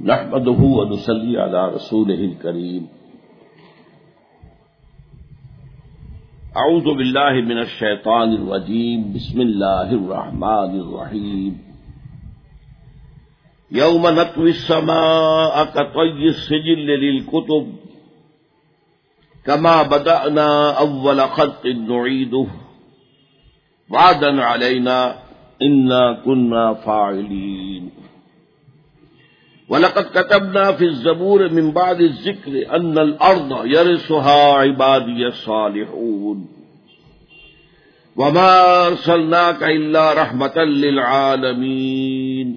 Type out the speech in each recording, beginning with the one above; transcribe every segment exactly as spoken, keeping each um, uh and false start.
نحمده ونصلي على رسوله الكريم. اعوذ باللہ من الشیطان الرجیم. بسم اللہ الرحمن الرحیم. یوم نطوی السماء کطی السجل للکتب کما بدأنا اول خلق نعیدہ وعدا علینا انا کنا فاعلین. وَلَقَدْ كَتَبْنَا فِي الزَّبُورِ مِنْ بَعْدِ الذِّكْرِ أَنَّ الْأَرْضَ يَرِثُهَا عِبَادِيَ الصَّالِحُونَ وَمَا أَرْسَلْنَاكَ إِلَّا رَحْمَةً لِلْعَالَمِينَ.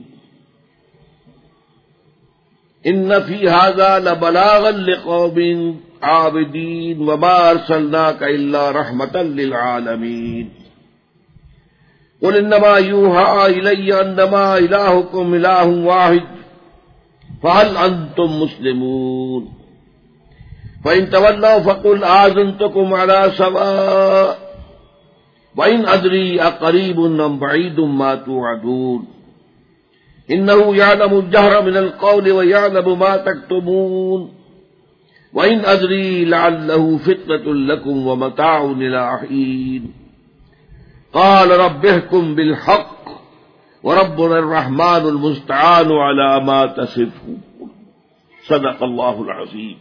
إِنَّ فِي هَذَا لَبَلَاغًا لِقَوْمٍ عَابِدِينَ وَمَا أَرْسَلْنَاكَ إِلَّا رَحْمَةً لِلْعَالَمِينَ. قُلْ إِنَّمَا يُوحَىٰ إِلَيَّ أَنَّمَا إِلَٰهُكُمْ إِلَٰهٌ وَاحِدٌ فَهَلْ أَنْتُمْ مُسْلِمُونَ. فَإِنْ تَوَلَّوْا فَقُلْ آذَنْتُكُمْ عَلَىٰ سَوَاءٍ وَإِنْ أَدْرِي أَقَرِيبٌ أَمْ بَعِيدٌ مَا تُوعَدُونَ. إِنَّهُ يَعْلَمُ الْجَهْرَ مِنَ الْقَوْلِ وَيَعْلَمُ مَا تَكْتُمُونَ. وَإِنْ أَدْرِي لَعَلَّهُ فِتْنَةٌ لَكُمْ وَمَتَاعٌ إِلَىٰ حِينٍ. قَالَ رَبِّ احْكُم بِالْحَقِّ وربنا الرحمن المستعان على ما تصفون. صدق اللہ العظیم.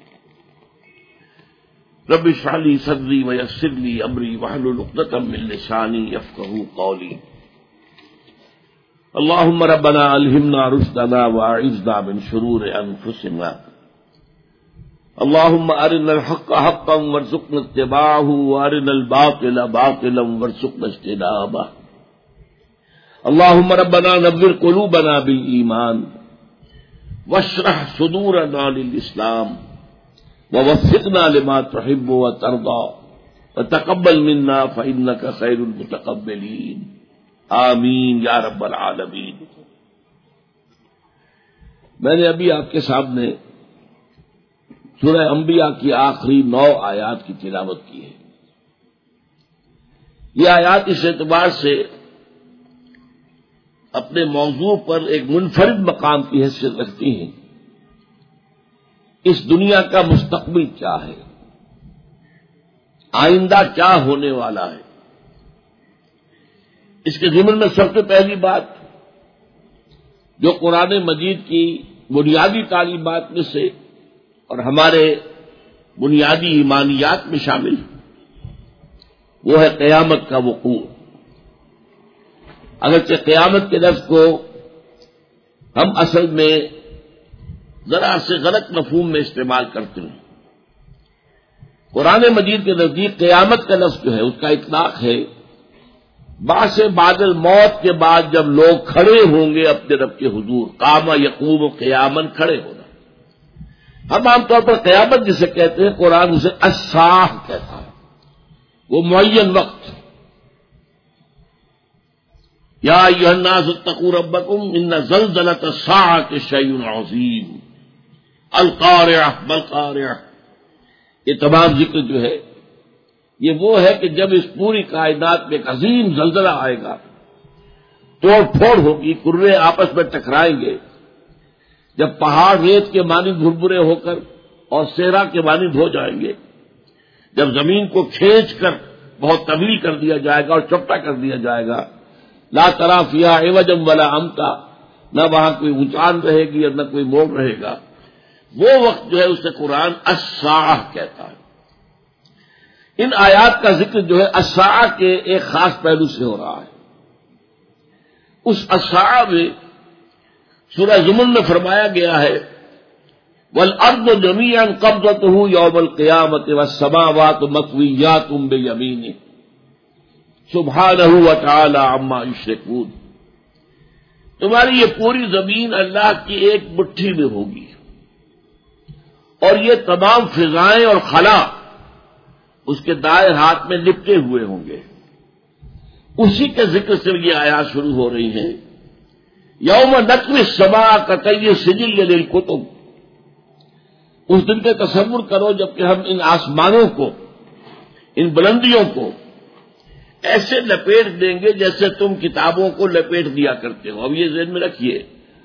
رب اشرح لي صدری ويسر لي امری واحلل عقدۃ من لسانی یفقهوا قولی. اللهم ربنا الہمنا رشدنا واعذنا من شرور انفسنا. اللهم ارنا الحق حقا وارزقنا اتباعه وارنا الباطل باطلا وارزقنا اجتنابه. اللهم ربنا نور قلوبنا بالایمان واشرح صدورنا للاسلام ووفقنا لما تحب وترضى وتقبل منا فانك خير المتقبلين. آمین یا رب العالمین. میں نے ابھی آپ کے سامنے سورہ انبیاء کی آخری نو آیات کی تلاوت کی ہے. یہ آیات اس اعتبار سے اپنے موضوع پر ایک منفرد مقام کی حیثیت رکھتی ہیں. اس دنیا کا مستقبل کیا ہے، آئندہ کیا ہونے والا ہے. اس کے ضمن میں سب سے پہلی بات جو قرآن مجید کی بنیادی تعلیمات میں سے اور ہمارے بنیادی ایمانیات میں شامل وہ ہے قیامت کا وقوع. اگرچہ قیامت کے لفظ کو ہم اصل میں ذرا سے غلط مفہوم میں استعمال کرتے ہیں. قرآن مجید کے نزدیک قیامت کا لفظ جو ہے اس کا اطلاق ہے بعث بعد الموت کے بعد جب لوگ کھڑے ہوں گے اپنے رب کے حضور. قام یقوم قیامن، کھڑے ہونا. ہم عام طور پر قیامت جسے کہتے ہیں قرآن اسے الساعہ کہتا ہے، وہ معین وقت. یا ایھا الناس اتقوا ربکم ان زلزلۃ الساعۃ شیء عظیم. القارعہ مالقارعہ. یہ تمام ذکر جو ہے یہ وہ ہے کہ جب اس پوری کائنات میں ایک عظیم زلزلہ آئے گا، توڑ پھوڑ ہوگی، کرے آپس میں ٹکرائیں گے، جب پہاڑ ریت کے مانند بھربھرے ہو کر اور صحرا کے مانند ہو جائیں گے، جب زمین کو کھینچ کر بہت طویل کر دیا جائے گا اور چپٹا کر دیا جائے گا، لا تری فیہا عوجا ولا امتا، نہ وہاں کوئی اونچان رہے گی اور نہ کوئی موڑ رہے گا، وہ وقت جو ہے اسے قرآن الساعہ کہتا ہے. ان آیات کا ذکر جو ہے الساعہ کے ایک خاص پہلو سے ہو رہا ہے. اس الساعہ میں سورہ زمر میں فرمایا گیا ہے والارض جمیعا قبضتہ یوم القیامۃ والسماوات مطویات بیمینہ سبحانہ وتعالی عما یشرکون. تمہاری یہ پوری زمین اللہ کی ایک مٹھی میں ہوگی اور یہ تمام فضائیں اور خلا اس کے دائیں ہاتھ میں لپٹے ہوئے ہوں گے. اسی کے ذکر سے یہ آیات شروع ہو رہی ہیں. یوم نطوی السماء کطی السجل للکتب. اس دن کا تصور کرو جبکہ ہم ان آسمانوں کو، ان بلندیوں کو ایسے لپیٹ دیں گے جیسے تم کتابوں کو لپیٹ دیا کرتے ہو. اب یہ ذہن میں رکھیے،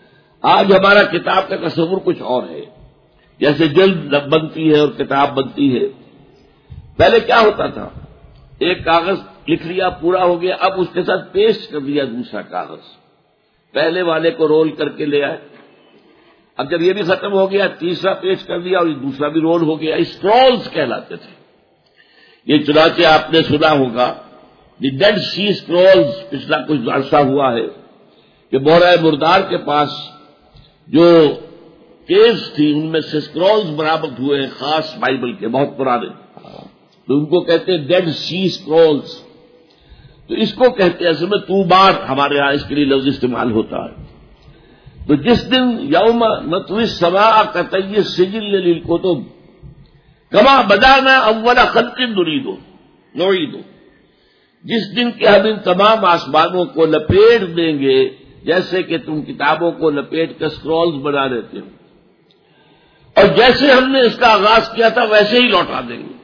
آج ہمارا کتاب کا تصور کچھ اور ہے، جیسے جلد بنتی ہے اور کتاب بنتی ہے۔ پہلے کیا ہوتا تھا، ایک کاغذ لکھ لیا، پورا ہو گیا، اب اس کے ساتھ پیسٹ کر دیا دوسرا کاغذ، پہلے والے کو رول کر کے لے آئے، اب جب یہ بھی ختم ہو گیا تیسرا پیسٹ کر دیا اور یہ دوسرا بھی رول ہو گیا، اسکرولز کہلاتے تھے یہ۔ چنانچہ آپ نے سنا ہوگا دی ڈیڈ سی اسکرولز، پچھلا کچھ عرصہ ہوا ہے کہ بحیرہ مردار کے پاس جو کیوز تھی ان میں سے اسکرولز برآمد ہوئے ہیں خاص بائبل کے، بہت پرانے، تو ان کو کہتے ہیں ڈیڈ سی اسکرولز۔ تو اس کو کہتے ہیں اصل میں طوبار، ہمارے یہاں اس کے لیے لفظ استعمال ہوتا ہے۔ تو جس دن یوم نطوی السماء کطی السجل للکتب کما بدانا اول خلق نرید نعید، جس دن کہ ہم ان تمام آسمانوں کو لپیٹ دیں گے جیسے کہ تم کتابوں کو لپیٹ کر اسکرولز بنا دیتے ہو، اور جیسے ہم نے اس کا آغاز کیا تھا ویسے ہی لوٹا دیں گے۔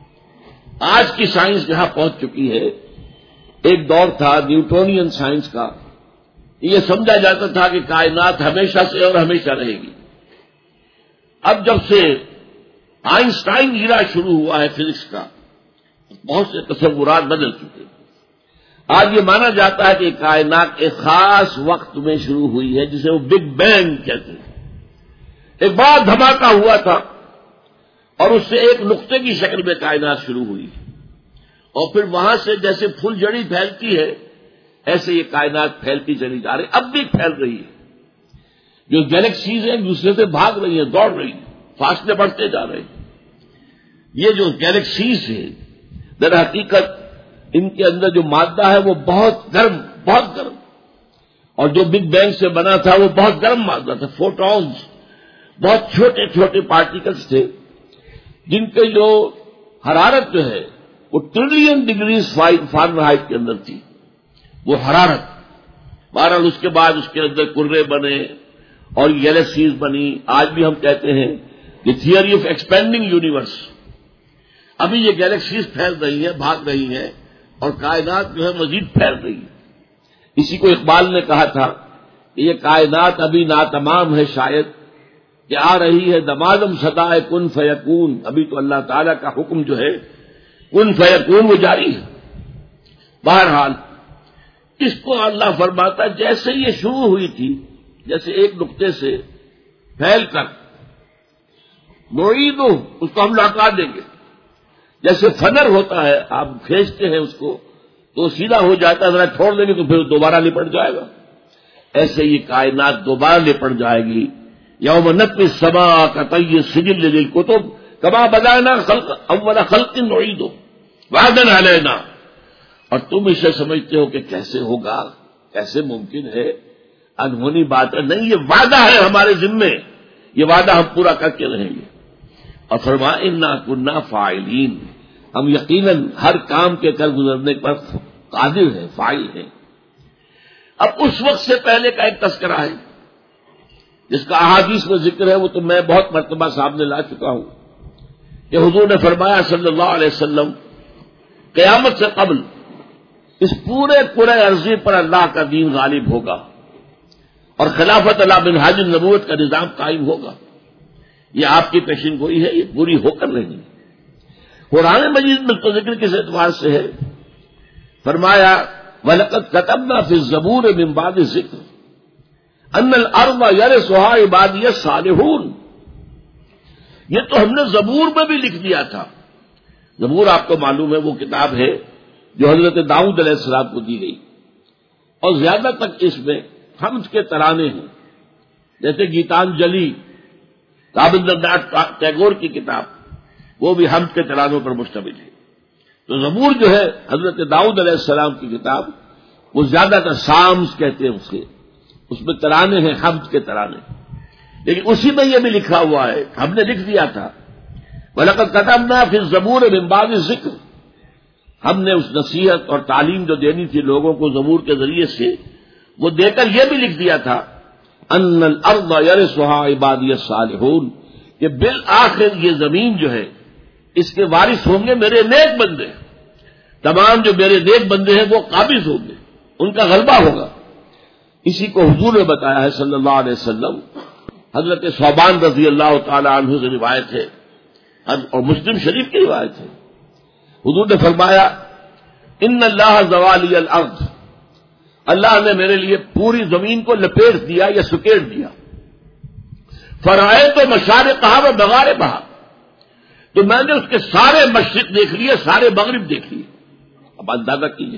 آج کی سائنس جہاں پہنچ چکی ہے، ایک دور تھا نیوٹونین سائنس کا، یہ سمجھا جاتا تھا کہ کائنات ہمیشہ سے اور ہمیشہ رہے گی۔ اب جب سے آئنسٹائن ایرا شروع ہوا ہے فزکس کا، بہت سے تصورات بدل چکے۔ آج یہ مانا جاتا ہے کہ کائنات ایک خاص وقت میں شروع ہوئی ہے جسے وہ بگ بینگ کہتے ہیں، ایک بڑا دھماکہ ہوا تھا اور اس سے ایک نقطے کی شکل میں کائنات شروع ہوئی، اور پھر وہاں سے جیسے پھول جڑی پھیلتی ہے ایسے یہ کائنات پھیلتی چلی جا رہی، اب بھی پھیل رہی ہے۔ جو گیلیکسیز ہیں ایک دوسرے سے بھاگ رہی ہیں، دوڑ رہی ہیں، فاصلے بڑھتے جا رہے ہیں۔ یہ جو گیلیکسیز ہیں در حقیقت ان کے اندر جو مادہ ہے وہ بہت گرم بہت گرم، اور جو بگ بینگ سے بنا تھا وہ بہت گرم مادہ تھا، فوٹونز، بہت چھوٹے چھوٹے پارٹیکلز تھے جن کے جو حرارت جو ہے وہ ٹریلین ڈگریز فارنہائٹ کے اندر تھی، وہ حرارت۔ بہرحال اس کے بعد اس کے اندر کرے بنے اور گیلیکسیز بنی۔ آج بھی ہم کہتے ہیں the theory of expanding universe. ابھی یہ گیلیکسیز پھیل رہی ہیں، بھاگ رہی ہیں، اور کائنات جو ہے مزید پھیل رہی ہے۔ اسی کو اقبال نے کہا تھا کہ یہ کائنات ابھی ناتمام ہے شاید، کہ آ رہی ہے دمادم صدائے کن فیکون، ابھی تو اللہ تعالیٰ کا حکم جو ہے کن فیکون وہ جاری ہے۔ بہرحال اس کو اللہ فرماتا جیسے یہ شروع ہوئی تھی، جیسے ایک نقطے سے پھیل کر، نعیدہ، اس کو ہم لوٹا دیں گے۔ جیسے فنر ہوتا ہے، آپ کھینچتے ہیں اس کو تو سیدھا ہو جاتا ہے، ذرا چھوڑ دیں گے تو پھر دوبارہ لپٹ جائے گا، ایسے یہ کائنات دوبارہ لپٹ جائے گی۔ یوم نطوی السماء کطی السجل للکتب کما بدانا خلق اول خلق نعید وعدا علینا۔ اور تم اسے سمجھتے ہو کہ کیسے ہوگا، کیسے ممکن ہے، انہونی بات ہے، نہیں، یہ وعدہ ہے ہمارے ذمے، یہ وعدہ ہم پورا کر کے رہیں گے۔ اور فرمایا انا کنا فاعلین، ہم یقیناً ہر کام کے کر گزرنے پر قادر ہیں، فاعل ہیں۔ اب اس وقت سے پہلے کا ایک تذکرہ ہے جس کا احادیث میں ذکر ہے، وہ تو میں بہت مرتبہ سامنے لا چکا ہوں، کہ حضور نے فرمایا صلی اللہ علیہ وسلم قیامت سے قبل اس پورے کرۂ ارضی پر اللہ کا دین غالب ہوگا اور خلافت علی منہاج النبوت کا نظام قائم ہوگا۔ یہ آپ کی پیشن گوئی ہے، یہ پوری ہو کر رہی ہے۔ قرآن مجید میں تو ذکر کس اعتبار سے ہے، فرمایا وَلَقَدْ كَتَبْنَا فِي الزَّبُورِ مِن بَعْدِ الذِّكْرِ أَنَّ الْأَرْضَ يَرِثُهَا عِبَادِيَ الصَّالِحُونَ، یہ تو ہم نے زبور میں بھی لکھ دیا تھا۔ زبور آپ کو معلوم ہے وہ کتاب ہے جو حضرت داؤد علیہ السلام کو دی گئی، اور زیادہ تک اس میں حمد کے ترانے ہیں، جیسے گیتانجلی رابندر ناتھ ٹیگور کی کتاب، وہ بھی حمد کے ترانوں پر مشتمل ہے۔ تو زبور جو ہے حضرت داؤد علیہ السلام کی کتاب، وہ زیادہ تر سامز کہتے ہیں اسے، اس میں ترانے ہیں، حمد کے ترانے، لیکن اسی میں یہ بھی لکھا ہوا ہے، ہم نے لکھ دیا تھا وَلَقَدْ كَتَبْنَا فِي الزَّبُورِ مِن بَعْدِ الذِّكْرِ، ہم نے اس نصیحت اور تعلیم جو دینی تھی لوگوں کو زبور کے ذریعے سے، وہ دے کر یہ بھی لکھ دیا تھا ان الارض یرثها عبادی الصالحون، کہ بالآخر یہ زمین جو ہے اس کے وارث ہوں گے میرے نیک بندے، تمام جو میرے نیک بندے ہیں وہ قابض ہوں گے، ان کا غلبہ ہوگا۔ اسی کو حضور نے بتایا ہے صلی اللہ علیہ وسلم. حضرت ثوبان رضی اللہ تعالی عنہ سے روایت ہے اور مسلم شریف کی روایت ہے. حضور نے فرمایا ان اللہ زوالی الارض، اللہ نے میرے لیے پوری زمین کو لپیٹ دیا یا سکیٹ دیا. فرائے تو مشارقہا و مغاربہا، تو میں نے اس کے سارے مشرق دیکھ لیے، سارے مغرب دیکھ لیے. اب اندازہ کیجیے.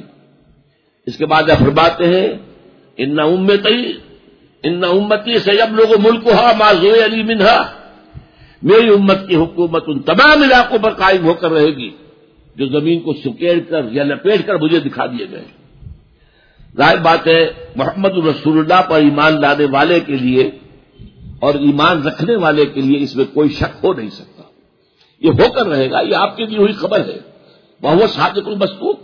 اس کے بعد فرماتے ہیں ان امتی ان امتی سیبلغ ملکہا ما زوی لی منہا، میری امت کی حکومت ان تمام علاقوں پر قائم ہو کر رہے گی جو زمین کو سکیڑ کر یا لپیٹ کر مجھے دکھا دیے گئے. ظاہر بات ہے محمد رسول اللہ پر ایمان لانے والے کے لیے اور ایمان رکھنے والے کے لیے اس میں کوئی شک ہو نہیں سکتا. یہ ہو کر رہے گا، یہ آپ کی دی ہوئی خبر ہے. وہ صادق المصدوق.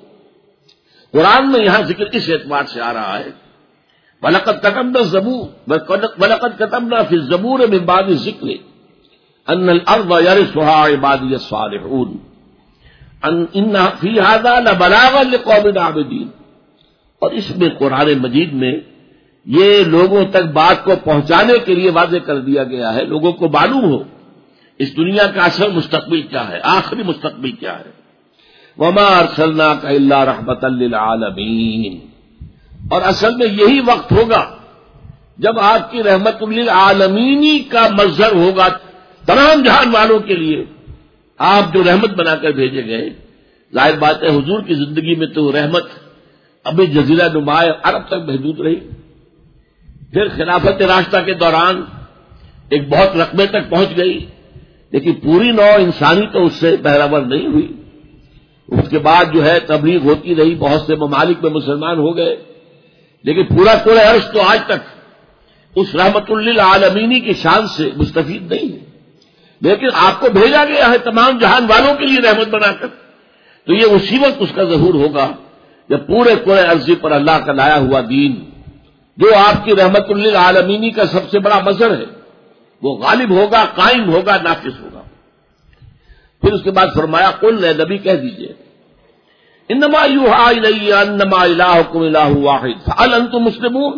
قرآن میں یہاں ذکر اس اعتبار سے آ رہا ہے وَلَقَدْ كَتَبْنَا الزَّبُورَ وَلَقَدْ كَتَبْنَا فِي الزَّبُورِ مِن بَعْدِ الذِّكْرِ أَنَّ الْأَرْضَ يَرِثُهَا عِبَادِيَ الصَّالِحُونَ إِنَّ فِي هَذَا لَبَلَاغًا لِقَوْمٍ عَابِدِينَ. اور اس میں قرآن مجید میں یہ لوگوں تک بات کو پہنچانے کے لیے واضح کر دیا گیا ہے، لوگوں کو معلوم ہو اس دنیا کا اصل مستقبل کیا ہے، آخری مستقبل کیا ہے. وما ارسلناک الا رحمۃ للعالمین. اور اصل میں یہی وقت ہوگا جب آپ کی رحمت للعالمین کا مظہر ہوگا تمام جہان والوں کے لیے. آپ جو رحمت بنا کر بھیجے گئے، ظاہر بات ہے حضور کی زندگی میں تو رحمت ابھی جزیرہ نما عرب تک محدود رہی. پھر خلافت راشدہ کے دوران ایک بہت رقبے تک پہنچ گئی، لیکن پوری نوع انسانی تو اس سے بہرور نہیں ہوئی. اس کے بعد جو ہے تبلیغ ہوتی رہی، بہت سے ممالک میں مسلمان ہو گئے، لیکن پورا پورا عرش تو آج تک اس رحمت للعالمین کی شان سے مستفید نہیں ہے. لیکن آپ کو بھیجا گیا ہے تمام جہان والوں کے لیے رحمت بنا کر، تو یہ اسی وقت اس کا ظہور ہوگا جب پورے پورے عرضی پر اللہ کا لایا ہوا دین جو آپ کی رحمت للعالمین کا سب سے بڑا مظہر ہے وہ غالب ہوگا، قائم ہوگا، نافذ ہوگا. پھر اس کے بعد فرمایا قل اے نبی کہہ دیجئے انما یوحی الی انما الہکم الہ واحد فہل انتم مسلمون.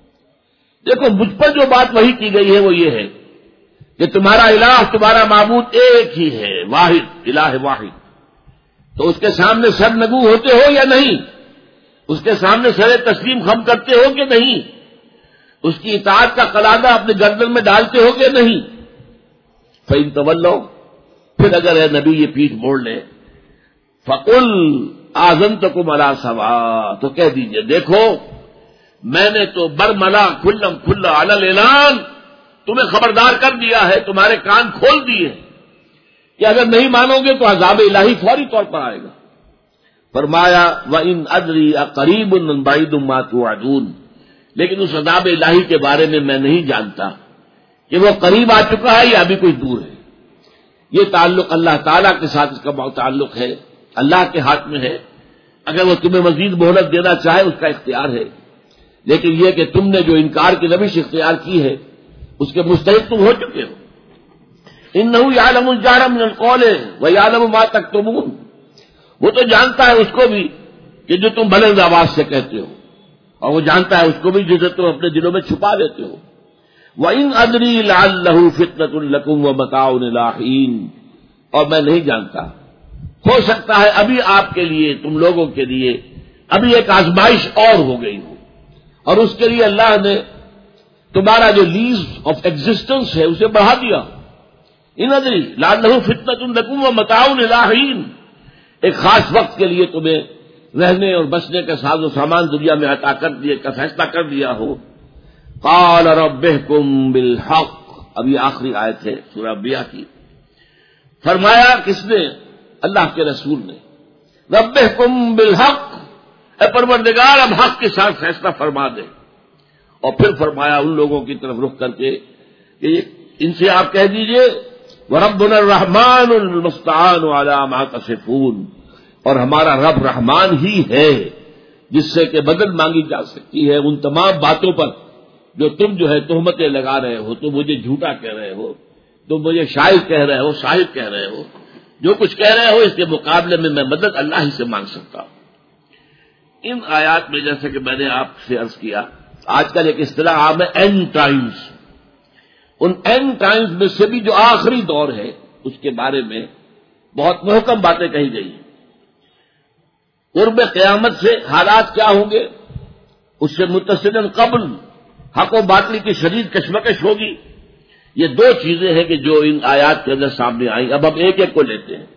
دیکھو مجھ پر جو بات وحی کی گئی ہے وہ یہ ہے کہ تمہارا الہ، تمہارا معبود ایک ہی ہے، واحد، الہ واحد. تو اس کے سامنے سر نگو ہوتے ہو یا نہیں؟ اس کے سامنے سر تسلیم خم کرتے ہو کہ نہیں؟ اس کی اطاعت کا قلادہ اپنے گردن میں ڈالتے ہو کہ نہیں؟ فَإِن تَوَلَّوْا، پھر اگر اے نبی یہ پیٹھ موڑ لے، فَقُلْ آذَنْتُكُمْ عَلَىٰ سَوَاءٍ، تو کہہ دیجئے دیکھو میں نے تو برملا کھلم کھلا علی الاعلان تمہیں خبردار کر دیا ہے، تمہارے کان کھول دیے کہ اگر نہیں مانو گے تو عذاب الہی فوری طور پر آئے گا. فرمایا وَإِنْ أَدْرِي أَقَرِيبٌ أَمْ بَعِيدٌ مَا تُوعَدُونَ، لیکن اس عذاب الہی کے بارے میں میں نہیں جانتا کہ وہ قریب آ چکا ہے یا ابھی کوئی دور ہے. یہ تعلق اللہ تعالیٰ کے ساتھ اس کا بہت تعلق ہے، اللہ کے ہاتھ میں ہے. اگر وہ تمہیں مزید مہلت دینا چاہے اس کا اختیار ہے، لیکن یہ کہ تم نے جو انکار کی روش اختیار کی ہے اس کے مستحق تم ہو چکے ہو. انہ یعلم الجہر من القول ویعلم ما تکتمون، وہ تو جانتا ہے اس کو بھی کہ جو تم بلند آواز سے کہتے ہو، اور وہ جانتا ہے اس کو بھی جسے تم اپنے دلوں میں چھپا دیتے ہو. وَإِنْ أَدْرِي لَعَلَّهُ فِتْنَةٌ لَكُمْ وَمَتَاعٌ إِلَىٰ حِينٍ، اور میں نہیں جانتا، ہو سکتا ہے ابھی آپ کے لیے، تم لوگوں کے لیے ابھی ایک آزمائش اور ہو گئی ہو، اور اس کے لیے اللہ نے تمہارا جو لیز آف ایگزسٹنس ہے اسے بڑھا دیا. ان ادری لعلہ فتنۃ لکم ومتاع الی حین، ایک خاص وقت کے لیے تمہیں رہنے اور بسنے کا ساز و سامان دنیا میں عطا کر دیے کا فیصلہ کر دیا ہو. قال ربکم بالحق، اب یہ آخری آیت ہے سورہ انبیاء کی. فرمایا کس نے؟ اللہ کے رسول نے. ربکم بالحق، اے پروردگار اب حق کے ساتھ فیصلہ فرما دے. اور پھر فرمایا ان لوگوں کی طرف رخ کر کے کہ ان سے آپ کہہ دیجئے وَرَبُّنَا الرَّحْمَٰنُ الْمُسْتَعَانُ عَلَىٰ مَا تَصِفُونَ، اور ہمارا رب رحمان ہی ہے جس سے کہ بدل مانگی جا سکتی ہے ان تمام باتوں پر جو تم جو ہے تہمتیں لگا رہے ہو. تم مجھے جھوٹا کہہ رہے ہو، تم مجھے شاعر کہہ رہے ہو، صاحب کہہ رہے ہو، جو کچھ کہہ رہے ہو اس کے مقابلے میں میں مدد اللہ ہی سے مانگ سکتا ہوں. ان آیات میں جیسے کہ میں نے آپ سے عرض کیا آج کل ایک اصطلاح عام ہے اینڈ ٹائمز. ان اینڈ ٹائمز میں سے بھی جو آخری دور ہے اس کے بارے میں بہت محکم باتیں کہی گئی ہیں. قرب قیامت سے حالات کیا ہوں گے، اس سے متصلاً قبل حق و باطل کی شدید کشمکش ہوگی. یہ دو چیزیں ہیں کہ جو ان آیات کے اندر سامنے آئیں. اب ہم ایک ایک کو لیتے ہیں.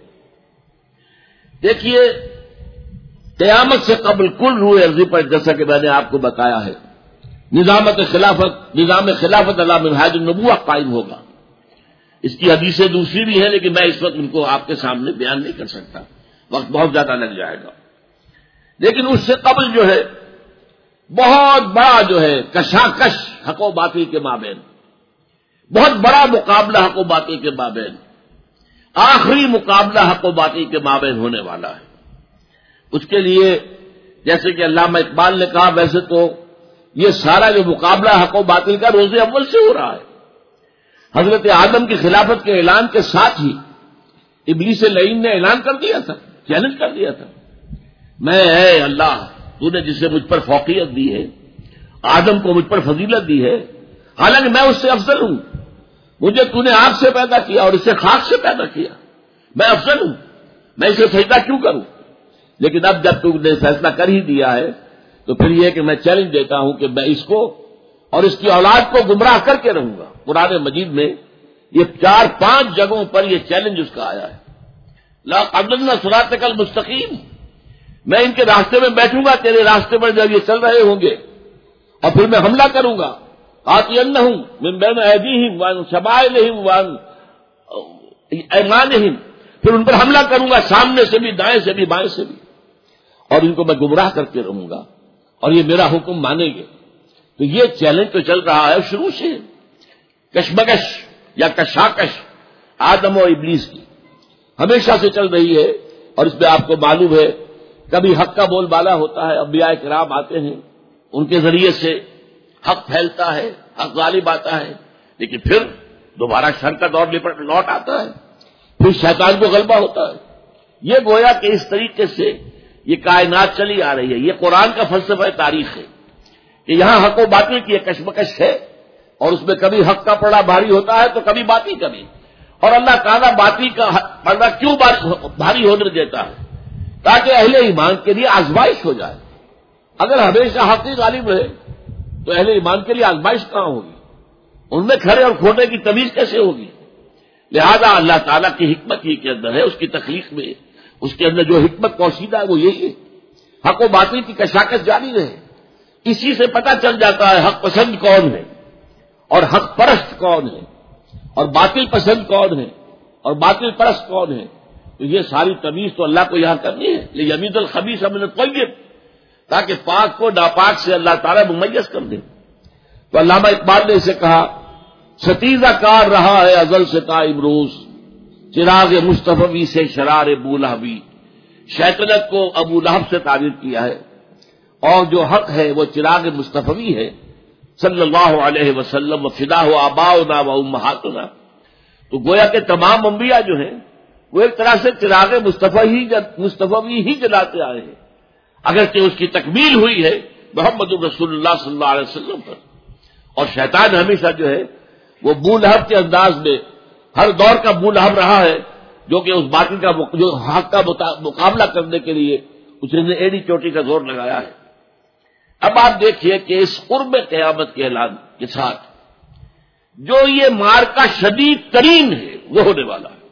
دیکھیے، قیامت سے قبل کل روح ارضی پر جیسا کہ میں نے آپ کو بتایا ہے نظامت خلافت نظام خلافت علی منہاج النبوہ قائم ہوگا. اس کی حدیثیں دوسری بھی ہیں لیکن میں اس وقت ان کو آپ کے سامنے بیان نہیں کر سکتا، وقت بہت زیادہ لگ جائے گا. لیکن اس سے قبل جو ہے بہت بڑا جو ہے کشاکش حق و باطل کے مابین، بہت بڑا مقابلہ حق و باطل کے مابین، آخری مقابلہ حق و باطل کے مابین ہونے والا ہے. اس کے لیے جیسے کہ علامہ اقبال نے کہا، ویسے تو یہ سارا جو مقابلہ حق و باطل کا روز اول سے ہو رہا ہے. حضرت آدم کی خلافت کے اعلان کے ساتھ ہی ابلیس لعین نے اعلان کر دیا تھا، چیلنج کر دیا تھا، میں اے اللہ تو نے جسے مجھ پر فوقیت دی ہے، آدم کو مجھ پر فضیلت دی ہے، حالانکہ میں اس سے افضل ہوں، مجھے تو نے آگ سے پیدا کیا اور اس سے خاک سے پیدا کیا، میں افضل ہوں، میں اسے سجدہ کیوں کروں؟ لیکن اب جب تو نے فیصلہ کر ہی دیا ہے تو پھر یہ کہ میں چیلنج دیتا ہوں کہ میں اس کو اور اس کی اولاد کو گمراہ کر کے رہوں گا. قرآن مجید میں یہ چار پانچ جگہوں پر یہ چیلنج اس کا آیا ہے. لا اضلنا صراطک المستقیم، میں ان کے راستے میں بیٹھوں گا، تیرے راستے پر جب یہ چل رہے ہوں گے اور پھر میں حملہ کروں گا. آتینہم من بین ایدیہم وعن شمائلہم وعن ایمانہم، پھر ان پر حملہ کروں گا سامنے سے بھی، دائیں سے بھی، بائیں سے بھی، اور ان کو میں گمراہ کر کے رہوں گا اور یہ میرا حکم مانیں گے. تو یہ چیلنج تو چل رہا ہے شروع سے، کشمکش یا کشاکش آدم و ابلیس کی ہمیشہ سے چل رہی ہے. اور اس میں آپ کو معلوم ہے کبھی حق کا بول بالا ہوتا ہے، انبیاء کرام آتے ہیں، ان کے ذریعے سے حق پھیلتا ہے، حق غالب آتا ہے، لیکن پھر دوبارہ شر کا دور لوٹ آتا ہے، پھر شیطان کو غلبہ ہوتا ہے. یہ گویا کہ اس طریقے سے یہ کائنات چلی آ رہی ہے. یہ قرآن کا فلسفہ تاریخ ہے کہ یہاں حق و باطل کی ایک کشمکش ہے اور اس میں کبھی حق کا پڑا بھاری ہوتا ہے تو کبھی باطل کبھی. اور اللہ تعالیٰ باطل کا پردہ کیوں بھاری ہونے دیتا ہے؟ تاکہ اہل ایمان کے لیے آزمائش ہو جائے. اگر ہمیشہ حق ہی غالب رہے تو اہل ایمان کے لیے آزمائش کہاں ہوگی؟ ان میں کھرے اور کھوٹے کی تمیز کیسے ہوگی؟ لہذا اللہ تعالیٰ کی حکمت ہی کے اندر ہے، اس کی تخلیق میں اس کے اندر جو حکمت پوشیدہ ہے وہ یہی ہے، حق و باطل کی کشاکش جاری رہے. اسی سے پتہ چل جاتا ہے حق پسند کون ہے اور حق پرست کون ہے اور باطل پسند کون ہے اور باطل پرست کون ہے. تو یہ ساری تمیز تو اللہ کو یہاں کرنی ہے. لیمید الخبیث من الطیب، تاکہ پاک کو ناپاک سے اللہ تعالیٰ ممیز کر دے. تو علامہ اقبال نے اسے کہا، ستیزہ کار رہا ہے ازل سے تا امروز، چراغ مصطفی سے شرار ابو لہبی. شیطنت کو ابو لہب سے تعبیر کیا ہے اور جو حق ہے وہ چراغ مصطفی ہے صلی اللہ علیہ وسلم. وفدا ہو آباؤنا و امہاتنا. تو گویا کہ تمام انبیاء جو ہیں وہ ایک طرح سے چراغ مصطفی ہی مصطفی ہی جلاتے آئے ہیں، اگرچہ اس کی تکمیل ہوئی ہے محمد رسول اللہ صلی اللہ علیہ وسلم پر. اور شیطان ہمیشہ جو ہے وہ ابو لہب کے انداز میں ہر دور کا ابو لہب رہا ہے، جو کہ اس باطل کا جو حق کا مقابلہ کرنے کے لیے اس نے ایڑی چوٹی کا زور لگایا ہے. اب آپ دیکھیے کہ اس قرب قیامت کے اعلان کے ساتھ جو یہ مارکا شدید ترین ہے وہ ہونے والا ہے،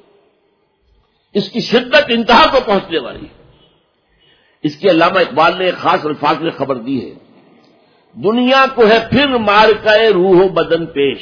اس کی شدت انتہا کو پہنچنے والی ہے. اس کی علامہ اقبال نے ایک خاص الفاظ میں خبر دی ہے، دنیا کو ہے پھر مارکا روح و بدن پیش.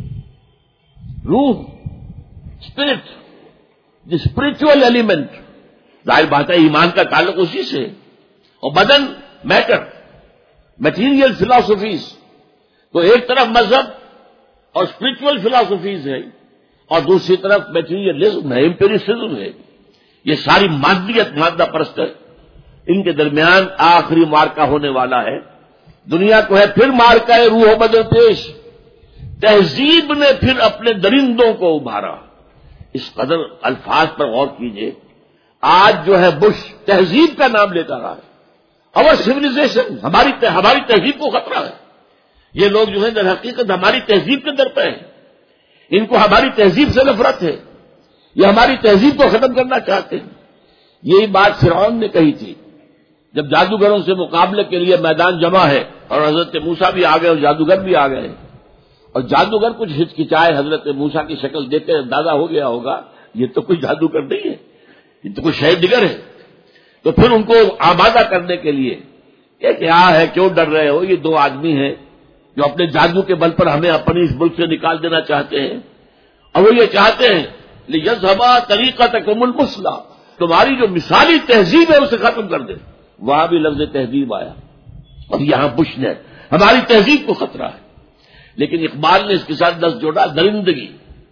روح اسپرٹ، دی اسپرچل ایلیمنٹ، ظاہر بات ہے ایمان کا تعلق اسی سے، اور بدن میٹر، میٹیریل فلاسفیز. تو ایک طرف مذہب اور اسپرچل فلاسفیز ہے اور دوسری طرف میٹیریلزم ہے، امپیریسزم ہے. یہ ساری مادیت، مادہ پرست ہے. ان کے درمیان آخری مارکا ہونے والا ہے. دنیا کو ہے پھر مارکا ہے روح و بدن پیش. تہذیب نے پھر اپنے درندوں کو ابھارا. اس قدر الفاظ پر غور کیجئے. آج جو ہے بش تہذیب کا نام لیتا رہا ہے. اور سیویلائزیشن، ہماری ہماری تہذیب کو خطرہ ہے. یہ لوگ جو ہے در حقیقت ہماری تہذیب کے در پہ ہیں، ان کو ہماری تہذیب سے نفرت ہے، یہ ہماری تہذیب کو ختم کرنا چاہتے ہیں۔ یہی بات فرعون نے کہی تھی جب جادوگروں سے مقابلے کے لیے میدان جمع ہے اور حضرت موسیٰ بھی آ گئے اور جادوگر بھی آ گئے، اور جادوگر کچھ ہچکچائے، حضرت موسیٰ کی شکل دیکھ کے اندازہ ہو گیا ہوگا یہ تو کوئی جادوگر نہیں ہے، یہ تو کوئی شے دیگر ہے۔ تو پھر ان کو آمادہ کرنے کے لیے کہ کیا ہے، کیوں ڈر رہے ہو، یہ دو آدمی ہیں جو اپنے جادو کے بل پر ہمیں اپنی اس ملک سے نکال دینا چاہتے ہیں، اور وہ یہ چاہتے ہیں لِيَذْهَبَا طَرِيقَتَكُمُ الْمُثْلَىٰ، تمہاری جو مثالی تہذیب ہے اسے ختم کر دے۔ وہاں بھی لفظ تہذیب آیا اور یہاں بش نے ہماری تہذیب کو خطرہ ہے، لیکن اقبال نے اس کے ساتھ لفظ جوڑا درندگی۔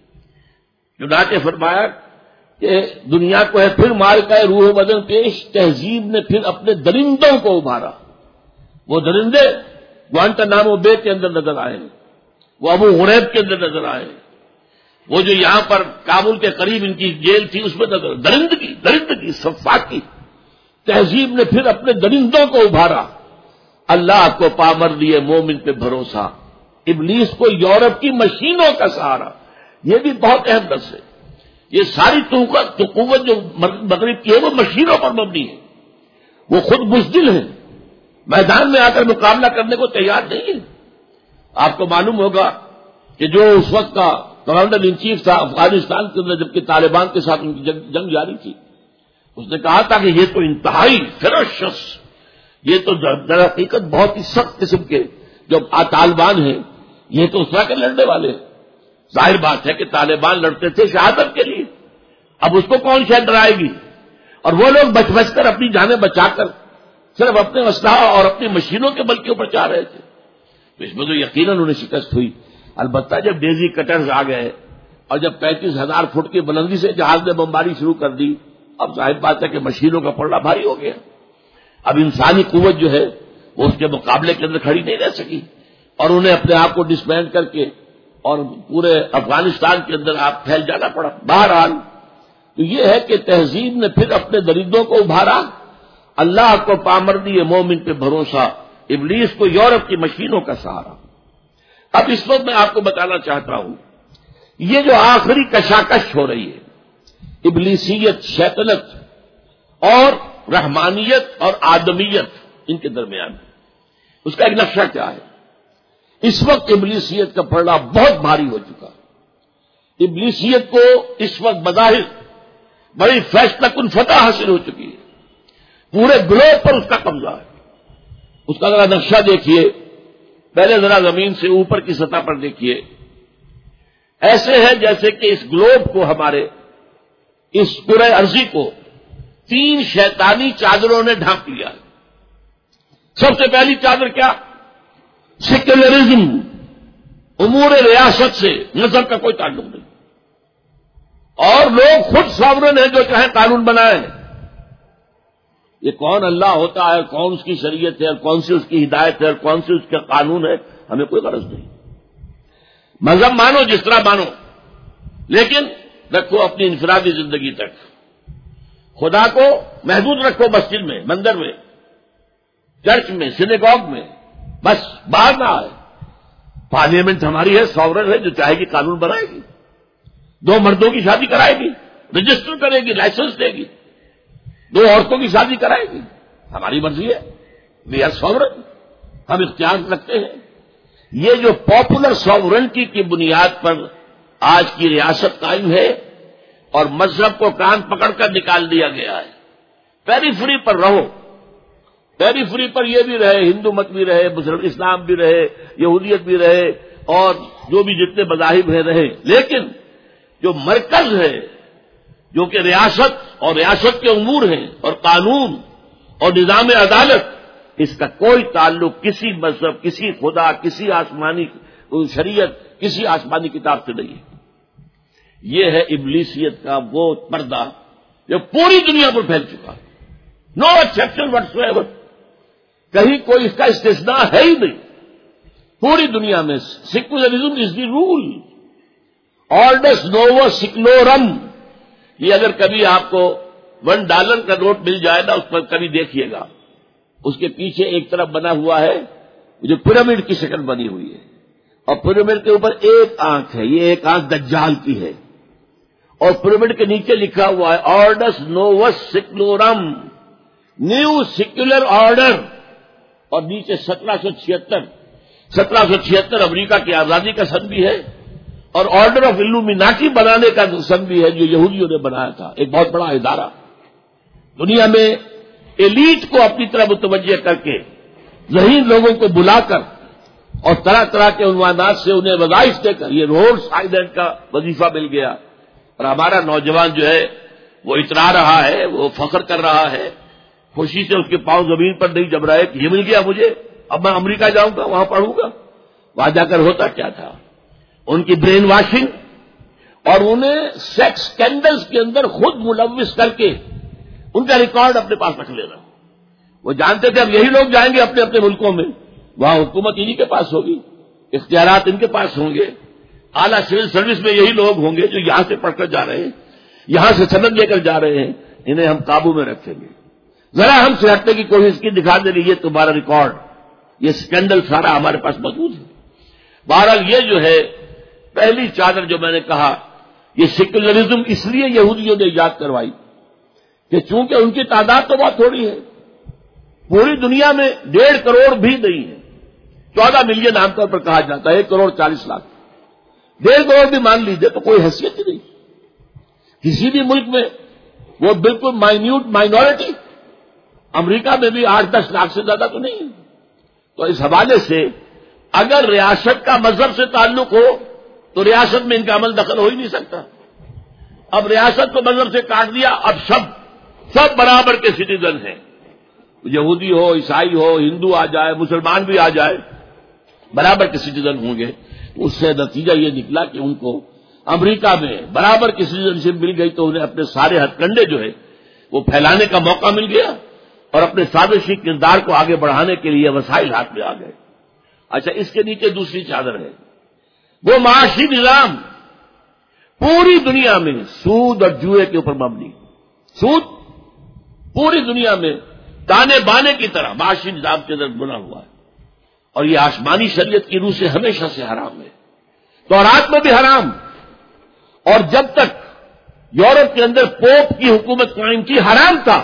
چنانچہ فرمایا کہ دنیا کو ہے پھر مار کا روح و بدن پیش، تہذیب نے پھر اپنے درندوں کو ابھارا۔ وہ درندے گوانٹانامو بے کے اندر نظر آئے، وہ ابو غریب کے اندر نظر آئے، وہ جو یہاں پر کابل کے قریب ان کی جیل تھی اس میں نظر، درندگی درندگی صفاقی۔ تہذیب نے پھر اپنے درندوں کو ابھارا، اللہ کو پامر لیے مومن پہ بھروسہ، ابلیس کو یورپ کی مشینوں کا سہارا۔ یہ بھی بہت اہم درس ہے، یہ ساری تو قوت جو مغرب کی ہے وہ مشینوں پر مبنی ہے، وہ خود بزدل ہیں، میدان میں آ کر مقابلہ کرنے کو تیار نہیں ہے۔ آپ کو معلوم ہوگا کہ جو اس وقت کا کمانڈر ان چیف تھا افغانستان کے اندر جبکہ طالبان کے ساتھ ان کی جنگ, جنگ جاری تھی، اس نے کہا تھا کہ یہ تو انتہائی فیروشس، یہ تو در حقیقت بہت ہی سخت قسم کے جو طالبان ہیں، یہ تو اس طرح کے لڑنے والے ہیں۔ ظاہر بات ہے کہ طالبان لڑتے تھے شہادت کے لیے، اب اس کو کون شاید ڈرائے گی، اور وہ لوگ بچ بچ کر اپنی جانیں بچا کر صرف اپنے اسلحہ اور اپنی مشینوں کے بل کے اوپر چاہ رہے تھے، تو اس میں تو یقیناً انہیں شکست ہوئی۔ البتہ جب ڈیزی کٹرز آ گئے اور جب پینتیس ہزار فٹ کی بلندی سے جہاز نے بمباری شروع کر دی، اب ظاہر بات ہے کہ مشینوں کا پلڑا بھاری ہو گیا، اب انسانی قوت جو ہے وہ اس کے مقابلے کے اندر کھڑی نہیں رہ سکی، اور انہیں اپنے آپ کو ڈسمینڈ کر کے اور پورے افغانستان کے اندر آپ پھیل جانا پڑا۔ بہرحال تو یہ ہے کہ تہذیب نے پھر اپنے درندوں کو ابھارا، اللہ کو پامر دیے مومن پہ بھروسہ، ابلیس کو یورپ کی مشینوں کا سہارا۔ اب اس وقت میں آپ کو بتانا چاہتا ہوں یہ جو آخری کشاکش ہو رہی ہے ابلیسیت، شیطنت اور رحمانیت اور آدمیت ان کے درمیان، اس کا ایک نقشہ کیا ہے؟ اس وقت ابلیسیت کا پلڑا بہت بھاری ہو چکا، ابلیسیت کو اس وقت بظاہر بڑی فیصلہ کن فتح حاصل ہو چکی ہے، پورے گلوب پر اس کا قبضہ ہے۔ اس کا ذرا نقشہ دیکھیے، پہلے ذرا زمین سے اوپر کی سطح پر دیکھیے، ایسے ہے جیسے کہ اس گلوب کو، ہمارے اس کرۂ ارضی کو تین شیطانی چادروں نے ڈھانپ لیا۔ سب سے پہلی چادر کیا؟ سیکولرزم، امور ریاست سے نظر کا کوئی تعلق نہیں، اور لوگ خود ساورن ہیں جو چاہے قانون بنائیں۔ یہ کون اللہ ہوتا ہے، کون اس کی شریعت ہے، اور کون سی اس کی ہدایت ہے، اور کون سی اس کا قانون ہے، ہمیں کوئی غرض نہیں۔ مذہب مانو جس طرح مانو، لیکن رکھو اپنی انفرادی زندگی تک، خدا کو محدود رکھو مسجد میں، مندر میں، چرچ میں، سینیگوگ میں، بس باہر نہ آئے۔ پارلیمنٹ ہماری ہے، ساورن ہے، جو چاہے گی قانون بنائے گی، دو مردوں کی شادی کرائے گی، رجسٹر کرے گی، لائسنس دے گی، دو عورتوں کی شادی کرائے گی، ہماری مرضی ہے، وی آر ساورن، ہم اختیار رکھتے ہیں۔ یہ جو پاپولر ساورنٹی کی بنیاد پر آج کی ریاست قائم ہے اور مذہب کو کان پکڑ کر نکال دیا گیا ہے، پیری فری پر رہو، پیری فری پر یہ بھی رہے، ہندو مت بھی رہے، مسلم اسلام بھی رہے، یہودیت بھی رہے، اور جو بھی جتنے مذاہب ہیں رہے، لیکن جو مرکز ہے، جو کہ ریاست اور ریاست کے امور ہیں اور قانون اور نظام عدالت، اس کا کوئی تعلق کسی مذہب، کسی خدا، کسی آسمانی شریعت، کسی آسمانی کتاب سے نہیں ہے۔ یہ ہے ابلیسیت کا وہ پردہ جو پوری دنیا پر پھیل چکا ہے، نو ایکسیپشن وٹس ایور، کہیں کوئی اس کا استثناء ہے ہی نہیں، پوری دنیا میں سیکولرزم از دی رول، آرڈس نوو سیکلورم۔ یہ اگر کبھی آپ کو ون ڈالر کا نوٹ مل جائے نا، اس پر کبھی دیکھیے گا، اس کے پیچھے ایک طرف بنا ہوا ہے جو پیرامڈ کی شکل بنی ہوئی ہے، اور پیرامڈ کے اوپر ایک آنکھ ہے، یہ ایک آنکھ دجال کی ہے، اور پیرامڈ کے نیچے لکھا ہوا ہے آرڈس نووس سیکولورم، نیو سیکولر آرڈر، اور نیچے سترہ سو چھہتر سترہ سو چھہتر امریکہ کی آزادی کا سن بھی ہے، اور آرڈر آف الومیناٹی بنانے کا سن بھی ہے جو یہودیوں نے بنایا تھا، ایک بہت بڑا ادارہ دنیا میں ایلیٹ کو اپنی طرف متوجہ کر کے ذہین لوگوں کو بلا کر اور طرح طرح کے عنوانات سے انہیں وظائف دے کر یہ روڈس آئیلینڈ کا وظیفہ مل گیا، اور ہمارا نوجوان جو ہے وہ اترا رہا ہے، وہ فخر کر رہا ہے، خوشی سے اس کے پاؤں زمین پر نہیں جم رہا ہے کہ یہ مل گیا مجھے، اب میں امریکہ جاؤں گا، وہاں پڑھوں گا۔ وہاں جا کر ہوتا کیا تھا؟ ان کی برین واشنگ اور انہیں سیکس اسکینڈلز کے اندر خود ملوث کر کے ان کا ریکارڈ اپنے پاس رکھ لینا۔ وہ جانتے تھے اب یہی لوگ جائیں گے اپنے اپنے ملکوں میں، وہاں حکومت انہی کے پاس ہوگی، اختیارات ان کے پاس ہوں گے، اعلیٰ سول سروس میں یہی لوگ ہوں گے جو یہاں سے پڑھ کر جا رہے ہیں، یہاں سے سند لے کر جا رہے ہیں، انہیں ہم قابو میں رکھیں گے۔ ذرا ہم سے ہٹنے کی کوشش کی، دکھا دے یہ تمہارا ریکارڈ، یہ اسکینڈل سارا ہمارے پاس موجود ہے۔ بہرحال یہ جو ہے پہلی چادر جو میں نے کہا، یہ سیکولرزم اس لیے یہودیوں نے ایجاد کروائی کہ چونکہ ان کی تعداد تو بہت تھوڑی ہے، پوری دنیا میں ڈیڑھ کروڑ بھی نہیں ہے، چودہ ملین عام طور پر کہا جاتا ہے، ایک کروڑ چالیس لاکھ، ڈیڑھ کروڑ بھی مان لیجیے تو کوئی حیثیت ہی نہیں کسی بھی ملک میں، وہ بالکل مائنیوٹ مائنورٹی۔ امریکہ میں بھی آٹھ دس لاکھ سے زیادہ تو نہیں ہے۔ تو اس حوالے سے اگر ریاست کا مذہب سے تعلق ہو تو ریاست میں ان کا عمل دخل ہو ہی نہیں سکتا۔ اب ریاست کو مذہب سے کاٹ دیا، اب سب سب برابر کے سٹیزن ہیں، یہودی ہو، عیسائی ہو، ہندو آ جائے، مسلمان بھی آ جائے، برابر کے سٹیزن ہوں گے۔ اس سے نتیجہ یہ نکلا کہ ان کو امریکہ میں برابر کی سٹیزن شپ مل گئی، تو انہیں اپنے سارے ہتھ کنڈے جو ہے وہ پھیلانے کا موقع مل گیا، اور اپنے سازشی کردار کو آگے بڑھانے کے لیے وسائل ہاتھ میں آ گئے۔ اچھا، اس کے نیچے دوسری چادر ہے، وہ معاشی نظام پوری دنیا میں سود اور جوئے کے اوپر مبنی، سود پوری دنیا میں تانے بانے کی طرح معاشی نظام کے اندر بنا ہوا ہے، اور یہ آسمانی شریعت کی روح سے ہمیشہ سے حرام ہے، تورات میں بھی حرام، اور جب تک یورپ کے اندر پوپ کی حکومت قائم تھی حرام تھا،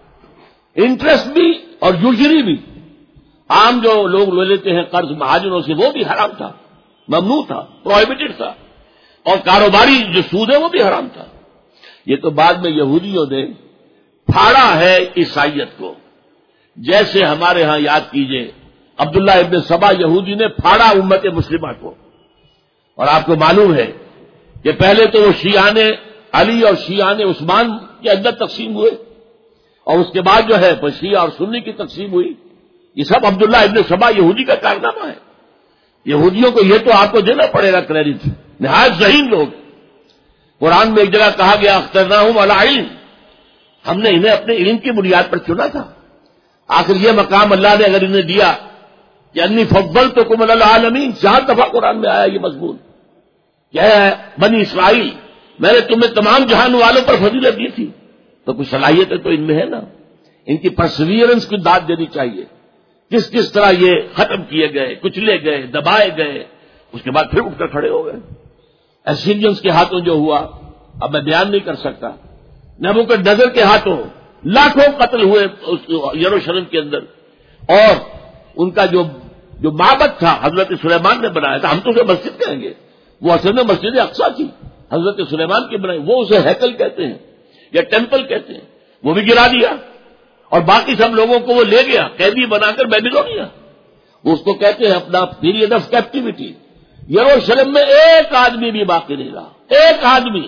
انٹرسٹ بھی اور یوزری بھی، عام جو لوگ لے لیتے ہیں قرض مہاجروں سے وہ بھی حرام تھا، ممنوع تھا، پروہیبٹڈ تھا، اور کاروباری جو سود ہے وہ بھی حرام تھا۔ یہ تو بعد میں یہودیوں نے پھاڑا ہے عیسائیت کو، جیسے ہمارے ہاں یاد کیجئے عبداللہ ابن سبا یہودی نے پھاڑا امت مسلمہ کو، اور آپ کو معلوم ہے کہ پہلے تو وہ شیعان علی اور شیعان عثمان کے اندر تقسیم ہوئے، اور اس کے بعد جو ہے شیعہ اور سنی کی تقسیم ہوئی۔ یہ سب عبداللہ ابن سبا یہودی کا کارنامہ ہے۔ یہودیوں کو یہ تو آپ کو دینا پڑے گا کریڈٹ، نہایت ذہین لوگ۔ قرآن میں ایک جگہ کہا گیا اخترناہم علی علم، ہم نے انہیں اپنے علم کی بنیاد پر چنا تھا۔ آخر یہ مقام اللہ نے اگر انہیں دیا کہ انی فضلتکم علی العالمین، چار دفعہ قرآن میں آیا یہ مضمون، کیا ہے بنی اسرائیل میں نے تمہیں تمام جہان والوں پر فضیلت دی تھی، تو کچھ صلاحیتیں تو ان میں ہے نا، ان کی پرسیویئرنس کی داد دینی چاہیے، کس کس طرح یہ ختم کیے گئے، کچلے گئے، دبائے گئے، اس کے بعد پھر اٹھ کر کھڑے ہو گئے۔ اسیرینز کے ہاتھوں جو ہوا اب میں بیان نہیں کر سکتا، نبوکدنضر کے ہاتھوں لاکھوں قتل ہوئے یروشلم کے اندر، اور ان کا جو جو معبد تھا حضرت سلیمان نے بنایا تھا، ہم تو اسے مسجد کہیں گے، وہ اصل میں مسجد اقصی تھی، حضرت سلیمان کی بنائی، وہ اسے ہیکل کہتے ہیں یا ٹیمپل کہتے ہیں، وہ بھی گرا دیا، اور باقی سب لوگوں کو وہ لے گیا قیدی بنا کر بیبیلونیا، وہ اس کو کہتے ہیں اپنا پیریڈ آف کیپٹیوٹی۔ یروشلم میں ایک آدمی بھی باقی نہیں رہا، ایک آدمی،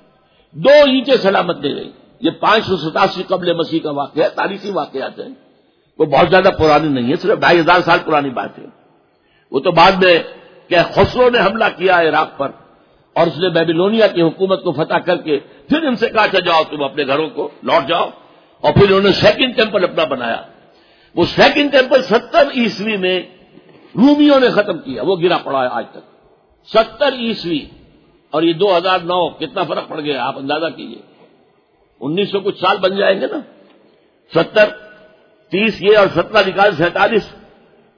دو اینٹیں سلامت نہیں رہی۔ یہ پانچ سو ستاسی قبل مسیح کا واقعہ ہے، تاریخی واقعات ہیں، وہ بہت زیادہ پرانی نہیں ہے، صرف ڈھائی ہزار سال پرانی بات ہے۔ وہ تو بعد میں کہ خسرو نے حملہ کیا عراق پر، اور اس نے بیبیلونیا کی حکومت کو فتح کر کے پھر ان سے کہا کہ جاؤ تم اپنے گھروں کو لوٹ جاؤ، اور پھر انہوں نے سیکنڈ ٹیمپل اپنا بنایا۔ وہ سیکنڈ ٹیمپل ستر عیسوی میں رومیوں نے ختم کیا، وہ گرا پڑا ہے آج تک، ستر عیسوی، اور یہ دو ہزار نو، کتنا فرق پڑ گیا آپ اندازہ کیجئے، انیس سو کچھ سال بن جائیں گے نا، ستر تیس یہ اور سترہ نکال سینتالیس،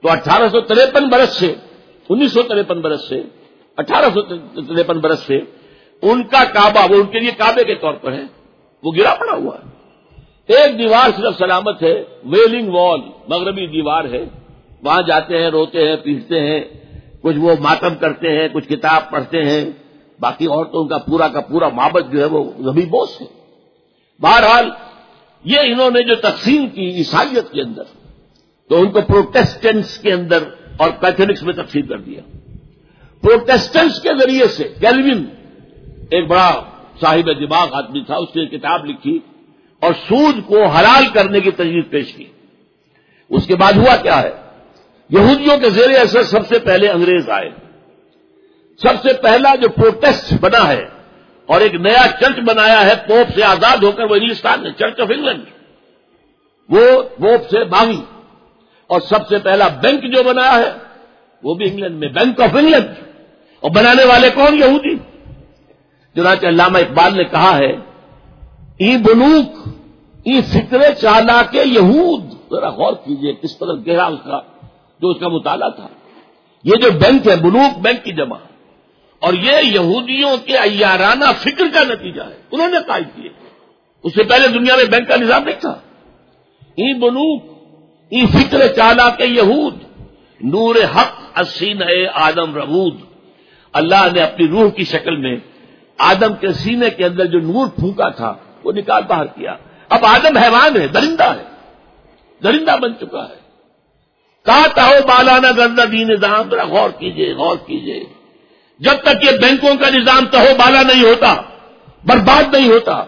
تو اٹھارہ سو تریپن برس سے انیس سو تریپن برس سے اٹھارہ سو تریپن برس سے ان کا کعبہ، وہ ان کے لیے کعبے کے طور پر ہے، وہ گرا پڑا ہوا ہے۔ ایک دیوار صرف سلامت ہے، ویلنگ وال، مغربی دیوار ہے، وہاں جاتے ہیں، روتے ہیں، پیٹتے ہیں، کچھ وہ ماتم کرتے ہیں، کچھ کتاب پڑھتے ہیں، باقی اور تو ان کا پورا کا پورا معبد جو ہے وہ زمین بوس ہے۔ بہرحال یہ انہوں نے جو تقسیم کی عیسائیت کے اندر، تو ان کو پروٹیسٹنٹس کے اندر اور کیتھولکس میں تقسیم کر دیا۔ پروٹیسٹنٹس کے ذریعے سے کیلوین ایک بڑا صاحب دماغ آدمی تھا، اس نے کتاب لکھی اور سود کو حلال کرنے کی تجویز پیش کی۔ اس کے بعد ہوا کیا ہے، یہودیوں کے زیر اثر سب سے پہلے انگریز آئے، سب سے پہلا جو پروٹیسٹ بنا ہے اور ایک نیا چرچ بنایا ہے پوپ سے آزاد ہو کر، وہ انگلستان میں چرچ آف انگلینڈ، وہ پوپ سے باغی، اور سب سے پہلا بینک جو بنایا ہے وہ بھی انگلینڈ میں، بینک آف انگلینڈ، اور بنانے والے کون؟ یہودی۔ چنانچہ علامہ اقبال نے کہا ہے، ای بنوک ای فکر چالا کے یہود، ذرا غور کیجئے کس طرح گہرا اس کا جو اس کا مطالعہ تھا۔ یہ جو بینک ہے، بنوک بینک کی جمع، اور یہ یہودیوں کے عیارانہ فکر کا نتیجہ ہے، انہوں نے قائم کیے۔ اس سے پہلے دنیا میں بینک کا نظام نہیں تھا۔ ای بنوک ای فکر چالا کے یہود، نور حق السینہ آدم رغود، اللہ نے اپنی روح کی شکل میں آدم کے سینے کے اندر جو نور پھونکا تھا وہ نکال باہر کیا۔ اب آدم حیوان ہے، درندہ ہے، درندہ بن چکا ہے۔ کہا تاؤ بالانا گردہ دین نظام، ذرا غور کیجئے غور کیجئے، جب تک یہ بینکوں کا نظام تہو بالا نہیں ہوتا، برباد نہیں ہوتا،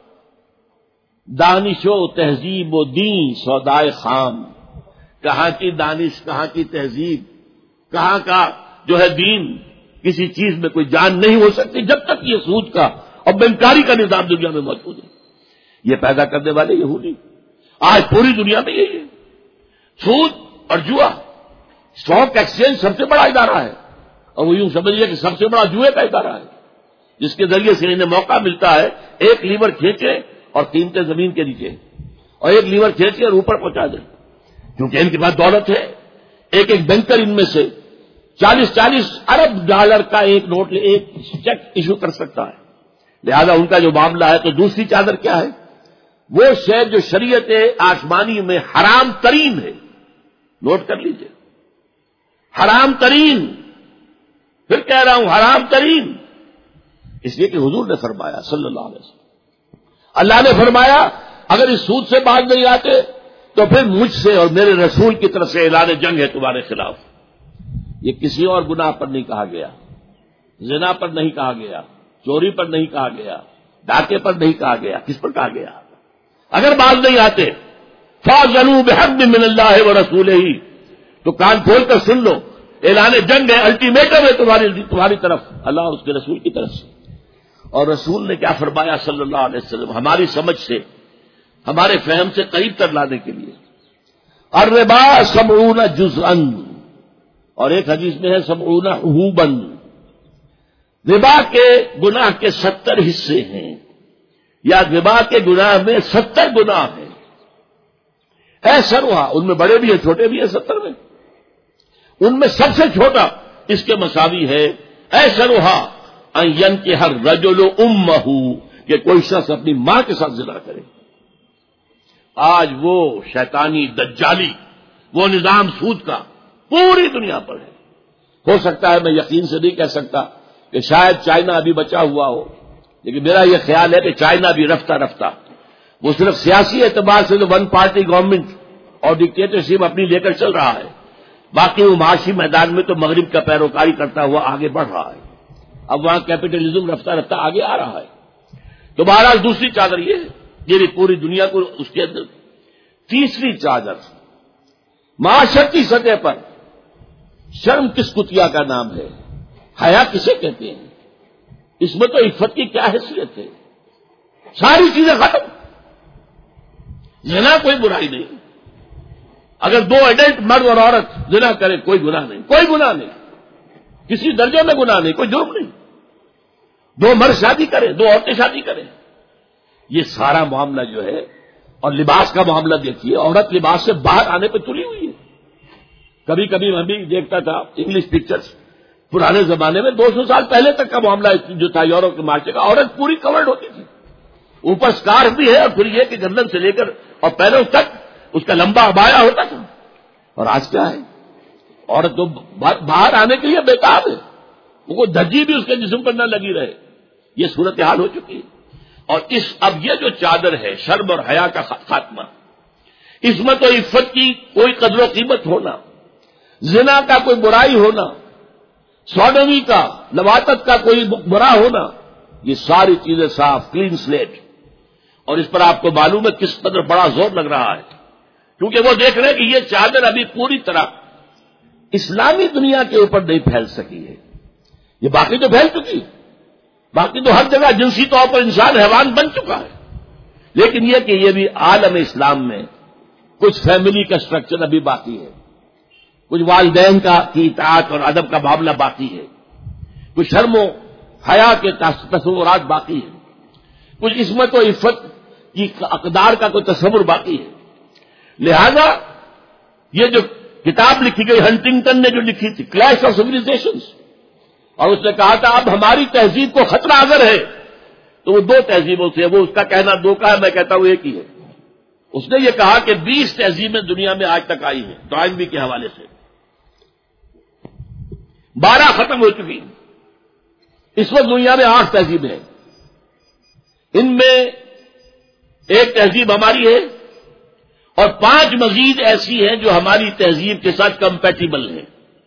دانش و تہذیب و دین سودائے خام، کہاں کی دانش، کہاں کی تہذیب، کہاں کا جو ہے دین، کسی چیز میں کوئی جان نہیں ہو سکتی جب تک یہ سود کا اور بینکاری کا نظام دنیا میں موجود ہے۔ یہ پیدا کرنے والے یہودی، آج پوری دنیا میں یہی ہے، سود اور جوا۔ اسٹاک ایکسچینج سب سے بڑا ادارہ ہے، اور وہ یوں سمجھیے کہ سب سے بڑا جوئے کا ادارہ ہے، جس کے ذریعے سے انہیں موقع ملتا ہے ایک لیور کھینچے اور قیمتیں زمین کے نیچے، اور ایک لیور کھینچے اور اوپر پہنچا دیں، کیونکہ ان کے پاس دولت ہے۔ ایک ایک بینکر ان میں سے چالیس چالیس ارب ڈالر کا ایک نوٹ ایک چیک ایشو کر سکتا ہے، لہذا ان کا جو معاملہ ہے۔ تو دوسری چادر کیا ہے، وہ شے جو شریعت آسمانی میں حرام ترین ہے، نوٹ کر لیجئے، حرام ترین، پھر کہہ رہا ہوں حرام ترین، اس لیے کہ حضور نے فرمایا صلی اللہ علیہ وسلم، اللہ نے فرمایا اگر اس سود سے باز نہیں آتے تو پھر مجھ سے اور میرے رسول کی طرف سے اعلان جنگ ہے تمہارے خلاف۔ یہ کسی اور گناہ پر نہیں کہا گیا، زنا پر نہیں کہا گیا، چوری پر نہیں کہا گیا، ڈاکے پر نہیں کہا گیا، کس پر کہا گیا؟ اگر باز نہیں آتے فَاذَنُوا بِحَرْبٍ مِّنَ اللَّهِ وَرَسُولِهِ، تو کان کھول کر سن لو، اعلان جنگ ہے، الٹیمیٹم ہے تمہاری تمہاری طرف، اللہ اور اس کے رسول کی طرف سے۔ اور رسول نے کیا فرمایا صلی اللہ علیہ وسلم، ہماری سمجھ سے، ہمارے فہم سے قریب تر لانے کے لیے، الربا سبعون جزءا، اور ایک حدیث میں ہے سبعون حبوبا، ربا کے گناہ کے ستر حصے ہیں، یا ربا کے گناہ میں ستر گناہ ہیں، ایسا ہوا، ان میں بڑے بھی ہیں چھوٹے بھی ہیں، ستر میں ان میں سب سے چھوٹا اس کے مساوی ہے، ایسا ہوا ان کے ہر رجل امہ، کہ کوئی شخص اپنی ماں کے ساتھ زنا کرے۔ آج وہ شیطانی دجالی، وہ نظام سود کا پوری دنیا پر ہے۔ ہو سکتا ہے میں یقین سے نہیں کہہ سکتا کہ شاید چائنا ابھی بچا ہوا ہو، لیکن میرا یہ خیال ہے کہ چائنا بھی رفتہ رفتہ، وہ صرف سیاسی اعتبار سے تو ون پارٹی گورنمنٹ اور ڈکٹیٹرشپ اپنی لے کر چل رہا ہے، باقی وہ معاشی میدان میں تو مغرب کا پیروکاری کرتا ہوا آگے بڑھ رہا ہے۔ اب وہاں کیپٹلزم رفتہ رفتہ آگے آ رہا ہے۔ تو بہرحال دوسری چادر یہ ہے، یہ پوری دنیا کو اس کے اندر۔ تیسری چادر، معاشرتی سطح پر شرم کس کتیا کا نام ہے، حیا کسے کہتے ہیں، اس میں تو عفت کی کیا حیثیت ہے، ساری چیزیں ختم۔ زنا کوئی برائی نہیں، اگر دو ایڈلٹ مرد اور عورت زنا کرے کوئی گناہ نہیں، کوئی گناہ نہیں، کسی درجے میں گناہ نہیں، کوئی جرم نہیں۔ دو مرد شادی کریں، دو عورتیں شادی کریں، یہ سارا معاملہ جو ہے، اور لباس کا معاملہ دیکھیے، عورت لباس سے باہر آنے پہ تلی ہوئی ہے، کبھی کبھی میں بھی دیکھتا تھا انگلش پکچرز، پرانے زمانے میں دو سو سال پہلے تک کا معاملہ جو تھا یورپ کے معاشرے کا، عورت پوری کورڈ ہوتی تھی، اوپر سکارف بھی ہے اور پھر یہ کہ گردن سے لے کر اور پیروں تک اس کا لمبا عبایا ہوتا تھا. اور آج کیا ہے؟ عورت تو باہر آنے کے لیے بےتاب ہے، وہ کوئی دھجی بھی اس کے جسم پر نہ لگی رہے. یہ صورتحال ہو چکی ہے. اور اس اب یہ جو چادر ہے شرم اور حیا کا خاتمہ، عصمت و عفت کی کوئی قدر و قیمت ہونا، زنا کا کوئی برائی ہونا، سوڈومی کا، لواطت کا کوئی برا ہونا، یہ ساری چیزیں صاف کلین سلیٹ. اور اس پر آپ کو معلوم ہے کس قدر بڑا زور لگ رہا ہے، کیونکہ وہ دیکھ رہے ہیں کہ یہ چادر ابھی پوری طرح اسلامی دنیا کے اوپر نہیں پھیل سکی ہے. یہ باقی تو پھیل چکی ہے، باقی تو ہر جگہ جنسی طور پر انسان حیوان بن چکا ہے، لیکن یہ کہ یہ بھی عالم اسلام میں کچھ فیملی کا سٹرکچر ابھی باقی ہے، کچھ والدین کا کی اطاعت اور ادب کا معاملہ باقی ہے، کچھ شرم و حیا کے تصورات باقی ہیں، کچھ عصمت و عفت کی اقدار کا کوئی تصور باقی ہے. لہذا یہ جو کتاب لکھی گئی ہنٹنگٹن نے جو لکھی تھی کلیش آف سیویلائزیشنز، اور اس نے کہا تھا اب ہماری تہذیب کو خطرہ اگر ہے تو وہ دو تہذیبوں سے، وہ اس کا کہنا دو کا ہے، میں کہتا ہوں ایک ہی ہے. اس نے یہ کہا کہ بیس تہذیبیں دنیا میں آج تک آئی ہیں ڈرائنگ کے حوالے سے، بارہ ختم ہو چکی. اس وقت دنیا میں آٹھ تہذیبیں ہیں، ان میں ایک تہذیب ہماری ہے اور پانچ مزید ایسی ہیں جو ہماری تہذیب کے ساتھ کمپیٹیبل ہیں،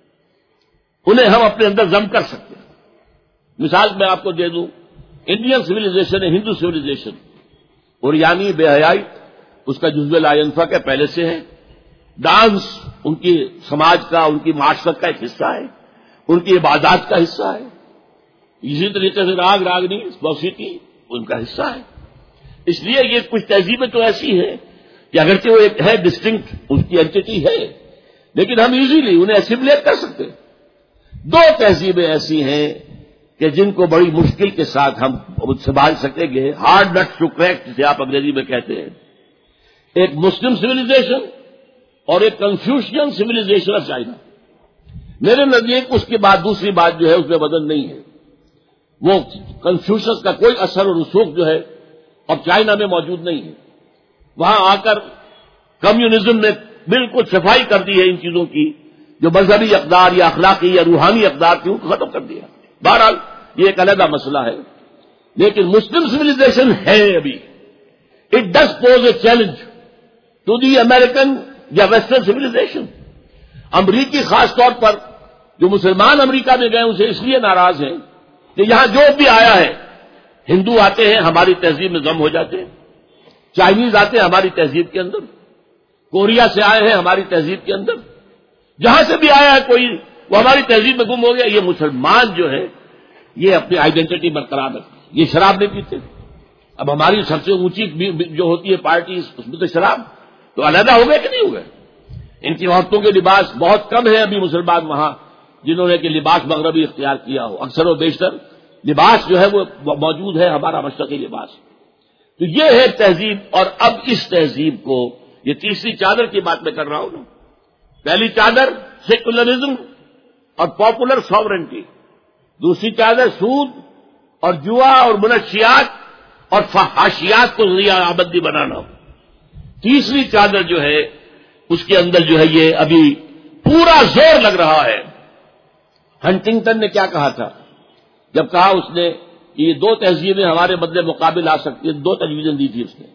انہیں ہم اپنے اندر ضم کر سکتے ہیں. مثال میں آپ کو دے دوں، انڈین سویلائزیشن ہے، ہندو سویلائزیشن، اور یعنی بے حیائی اس کا جزو لا ینفع کے پہلے سے ہے. ڈانس ان کی سماج کا، ان کی معاشرت کا ایک حصہ ہے، ان کی عبادات کا حصہ ہے. اسی طریقے سے راگ راگنی موسیقی ان کا حصہ ہے. اس لیے یہ کچھ تہذیبیں تو ایسی ہیں کہ اگرچہ وہ ایک ہے ڈسٹنکٹ اس کی اینٹی ہے، لیکن ہم ایزیلی انہیں اسیملیٹ کر سکتے ہیں. دو تہذیبیں ایسی ہیں کہ جن کو بڑی مشکل کے ساتھ ہم سنبھال سکیں گے، ہارڈ نٹ ٹو کریک جسے آپ انگریزی میں کہتے ہیں. ایک مسلم سویلائزیشن اور ایک کنفیوشین سویلائزیشن آف چائنا. میرے نزدیک اس کے بعد دوسری بات جو ہے اس میں وزن نہیں ہے. وہ کنفیوشس کا کوئی اثر اور رسوخ جو ہے اب چائنا میں موجود نہیں ہے. وہاں آ کر کمیونزم نے بالکل صفائی کر دی ہے ان چیزوں کی، جو مذہبی اقدار یا اخلاقی یا روحانی اقدار تھی ان کو ختم کر دیا. بہرحال یہ ایک علیحدہ مسئلہ ہے، لیکن مسلم سویلائزیشن ہے ابھی. It does pose a challenge to the American یا ویسٹرن سویلائزیشن. امریکی خاص طور پر جو مسلمان امریکہ میں گئے اسے اس لیے ناراض ہیں کہ یہاں جو بھی آیا ہے، ہندو آتے ہیں ہماری تہذیب میں ضم ہو جاتے ہیں، چائنیز آتے ہیں ہماری تہذیب کے اندر، کوریا سے آئے ہیں ہماری تہذیب کے اندر، جہاں سے بھی آیا ہے کوئی وہ ہماری تہذیب میں گم ہو گیا. یہ مسلمان جو ہے یہ اپنی آئیڈینٹی برقرار رکھتے، یہ شراب نہیں پیتے. اب ہماری سب سے اونچی جو ہوتی ہے پارٹی اس میں تو شراب، تو علیحدہ ہو گئے کہ نہیں ہو گئے؟ ان کی عورتوں کے لباس بہت کم ہے ابھی مسلمان وہاں جنہوں نے کہ لباس مغربی اختیار کیا ہو. اکثر و بیشتر لباس جو ہے وہ موجود ہے ہمارا مشرقی لباس. تو یہ ہے تہذیب. اور اب اس تہذیب کو، یہ تیسری چادر کی بات میں کر رہا ہوں نا، پہلی چادر سیکولرزم اور پاپولر ساورنٹی، دوسری چادر سود اور جوا اور منشیات اور فحاشیات کو ذریعہ آمدنی بنانا، تیسری چادر جو ہے اس کے اندر جو ہے یہ ابھی پورا زور لگ رہا ہے. ہنٹنگٹن نے کیا کہا تھا جب کہا اس نے کہ یہ دو تہذیبیں ہمارے بدلے مقابل آ سکتی ہیں؟ دو تجویزیں دی تھی اس نے.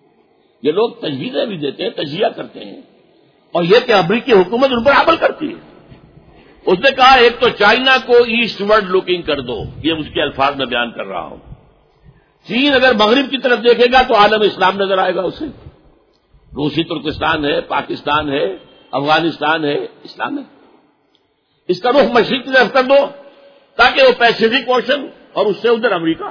یہ لوگ تجویزیں بھی دیتے ہیں، تجزیہ کرتے ہیں، اور یہ کہ امریکی حکومت ان پر عمل کرتی ہے. اس نے کہا ایک تو چائنا کو ایسٹ ورڈ لوکنگ کر دو، یہ اس کے الفاظ میں بیان کر رہا ہوں. چین اگر مغرب کی طرف دیکھے گا تو عالم اسلام نظر آئے گا اسے. روسی ترکستان ہے، پاکستان ہے، افغانستان ہے، اسلام ہے. اس کا رخ مشرق کی طرف کر دو تاکہ وہ پیسیفک اوشن اور اس سے ادھر امریکہ.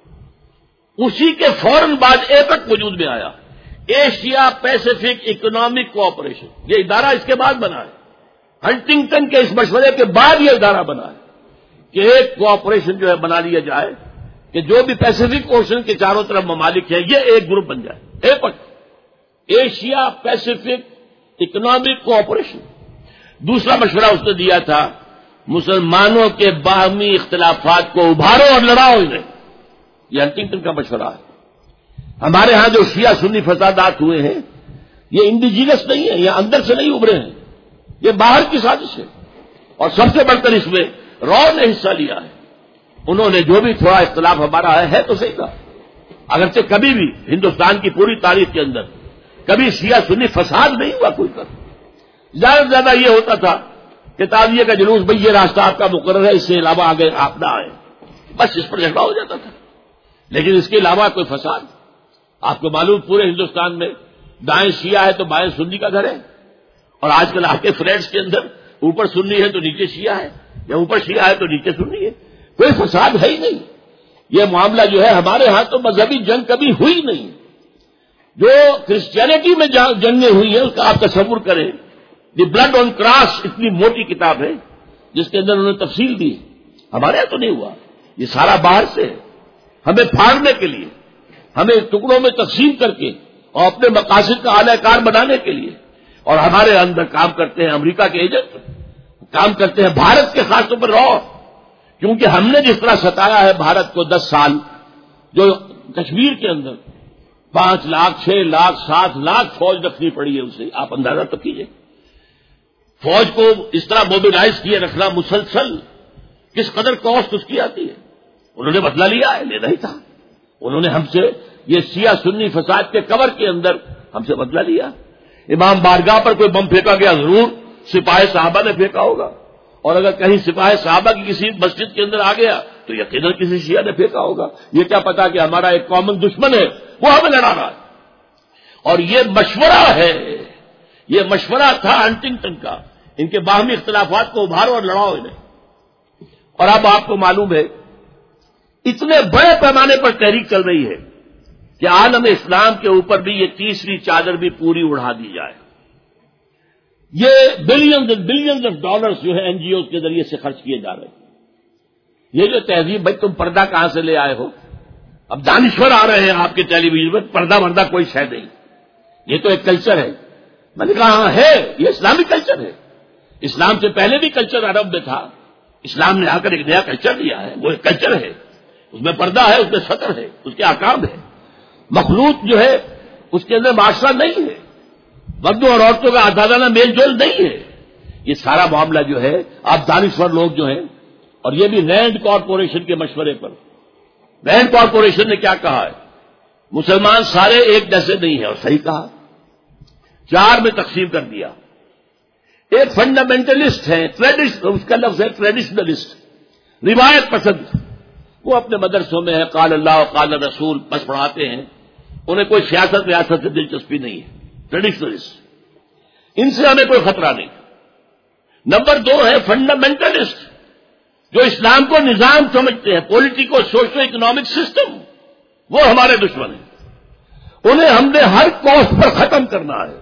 اسی کے فوراً بعد ایپک وجود میں آیا، ایشیا پیسیفک اکنامک کوآپریشن. یہ ادارہ اس کے بعد بنا ہے، ہنٹنگٹن کے اس مشورے کے بعد یہ ادارہ بنا ہے کہ ایک کوآپریشن جو ہے بنا لیا جائے کہ جو بھی پیسیفک اوشن کے چاروں طرف ممالک ہیں یہ ایک گروپ بن جائے، APEC, Asia Pacific economic cooperation. دوسرا مشورہ اس نے دیا تھا مسلمانوں کے باہمی اختلافات کو ابھارو اور لڑاؤ انہیں. یہ ہنٹنگٹن کا مشورہ ہے. ہمارے ہاں جو شیعہ سنی فسادات ہوئے ہیں یہ انڈیجینس نہیں ہے، یہ اندر سے نہیں ابھرے ہیں، یہ باہر کی سازش ہے. اور سب سے بڑھ کر اس میں رو نے حصہ لیا ہے. انہوں نے جو بھی تھوڑا اختلاف ہمارا ہے ہے تو صحیح تھا، اگرچہ کبھی بھی ہندوستان کی پوری تاریخ کے اندر کبھی شیعہ سنی فساد نہیں ہوا کوئی کر. زیادہ سے زیادہ یہ ہوتا تھا کہ تعزیے کا جلوس، بھئی یہ راستہ آپ کا مقرر ہے، اس سے علاوہ آگے آپ نہ آئے، بس اس پر جھگڑا ہو جاتا تھا. لیکن اس کے علاوہ کوئی فساد، آپ کو معلوم پورے ہندوستان میں دائیں شیعہ ہے تو بائیں سنی کا گھر ہے. اور آج کل آپ کے فلیٹس کے اندر اوپر سنی ہے تو نیچے شیعہ ہے، یا اوپر شیعہ ہے تو نیچے سنی ہے. کوئی فساد ہے ہی نہیں. یہ معاملہ جو ہے ہمارے ہاں تو مذہبی جنگ کبھی ہوئی نہیں. جو کرسچینٹی میں جنگیں ہوئی ہیں اس کا آپ تصور کریں. دی بلڈ آن کراس اتنی موٹی کتاب ہے جس کے اندر انہوں نے تفصیل دی. ہمارے یہاں تو نہیں ہوا. یہ سارا باہر سے ہے، ہمیں پھاڑنے کے لیے، ہمیں ٹکڑوں میں تقسیم کر کے اور اپنے مقاصد کا اعلی کار بنانے کے لیے. اور ہمارے اندر کام کرتے ہیں امریکہ کے ایجنٹ، کام کرتے ہیں بھارت کے خاص طور پر رو. کیونکہ ہم نے جس طرح ستایا ہے بھارت کو دس سال، جو کشمیر کے اندر پانچ لاکھ چھ لاکھ سات لاکھ فوج رکھنی پڑی ہے اسے، آپ اندازہ تو کیجیے. فوج کو اس طرح موبلائز کیے رکھنا مسلسل کس قدر کاسٹ اس کی آتی ہے. انہوں نے بدلہ لیا ہے، لینا ہی تھا. انہوں نے ہم سے یہ سیاہ سنی فساد کے کور کے اندر ہم سے بدلہ لیا. امام بارگاہ پر کوئی بم پھینکا گیا، ضرور سپاہی صحابہ نے پھینکا ہوگا. اور اگر کہیں سپاہی صحابہ کی کسی مسجد کے اندر آ گیا تو یقیناً کسی شیعہ نے پھینکا ہوگا. یہ کیا پتا کہ ہمارا ایک کامن دشمن ہے وہ ہمیں لڑا رہا ہے. اور یہ مشورہ ہے، یہ مشورہ تھا ہنٹنگٹن کا، ان کے باہمی اختلافات کو ابھارو اور لڑاؤ انہیں. اور اب آپ کو معلوم ہے اتنے بڑے پیمانے پر تحریک چل رہی ہے کہ عالم اسلام کے اوپر بھی یہ تیسری چادر بھی پوری اڑا دی جائے. یہ billions and billions of dollars جو ہے این جی اوز کے ذریعے سے خرچ کیے جا رہے ہیں. یہ جو تہذیب، بھائی تم پردہ کہاں سے لے آئے ہو؟ اب دانشور آ رہے ہیں آپ کے ٹیلی ویژن میں، پردہ وردہ کوئی شے نہیں، یہ تو ایک کلچر ہے. میں نے کہا ہاں ہے، یہ اسلامی کلچر ہے. اسلام سے پہلے بھی کلچر عرب میں تھا، اسلام نے آ کر ایک نیا کلچر دیا ہے، وہ ایک کلچر ہے. اس میں پردہ ہے، اس میں سطر ہے، اس کے احکام ہے. مخلوط جو ہے اس کے اندر معاشرہ نہیں ہے، مردوں اور عورتوں کا آزادانہ میل جول نہیں ہے. یہ سارا معاملہ جو ہے آپ دانشور لوگ جو ہیں، اور یہ بھی رینڈ کارپوریشن کے مشورے پر. رینڈ کارپوریشن نے کیا کہا ہے؟ مسلمان سارے ایک جیسے نہیں ہیں، اور صحیح کہا. چار میں تقسیم کر دیا. ایک فنڈامنٹلسٹ ہے، اس کا لفظ ہے ٹریڈیشنلسٹ، روایت پسند. وہ اپنے مدرسوں میں ہے، قال اللہ و قال رسول بس پڑھاتے ہیں، انہیں کوئی سیاست ریاست سے دلچسپی نہیں ہے. ٹریڈیشنلسٹ، ان سے ہمیں کوئی خطرہ نہیں. نمبر دو ہے فنڈامنٹلسٹ، جو اسلام کو نظام سمجھتے ہیں، پولیٹیکو سوشو اکنامک سسٹم، وہ ہمارے دشمن ہیں. انہیں ہم نے ہر کاسٹ پر ختم کرنا ہے.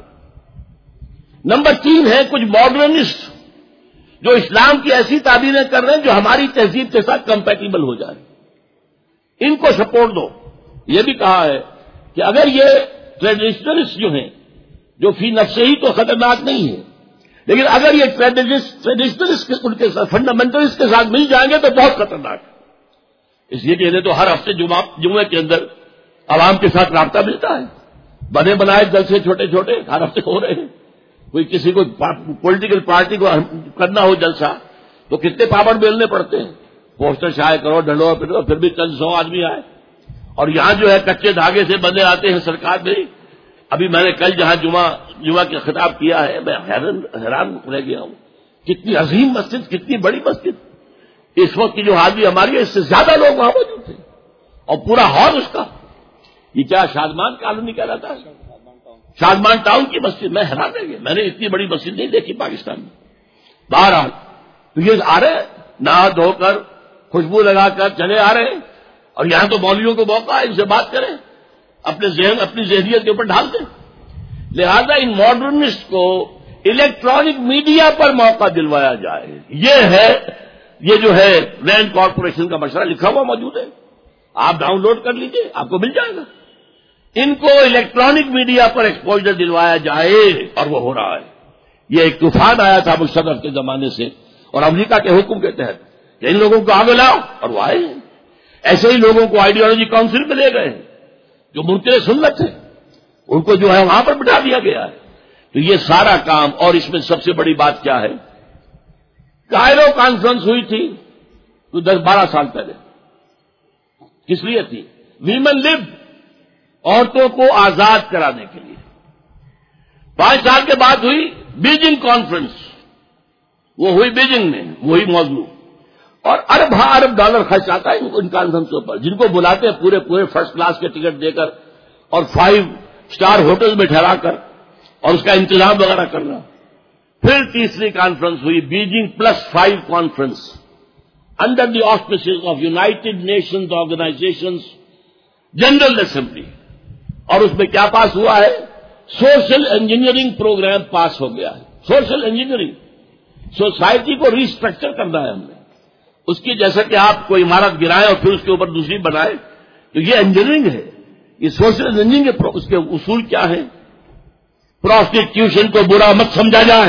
نمبر تین ہے کچھ ماڈرنسٹ، جو اسلام کی ایسی تعبیریں کر رہے ہیں جو ہماری تہذیب کے ساتھ کمپیٹیبل ہو جائے. ان کو سپورٹ دو. یہ بھی کہا ہے کہ اگر یہ ٹریڈیشنلسٹ جو ہیں، جو فی نفس ہی تو خطرناک نہیں ہے، لیکن اگر یہ ٹریڈیشنلسٹ ان کے ساتھ فنڈامنٹلسٹ کے ساتھ مل جائیں گے تو بہت خطرناک ہے. اس لیے کہ انہیں تو ہر ہفتے جمعہ جمعے کے اندر عوام کے ساتھ رابطہ ملتا ہے. بنے بنائے جلسے چھوٹے چھوٹے ہر ہفتے ہو رہے ہیں. کوئی کسی کو پولیٹیکل پارٹی کو کرنا ہو جلسہ تو کتنے پابند ملنے پڑتے ہیں. پوسٹر شائع کرو، ڈنڈو پٹو، پھر بھی چند سو آدمی آئے. اور یہاں جو ہے کچے دھاگے سے بندے آتے ہیں سرکار میں. ابھی میں نے کل جہاں جمعہ جمعہ کا خطاب کیا ہے، میں حیران حیران رہ گیا ہوں. کتنی عظیم مسجد، کتنی بڑی مسجد. اس وقت کی جو حاضری ہماری ہے اس سے زیادہ لوگ وہاں موجود تھے، اور پورا ہال اس کا. یہ کیا شادمان کالونی کہلاتا ہے؟ شادمان ٹاؤن کی مسجد. میں حیران رہ گیا، میں نے اتنی بڑی مسجد نہیں دیکھی پاکستان میں. بہرحال تو یہ آ رہے ہیں نہا دھو کر، خوشبو لگا کر چلے آ رہے ہیں. اور یہاں تو مولویوں کو موقع ہے، ان سے بات کریں، اپنے ذہن اپنی ذہنیت کے اوپر ڈال دیں. لہذا ان ماڈرنسٹ کو الیکٹرانک میڈیا پر موقع دلوایا جائے. یہ ہے یہ جو ہے رینڈ کارپوریشن کا مشورہ، لکھا ہوا موجود ہے، آپ ڈاؤن لوڈ کر لیجئے، آپ کو مل جائے گا. ان کو الیکٹرانک میڈیا پر ایکسپوجر دلوایا جائے، اور وہ ہو رہا ہے. یہ ایک طوفان آیا تھا مشرف کے زمانے سے اور امریکہ کے حکم کے تحت کہ ان لوگوں کو آگے لاؤ، اور وہ آئے ہیں. ایسے ہی لوگوں کو آئیڈیالوجی کاؤنسل میں لے گئے ہیں جو منکر سنت ہے، ان کو جو ہے وہاں پر بٹھا دیا گیا ہے. تو یہ سارا کام، اور اس میں سب سے بڑی بات کیا ہے، کائرو کانفرنس ہوئی تھی تو دس بارہ سال پہلے. کس لیے تھی؟ ویمن لب، عورتوں کو آزاد کرانے کے لیے. پانچ سال کے بعد ہوئی بیجنگ کانفرنس، وہ ہوئی بیجنگ میں، وہی موضوع. اور ارب ہاں ارب ڈالر خرچ آتا ہے ان کانفرنسوں پر، جن کو بلاتے ہیں پورے پورے فرسٹ کلاس کے ٹکٹ دے کر اور فائیو اسٹار ہوٹل میں ٹھہرا کر اور اس کا انتظام وغیرہ کرنا. پھر تیسری کانفرنس ہوئی Beijing plus five conference under the auspices of United Nations organizations general assembly. اور اس میں کیا پاس ہوا ہے؟ سوشل انجینئرنگ پروگرام پاس ہو گیا ہے. سوشل انجینئرنگ، سوسائٹی کو ریسٹرکچر کرنا ہے ہم نے. اس کی جیسا کہ آپ کوئی عمارت گرائیں اور پھر اس کے اوپر دوسری بنائیں، تو یہ انجینئرنگ ہے. یہ سوشل انجینئرنگ، اس کے اصول کیا ہے؟ پروسٹیٹیوشن کو برا مت سمجھا جائے.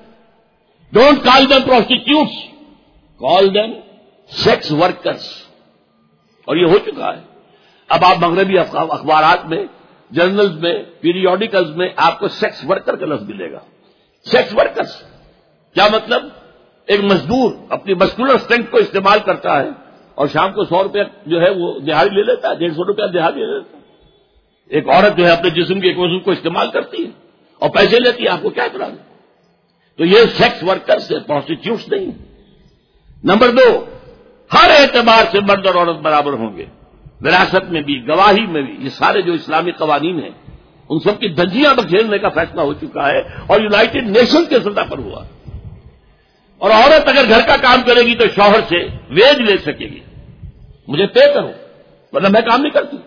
Don't call them prostitutes, call them sex workers. اور یہ ہو چکا ہے. اب آپ مغربی اخبارات میں، جرنلز میں، پیریوڈیکلز میں آپ کو سیکس ورکر کا لفظ ملے گا. سیکس ورکرس کیا مطلب؟ ایک مزدور اپنی مسکولر اسٹرینتھ کو استعمال کرتا ہے اور شام کو سو روپے جو ہے وہ دہاڑی لے لیتا ہے، ڈیڑھ سو روپیہ دہاڑی لے لیتا ہے. ایک عورت جو ہے اپنے جسم کے ایک عضو کو استعمال کرتی ہے اور پیسے لیتی ہے، آپ کو کیا اعتراض ہے؟ تو یہ سیکس ورکرس ہے، پروسٹیٹیوٹس نہیں. نمبر دو، ہر اعتبار سے مرد اور عورت برابر ہوں گے، وراثت میں بھی، گواہی میں بھی. یہ سارے جو اسلامی قوانین ہیں ان سب کی دھجیاں بکھیرنے کا فیصلہ ہو چکا ہے اور یونائٹڈ نیشن کے سطح پر ہوا. اور عورت اگر گھر کا کام کرے گی تو شوہر سے ویج لے سکے گی، مجھے طے کرو ورنہ میں کام نہیں کرتی.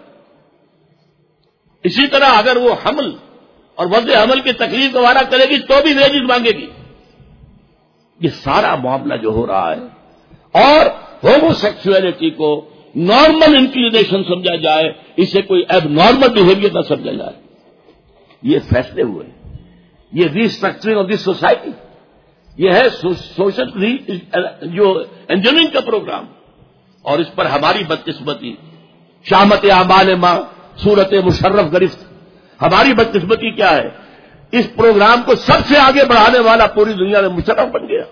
اسی طرح اگر وہ حمل اور وضع حمل کی تکلیف گوارا کرے گی تو بھی ویجز مانگے گی. یہ سارا معاملہ جو ہو رہا ہے، اور ہومو سیکسولیٹی کو نارمل انکلینیشن سمجھا جائے، اسے کوئی ایب نارمل بہیویئر نہ سمجھا جائے. یہ فیصلے ہوئے. یہ ریسٹرکچرنگ آف دس سوسائٹی، یہ ہے سوشل جو انجینئرنگ کا پروگرام. اور اس پر ہماری بدقسمتی، شامت اعمال ماں صورت مشرف گرفت. ہماری بدقسمتی کیا ہے؟ اس پروگرام کو سب سے آگے بڑھانے والا پوری دنیا میں مشرف بن گیا.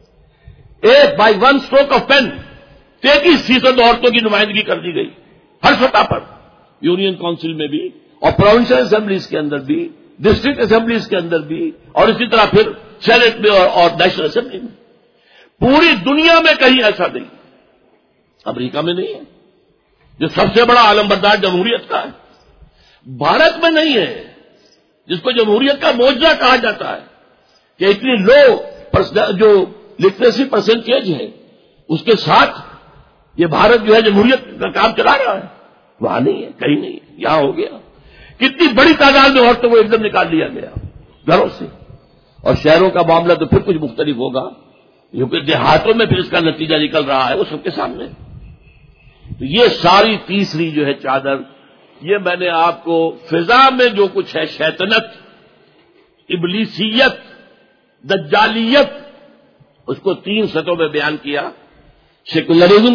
ایک by one stroke of pen تینتیس فیصد عورتوں کی نمائندگی کر دی گئی ہر سطح پر، یونین کونسل میں بھی اور پروونشل اسمبلیز کے اندر بھی، ڈسٹرکٹ اسمبلیز کے اندر بھی، اور اسی طرح پھر سینٹ میں اور, اور نیشنل اسمبلی میں. پوری دنیا میں کہیں ایسا نہیں. امریکہ میں نہیں ہے جو سب سے بڑا علمبردار جمہوریت کا ہے. بھارت میں نہیں ہے جس کو جمہوریت کا معجزہ کہا جاتا ہے کہ اتنی لو جو لٹریسی پرسنٹیج ہے اس کے ساتھ یہ بھارت جو ہے جمہوریت کا کام چلا رہا ہے. وہاں نہیں ہے، کہیں نہیں ہے، یہاں ہو گیا. کتنی بڑی تعداد میں عورتوں کو ایک دم نکال دیا گیا گھروں سے. اور شہروں کا معاملہ تو پھر کچھ مختلف ہوگا کیونکہ دیہاتوں میں پھر اس کا نتیجہ نکل رہا ہے وہ سب کے سامنے. تو یہ ساری تیسری جو ہے چادر، یہ میں نے آپ کو فضا میں جو کچھ ہے شیطنت، ابلیسیت، دجالیت، اس کو تین سطحوں میں بیان کیا. Secularism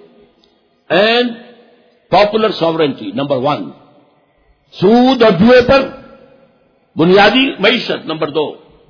and popular sovereignty number one, سود اور جوئے پر بنیادی معیشت نمبر دو،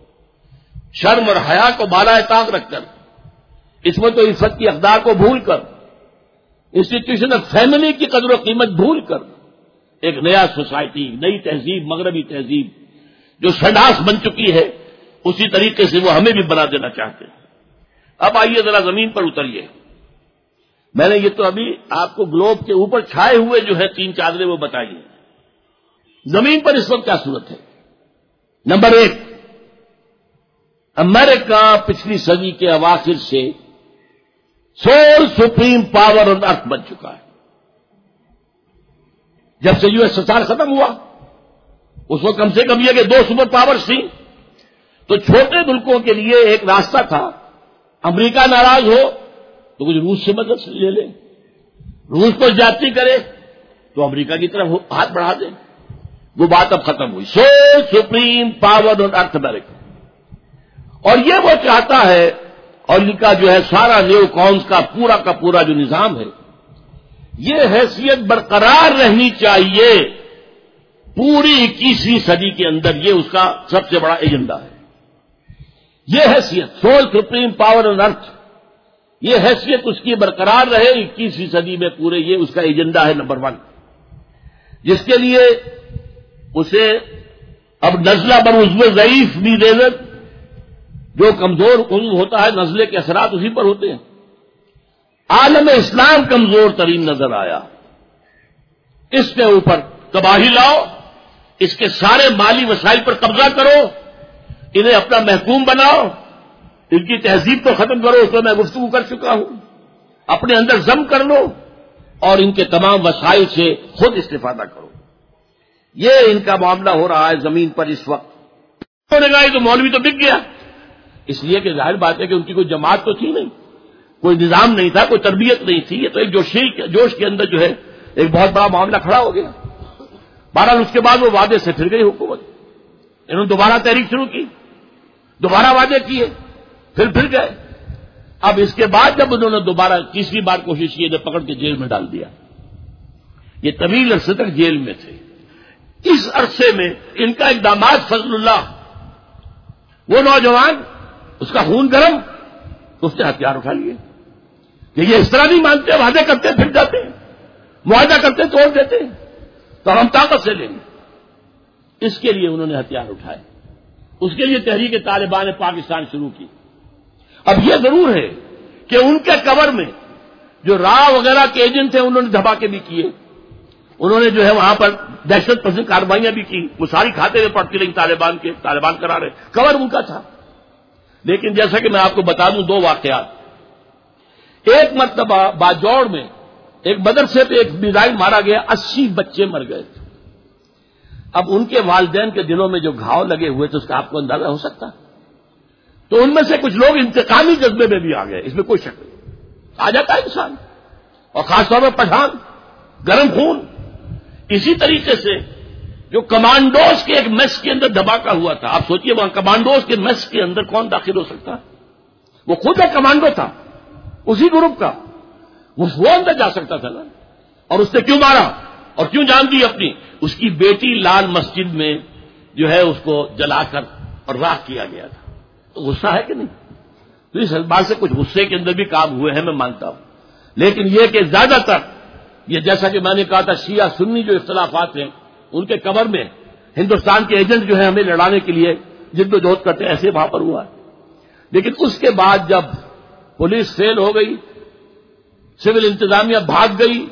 شرم اور حیا کو بالائے طاق رکھ کر، عصمت و عفت کی اقدار کو بھول کر، انسٹیٹیوشن آف فیملی کی قدر و قیمت بھول کر ایک نیا سوسائٹی، نئی تہذیب، مغربی تہذیب جو سڈاس بن چکی ہے اسی طریقے سے وہ ہمیں بھی بنا دینا چاہتے ہیں. اب آئیے ذرا زمین پر اتریے. میں نے یہ تو ابھی آپ کو گلوب کے اوپر چھائے ہوئے جو ہے تین چادریں وہ بتائی ہیں. زمین پر اس وقت کیا صورت ہے؟ نمبر ایک، امریکہ پچھلی صدی کے اواخر سے sole supreme power on earth بن چکا ہے. جب سے یو ایس ایس آر ختم ہوا اس وقت کم سے کم یہ کہ دو سپر پاورز تھیں تو چھوٹے ملکوں کے لیے ایک راستہ تھا. امریکہ ناراض ہو تو کچھ روس سے مدد لے لیں، روس کو زیادتی کرے تو امریکہ کی طرف ہاتھ بڑھا دیں. وہ بات اب ختم ہوئی. So supreme power on earth امریکہ. اور یہ وہ چاہتا ہے، اور ان کا جو ہے سارا نیو کونس کا پورا کا پورا جو نظام ہے، یہ حیثیت برقرار رہنی چاہیے پوری اکیسویں صدی کے اندر، یہ اس کا سب سے بڑا ایجنڈا ہے۔ یہ حیثیت sole supreme power on earth, یہ حیثیت اس کی برقرار رہے اکیسویں صدی میں پورے، یہ اس کا ایجنڈا ہے نمبر ون، جس کے لیے اسے اب نزلہ بر عضو ضعیف بھی دے دے، جو کمزور عضو ہوتا ہے نزلے کے اثرات اسی پر ہوتے ہیں۔ عالم اسلام کمزور ترین نظر آیا، اس کے اوپر تباہی لاؤ، اس کے سارے مالی وسائل پر قبضہ کرو، انہیں اپنا محکوم بناؤ، ان کی تہذیب کو ختم کرو، اس پر میں گفتگو کر چکا ہوں، اپنے اندر ضم کر لو اور ان کے تمام وسائل سے خود استفادہ کرو۔ یہ ان کا معاملہ ہو رہا ہے زمین پر اس وقت۔ انہوں نے کہا یہ تو مولوی تو بک گیا، اس لیے کہ ظاہر بات ہے کہ ان کی کوئی جماعت تو تھی نہیں، کوئی نظام نہیں تھا، کوئی تربیت نہیں تھی، یہ تو ایک جوشی جوش کے اندر جو ہے ایک بہت بڑا معاملہ کھڑا ہو گیا۔ بہرحال اس کے بعد وہ وعدے سے پھر گئی حکومت، انہوں نے دوبارہ تحریک شروع کی، دوبارہ وعدے کیے، پھر پھر گئے۔ اب اس کے بعد جب انہوں نے دوبارہ تیسری بار کوشش کی، جب پکڑ کے جیل میں ڈال دیا، یہ طویل عرصے تک جیل میں تھے۔ اس عرصے میں ان کا ایک داماد فضل اللہ، وہ نوجوان، اس کا خون گرم، اس نے ہتھیار اٹھا لیے کہ یہ اس طرح نہیں مانتے، وعدے کرتے پھر جاتے ہیں، معاہدہ کرتے توڑ دیتے ہیں، تو ہم طاقت سے لیں گے۔ اس کے لیے انہوں نے ہتھیار اٹھائے، اس کے لیے تحریک طالبان پاکستان شروع کی۔ اب یہ ضرور ہے کہ ان کے کور میں جو را وغیرہ کے ایجنٹ تھے انہوں نے دھماکے بھی کیے، انہوں نے جو ہے وہاں پر دہشت پسند کارروائیاں بھی کی، وہ ساری کھاتے ہوئے پڑتی رہی طالبان کے، طالبان کرا رہے، کور ان کا تھا۔ لیکن جیسا کہ میں آپ کو بتا دوں دو واقعات، ایک مرتبہ باجوڑ میں ایک مدرسے پہ ایک میزائل مارا گیا، اسی بچے مر گئے تھے۔ اب ان کے والدین کے دلوں میں جو گھاؤ لگے ہوئے تھے اس کا آپ کو اندازہ ہو سکتا، تو ان میں سے کچھ لوگ انتقامی جذبے میں بھی آ گئے، اس میں کوئی شک نہیں، آ جاتا ہے انسان، اور خاص طور پر پٹھان، گرم خون۔ اسی طریقے سے جو کمانڈوز کے ایک میس کے اندر دھماکہ ہوا تھا، آپ سوچئے وہاں کمانڈوز کے میس کے اندر کون داخل ہو سکتا، وہ خود ایک کمانڈو تھا اسی گروپ کا، وہ اندر جا سکتا تھا نا، اور اس نے کیوں مارا اور کیوں جان دی اپنی؟ اس کی بیٹی لال مسجد میں جو ہے اس کو جلا کر اور راکھ کیا گیا تھا، تو غصہ ہے کہ نہیں؟ تو اس بات سے کچھ غصے کے اندر بھی کام ہوئے ہیں، میں مانتا ہوں، لیکن یہ کہ زیادہ تر یہ جیسا کہ میں نے کہا تھا شیعہ سنی جو اختلافات ہیں ان کے کور میں ہندوستان کے ایجنٹ جو ہے ہمیں لڑانے کے لیے جد و جہد کرتے ہیں، ایسے وہاں پر ہوا ہے۔ لیکن اس کے بعد جب پولیس فیل ہو گئی، سول انتظامیہ بھاگ گئی،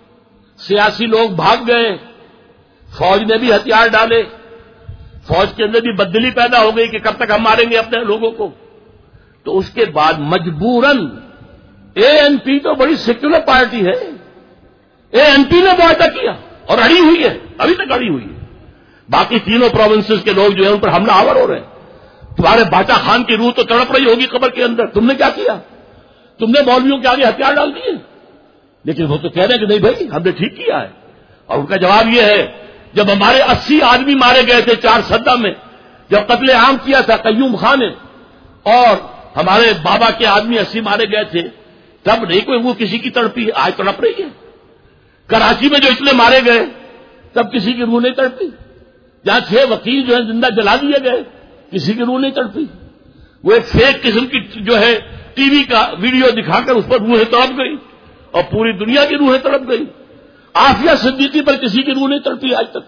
سیاسی لوگ بھاگ گئے، فوج نے بھی ہتھیار ڈالے، فوج کے اندر بھی بدلی پیدا ہو گئی کہ کب تک ہم ماریں گے اپنے لوگوں کو، تو اس کے بعد مجبوراً اے این پی تو بڑی سیکولر پارٹی ہے، اے این پی نے معاہدہ کیا اور اڑی ہوئی ہے، ابھی تک اڑی ہوئی ہے۔ باقی تینوں پروونسز کے لوگ جو ہیں ان پر حملہ آور ہو رہے ہیں، تمہارے باچا خان کی روح تو تڑپ رہی ہوگی قبر کے اندر، تم نے کیا کیا؟ تم نے مولویوں کے آگے ہتھیار ڈال دیے، لیکن وہ تو کہہ رہے ہیں کہ نہیں بھائی ہم نے ٹھیک کیا ہے، اور ان کا جواب یہ ہے جب ہمارے اسی آدمی مارے گئے تھے چار سدہ میں، جب قتل عام کیا تھا قیوم خان نے، اور ہمارے بابا کے آدمی اسی مارے گئے تھے، تب نہیں کوئی وہ کسی کی تڑپی، آج تڑپ رہی ہے۔ کراچی میں جو اتنے مارے گئے تب کسی کی روح نہیں تڑپی، جہاں چھ وکیل جو ہیں زندہ جلا دیے گئے کسی کی روح نہیں تڑپی۔ وہ ایک فیک قسم کی جو ہے ٹی وی کا ویڈیو دکھا کر اس پر روحیں تڑپ گئی اور پوری دنیا کی روحیں تڑپ گئی۔ عافیہ صدیقی پر کسی کی روح نہیں تڑپی آج تک،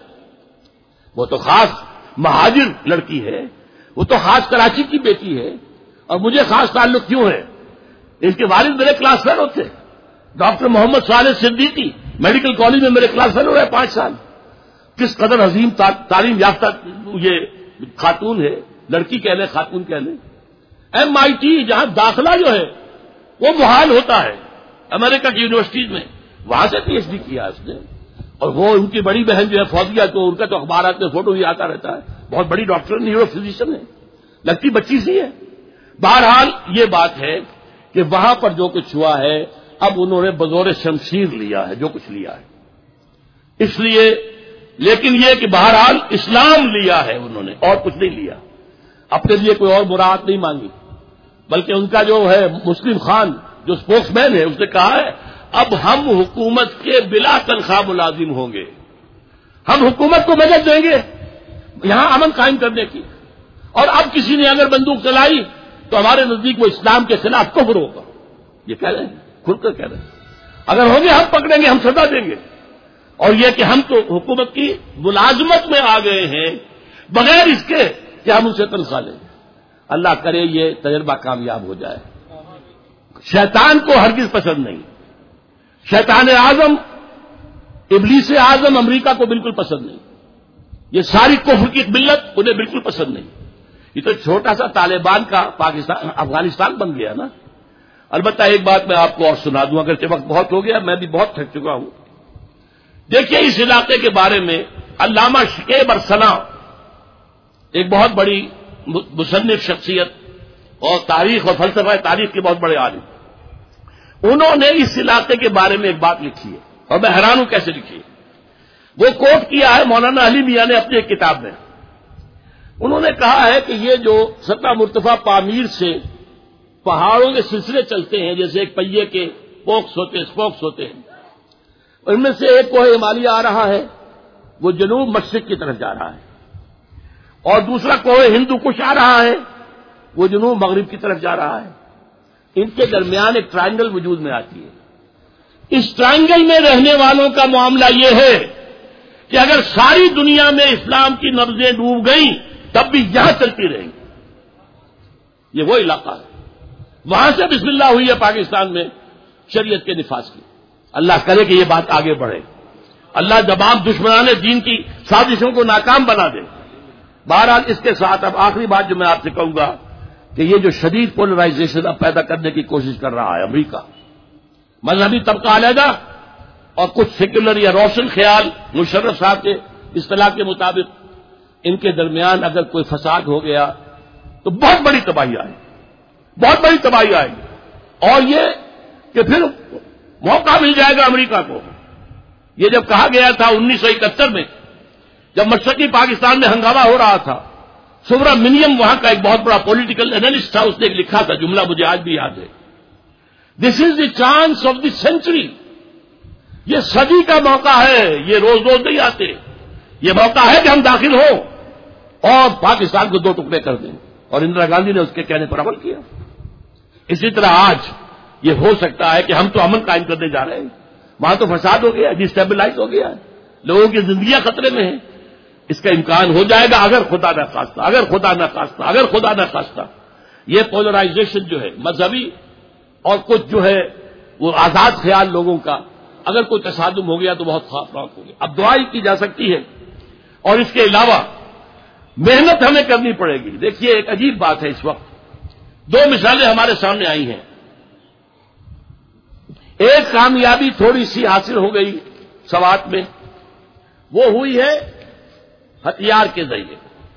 وہ تو خاص مہاجر لڑکی ہے، وہ تو خاص کراچی کی بیٹی ہے، اور مجھے خاص تعلق کیوں ہے؟ اس کے والد میرے کلاس فیلو تھے، doctor Muhammad Salih Siddiqui medical college میں میرے کلاس فیلو رہے پانچ سال۔ کس قدر عظیم تعلیم یافتہ یہ خاتون ہے، لڑکی کہہ لیں خاتون کہہ لیں۔ ایم آئی ٹی جہاں داخلہ جو ہے وہ محال ہوتا ہے امریکہ کی یونیورسٹیز میں، وہاں سے پی ایچ ڈی کیا اس نے، اور وہ ان کی بڑی بہن جو ہے فوزیہ، تو ان کا تو اخبارات میں فوٹو بھی آتا رہتا ہے، بہت بڑی ڈاکٹر نیورو فزیشین ہے، لگتی بچی سی ہے۔ بہرحال یہ بات ہے کہ وہاں پر جو کچھ ہوا ہے اب انہوں نے بزور شمشیر لیا ہے جو کچھ لیا ہے، اس لیے، لیکن یہ کہ بہرحال اسلام لیا ہے انہوں نے اور کچھ نہیں لیا۔ اپنے لیے کوئی اور مراد نہیں مانگی، بلکہ ان کا جو ہے مسلم خان جو اسپوکس مین ہے اس نے کہا ہے اب ہم حکومت کے بلا تنخواہ ملازم ہوں گے، ہم حکومت کو مدد دیں گے یہاں امن قائم کرنے کی، اور اب کسی نے اگر بندوق چلائی تو ہمارے نزدیک وہ اسلام کے خلاف کفر ہوگا. یہ کہہ رہے ہیں، کھل کر کہہ رہے ہیں اگر ہوگے ہم پکڑیں گے، ہم سزا دیں گے. اور یہ کہ ہم تو حکومت کی ملازمت میں آ گئے ہیں بغیر اس کے کہ ہم ان سے تنخواہ لیں. اللہ کرے یہ تجربہ کامیاب ہو جائے. شیطان کو ہرگز پسند نہیں، شیطان اعظم ابلیس اعظم امریکہ کو بالکل پسند نہیں، یہ ساری کفر کی ملت انہیں بالکل پسند نہیں. یہ تو چھوٹا سا طالبان کا پاکستان افغانستان بن گیا نا. البتہ ایک بات میں آپ کو اور سنا دوں، اگرچہ وقت بہت ہو گیا، میں بھی بہت تھک چکا ہوں. دیکھیے اس علاقے کے بارے میں علامہ شکیب ارسلان ایک بہت بڑی مصنف شخصیت اور تاریخ اور فلسفہ تاریخ کے بہت بڑے عالم، انہوں نے اس علاقے کے بارے میں ایک بات لکھی ہے اور میں حیران ہوں کیسے لکھی ہے. وہ کوٹ کیا ہے مولانا علی میاں نے اپنی ایک کتاب میں. انہوں نے کہا ہے کہ یہ جو ستہ مرتفع پامیر سے پہاڑوں کے سلسلے چلتے ہیں، جیسے ایک پہیے کے پوکس ہوتے ہیں اسپوکس ہوتے ہیں، ان میں سے ایک کوہ ہمالیہ آ رہا ہے، وہ جنوب مشرق کی طرف جا رہا ہے، اور دوسرا کوہ ہندو کش آ رہا ہے، وہ جنوب مغرب کی طرف جا رہا ہے. ان کے درمیان ایک ٹرائنگل وجود میں آتی ہے. اس ٹرائنگل میں رہنے والوں کا معاملہ یہ ہے کہ اگر ساری دنیا میں اسلام کی نبضیں ڈوب گئیں تب بھی یہاں چلتی رہیں گی. یہ وہ علاقہ ہے، وہاں سے بسم اللہ ہوئی ہے پاکستان میں شریعت کے نفاذ کی. اللہ کرے کہ یہ بات آگے بڑھے، اللہ تمام دشمنان دین کی سازشوں کو ناکام بنا دے. بہرحال اس کے ساتھ اب آخری بات جو میں آپ سے کہوں گا کہ یہ جو شدید پولرائزیشن اب پیدا کرنے کی کوشش کر رہا ہے امریکہ، مذہبی طبقہ علیحدہ اور کچھ سیکولر یا روشن خیال مشرف صاحب کے اصطلاح کے مطابق، ان کے درمیان اگر کوئی فساد ہو گیا تو بہت بڑی تباہی آئے گی، بہت بڑی تباہی آئے گی. اور یہ کہ پھر موقع مل جائے گا امریکہ کو. یہ جب کہا گیا تھا انیس سو اکہتر میں جب مشرقی پاکستان میں ہنگامہ ہو رہا تھا، سبرامنیم وہاں کا ایک بہت بڑا پولیٹیکل اینالسٹ تھا، اس نے ایک لکھا تھا جملہ مجھے آج بھی یاد ہے، this is the chance of the century. یہ صدی کا موقع ہے، یہ روز روز نہیں آتے. یہ موقع ہے کہ ہم داخل ہوں اور پاکستان کو دو ٹکڑے کر دیں. اور اندرا گاندھی نے اس کے کہنے پر عمل کیا. اسی طرح آج یہ ہو سکتا ہے کہ ہم تو امن قائم کرنے جا رہے ہیں، وہاں تو فساد ہو گیا، ڈسٹیبلائز ہو گیا ہے، لوگوں کی زندگیاں خطرے میں ہیں. اس کا امکان ہو جائے گا اگر خدا نہ خواستہ، اگر خدا نہ خواستہ، اگر خدا نہ خواستہ یہ پولرائزیشن جو ہے مذہبی اور کچھ جو ہے وہ آزاد خیال لوگوں کا اگر کوئی تصادم ہو گیا تو بہت خوفناک ہو گیا. اب دعائی کی جا سکتی ہے اور اس کے علاوہ محنت ہمیں کرنی پڑے گی. دیکھیے ایک عجیب بات ہے، اس وقت دو مثالیں ہمارے سامنے آئی ہیں. ایک کامیابی تھوڑی سی حاصل ہو گئی سوات میں، وہ ہوئی ہے ہتھیار کے ذریعے.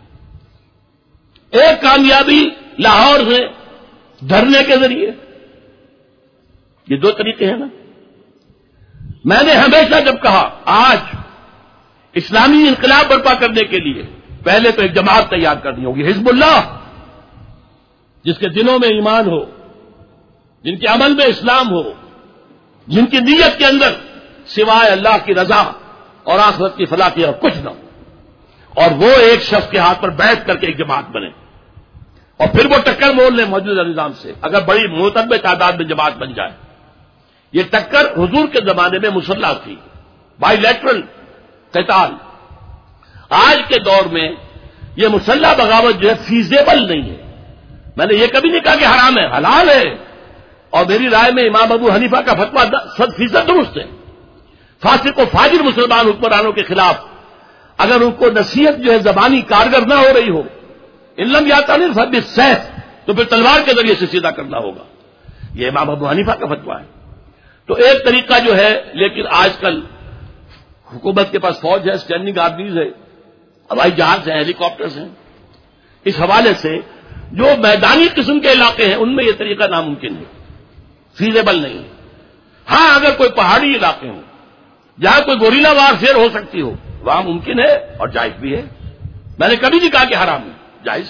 ایک کامیابی لاہور سے دھرنے کے ذریعے. یہ دو طریقے ہیں نا. میں نے ہمیشہ جب کہا آج اسلامی انقلاب برپا کرنے کے لیے پہلے تو ایک جماعت تیار کرنی ہوگی، حزب اللہ، جس کے دلوں میں ایمان ہو، جن کے عمل میں اسلام ہو، جن کی نیت کے اندر سوائے اللہ کی رضا اور آخرت کی فلاح کی اور کچھ نہ ہو، اور وہ ایک شخص کے ہاتھ پر بیٹھ کر کے ایک جماعت بنے اور پھر وہ ٹکر مول لیں موجودہ نظام سے اگر بڑی معتبر تعداد میں جماعت بن جائے. یہ ٹکر حضور کے زمانے میں مسلح تھی، بائی لیٹرل قتال. آج کے دور میں یہ مسلح بغاوت جو ہے فیزیبل نہیں ہے. میں نے یہ کبھی نہیں کہا کہ حرام ہے، حلال ہے، اور میری رائے میں امام ابو حنیفہ کا فتویٰ صد فیصد درست ہے. فاسق و فاجر مسلمان حکمرانوں کے خلاف اگر ان کو نصیحت جو ہے زبانی کارگر نہ ہو رہی ہو، علم یاتا نہیں سب سیف، تو پھر تلوار کے ذریعے سے سیدھا کرنا ہوگا. یہ امام ابو حنیفہ کا فتویٰ ہے. تو ایک طریقہ جو ہے، لیکن آج کل حکومت کے پاس فوج ہے، اسٹینڈنگ آرمیز ہے، ہوائی جہاز ہیں، ہیلی کاپٹرز ہیں. اس حوالے سے جو میدانی قسم کے علاقے ہیں ان میں یہ طریقہ ناممکن ہے، فیزیبل نہیں ہے. ہاں اگر کوئی پہاڑی علاقے ہوں جہاں کوئی گوریلا وار فیئر ہو سکتی ہو، وہاں ممکن ہے اور جائز بھی ہے. میں نے کبھی نہیں کہا کہ حرام ہے، جائز ہے.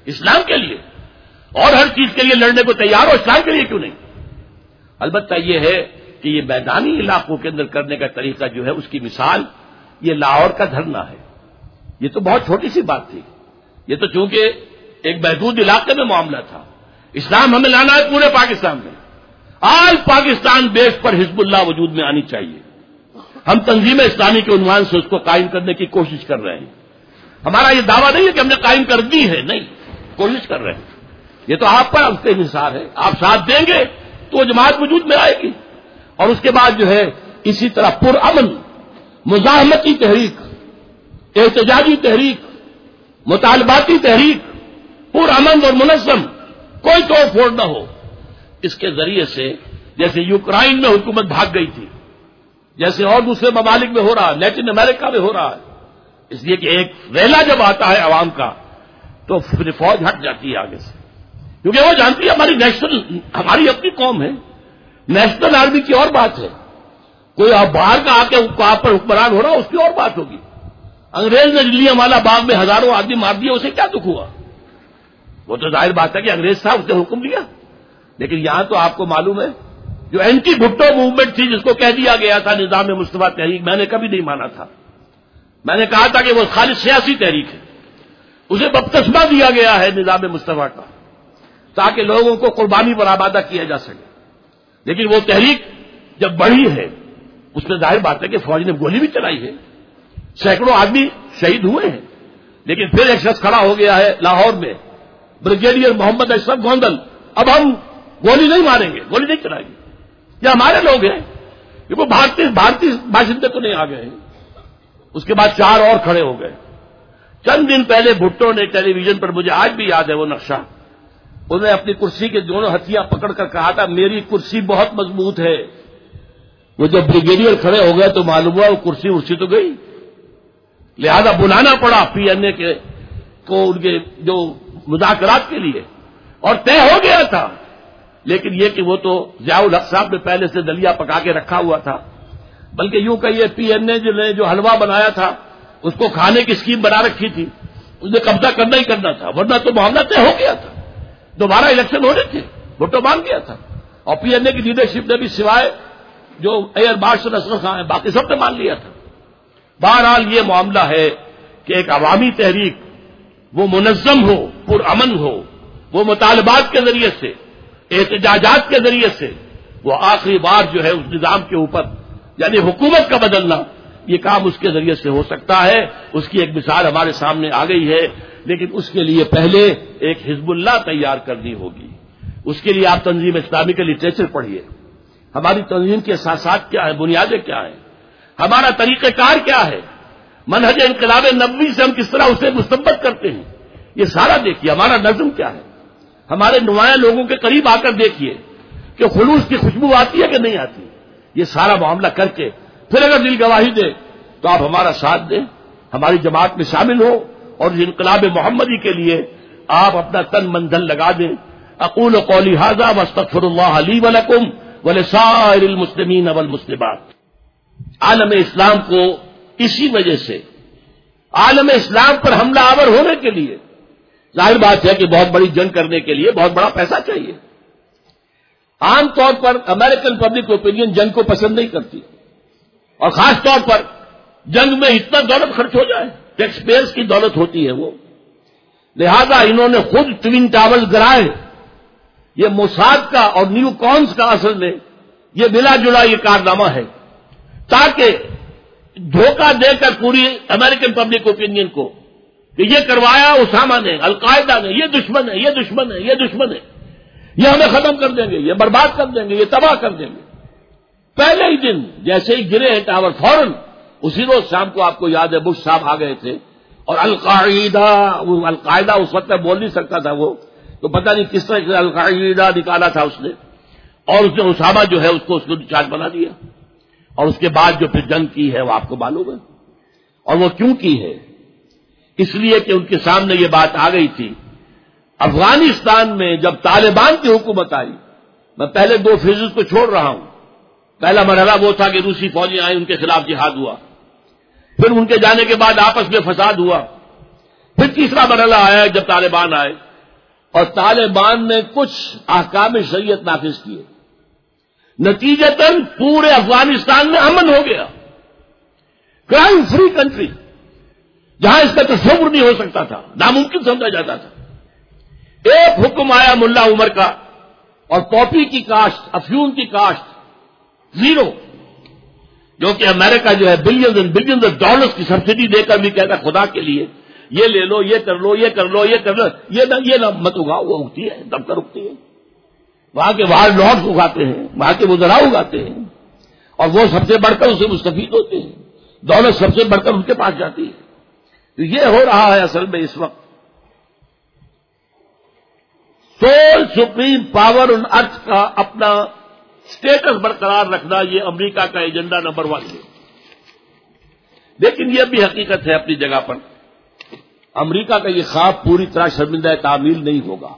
اسلام کے لیے، اور ہر چیز کے لیے لڑنے کو تیار ہو، اسلام کے لیے کیوں نہیں؟ البتہ یہ ہے کہ یہ میدانی علاقوں کے اندر کرنے کا طریقہ جو ہے اس کی مثال یہ لاہور کا دھرنا ہے۔ یہ تو بہت چھوٹی سی بات تھی، یہ تو چونکہ ایک محدود علاقے میں معاملہ تھا۔ اسلام ہمیں لانا ہے پورے پاکستان میں، آل پاکستان بیس پر حزب اللہ وجود میں آنی چاہیے۔ ہم تنظیم اسلامی کے عنوان سے اس کو قائم کرنے کی کوشش کر رہے ہیں۔ ہمارا یہ دعویٰ نہیں ہے کہ ہم نے قائم کر دی ہے، نہیں، کوشش کر رہے ہیں۔ یہ تو آپ پر ہفتے انحصار ہے، آپ ساتھ دیں گے تو وہ جماعت وجود میں آئے گی، اور اس کے بعد جو ہے اسی طرح پرامن مزاحمتی تحریک، احتجاجی تحریک، مطالباتی تحریک، پرامن اور منظم، کوئی توڑ پھوڑ نہ ہو، اس کے ذریعے سے جیسے یوکرائن میں حکومت بھاگ گئی تھی، جیسے اور دوسرے ممالک میں ہو رہا ہے، لیٹن امریکہ میں ہو رہا ہے، اس لیے کہ ایک ریلا جب آتا ہے عوام کا تو پھر فوج ہٹ جاتی ہے آگے سے، کیونکہ وہ جانتی ہے ہماری نیشنل، ہماری اپنی قوم ہے، نیشنل آرمی کی اور بات ہے، کوئی آپ باہر کا آ کے آپ پر حکمران ہو رہا اس کی اور بات ہوگی۔ انگریز نے دلی والا باغ میں ہزاروں آدمی مار دیے، اسے کیا دکھ ہوا؟ وہ تو ظاہر بات ہے کہ انگریز صاحب اس نے حکم دیا، لیکن یہاں تو آپ کو معلوم ہے جو اینٹی بھٹو موومنٹ تھی، جس کو کہہ دیا گیا تھا نظام مصطفیٰ تحریک، میں نے کبھی نہیں مانا تھا، میں نے کہا تھا کہ وہ خالص سیاسی تحریک ہے، اسے بپتسمہ دیا گیا ہے نظام مصطفیٰ کا تاکہ لوگوں کو قربانی پر آبادہ کیا جا سکے، لیکن وہ تحریک جب بڑھی ہے اس میں ظاہر بات ہے کہ فوج نے گولی بھی چلائی ہے، سینکڑوں آدمی شہید ہوئے ہیں، لیکن پھر ایک شخص کھڑا ہو گیا ہے لاہور میں، بریگیڈیئر محمد اشرف گوندل، اب ہم گولی نہیں ماریں گے، گولی نہیں چلائیں گے، یہ ہمارے لوگ ہیں، یہ کوئی بھارتی بھارتی باشندے تو نہیں آ گئے ہیں۔ اس کے بعد چار اور کھڑے ہو گئے۔ چند دن پہلے بھٹو نے ٹیلی ویژن پر، مجھے آج بھی یاد ہے وہ نقشہ، انہوں نے اپنی کرسی کے دونوں ہتھیاں پکڑ کر کہا تھا میری کرسی بہت مضبوط ہے۔ وہ جب بریگیڈیئر کھڑے ہو گئے تو معلوم ہوا وہ کرسی ارسی تو گئی، لہذا بلانا پڑا پی این اے کے کو ان کے جو مذاکرات کے لیے، اور طے ہو گیا تھا، لیکن یہ کہ وہ تو ضیاء الحق صاحب نے پہلے سے دلیا پکا کے رکھا ہوا تھا، بلکہ یوں کہیے پی این اے نے جو حلوہ بنایا تھا اس کو کھانے کی اسکیم بنا رکھی تھی، اس نے قبضہ کرنا ہی کرنا تھا، ورنہ تو معاملہ طے ہو گیا تھا، دوبارہ الیکشن ہونے تھے، بھٹو مان گیا تھا، اور پی این اے کی لیڈرشپ نے بھی سوائے جو ایئر مارشل اسرف خان ہیں باقی سب نے مان لیا تھا۔ بہرحال یہ معاملہ ہے کہ ایک عوامی تحریک وہ منظم ہو، پرامن ہو، وہ مطالبات کے ذریعے سے، احتجاجات کے ذریعے سے، وہ آخری بار جو ہے اس نظام کے اوپر یعنی حکومت کا بدلنا، یہ کام اس کے ذریعے سے ہو سکتا ہے۔ اس کی ایک مثال ہمارے سامنے آ گئی ہے، لیکن اس کے لیے پہلے ایک حزب اللہ تیار کرنی ہوگی۔ اس کے لیے آپ تنظیم اسلامی کا لٹریچر پڑھیے، ہماری تنظیم کے اساسات کیا ہیں، بنیادیں کیا ہیں، ہمارا طریقہ کار کیا ہے، منہج انقلاب نبوی سے ہم کس طرح اسے مستنبط کرتے ہیں، یہ سارا دیکھیے، ہمارا نظم کیا ہے، ہمارے نمایاں لوگوں کے قریب آ کر دیکھیے کہ خلوص کی خوشبو آتی ہے کہ نہیں آتی، یہ سارا معاملہ کر کے پھر اگر دل گواہی دے تو آپ ہمارا ساتھ دیں، ہماری جماعت میں شامل ہو، اور اس انقلاب محمدی کے لیے آپ اپنا تن من دھن لگا دیں۔ اقول قولی ھذا واستغفر اللہ لی ولکم ولسائر المسلمین والمسلمات۔ عالم اسلام کو اسی وجہ سے عالم اسلام پر حملہ آور ہونے کے لیے ظاہر بات ہے کہ بہت بڑی جنگ کرنے کے لیے بہت بڑا پیسہ چاہیے۔ عام طور پر امریکن پبلک اوپینین جنگ کو پسند نہیں کرتی، اور خاص طور پر جنگ میں اتنا دولت خرچ ہو جائے، ٹیکس پیئرز کی دولت ہوتی ہے وہ، لہذا انہوں نے خود ٹوین ٹاورز گرائے۔ یہ موساد کا اور نیو کونس کا اصل میں یہ ملا جلا یہ کارنامہ ہے، تاکہ دھوکہ دے کر پوری امریکن پبلک اوپینین کو کہ یہ کروایا اسامہ نے، القاعدہ نے، یہ دشمن ہے، یہ دشمن ہے، یہ دشمن ہے، یہ ہمیں ختم کر دیں گے، یہ برباد کر دیں گے، یہ تباہ کر دیں گے۔ پہلے ہی دن جیسے ہی گرے ہیں ٹاور، فوراً اسی روز شام کو آپ کو یاد ہے بش صاحب آ گئے تھے، اور القاعدہ، وہ القاعدہ اس وقت میں بول نہیں سکتا تھا، وہ تو پتہ نہیں کس طرح سے القاعدہ نکالا تھا اس نے، اور اس نے اسامہ جو ہے اس کو اس کو چارج بنا دیا، اور اس کے بعد جو پھر جنگ کی ہے وہ آپ کو معلوم ہے، اور وہ کیوں کی ہے؟ اس لیے کہ ان کے سامنے یہ بات آ گئی تھی۔ افغانستان میں جب طالبان کی حکومت آئی، میں پہلے دو فیزز کو چھوڑ رہا ہوں، پہلا مرحلہ وہ تھا کہ روسی فوجیں آئیں، ان کے خلاف جہاد ہوا، پھر ان کے جانے کے بعد آپس میں فساد ہوا، پھر تیسرا مرحلہ آیا جب طالبان آئے، اور طالبان نے کچھ احکام شریعت نافذ کیے، نتیجتاً پورے افغانستان میں امن ہو گیا، کرائم فری کنٹری، جہاں اس کا تصور نہیں ہو سکتا تھا، ناممکن سمجھا جاتا تھا۔ ایک حکم آیا ملا عمر کا اور پاپی کی کاشت، افیون کی کاشت زیرو، جو کہ امریکہ جو ہے billions and billions of dollars کی سبسڈی دے کر بھی کہتا خدا کے لیے یہ لے لو، یہ کر لو، یہ کر لو، یہ کر لو، یہ نہ یہ نہ مت اگاؤ، وہ اگتی ہے، دب کر اگتی ہے۔ وہاں کے وارڈ لارڈز اگاتے ہیں، وہاں کے وزراء اگاتے ہیں، اور وہ سب سے بڑھ کر اسے مستفید ہوتے ہیں، دولت سب سے بڑھ کر ان کے پاس جاتی ہے۔ تو یہ ہو رہا ہے اصل میں اس وقت۔ Sole supreme power on earth کا اپنا اسٹیٹس برقرار رکھنا، یہ امریکہ کا ایجنڈا نمبر ون ہے۔ لیکن یہ بھی حقیقت ہے اپنی جگہ پر، امریکہ کا یہ خواب پوری طرح شرمندہ تعمیل نہیں ہوگا۔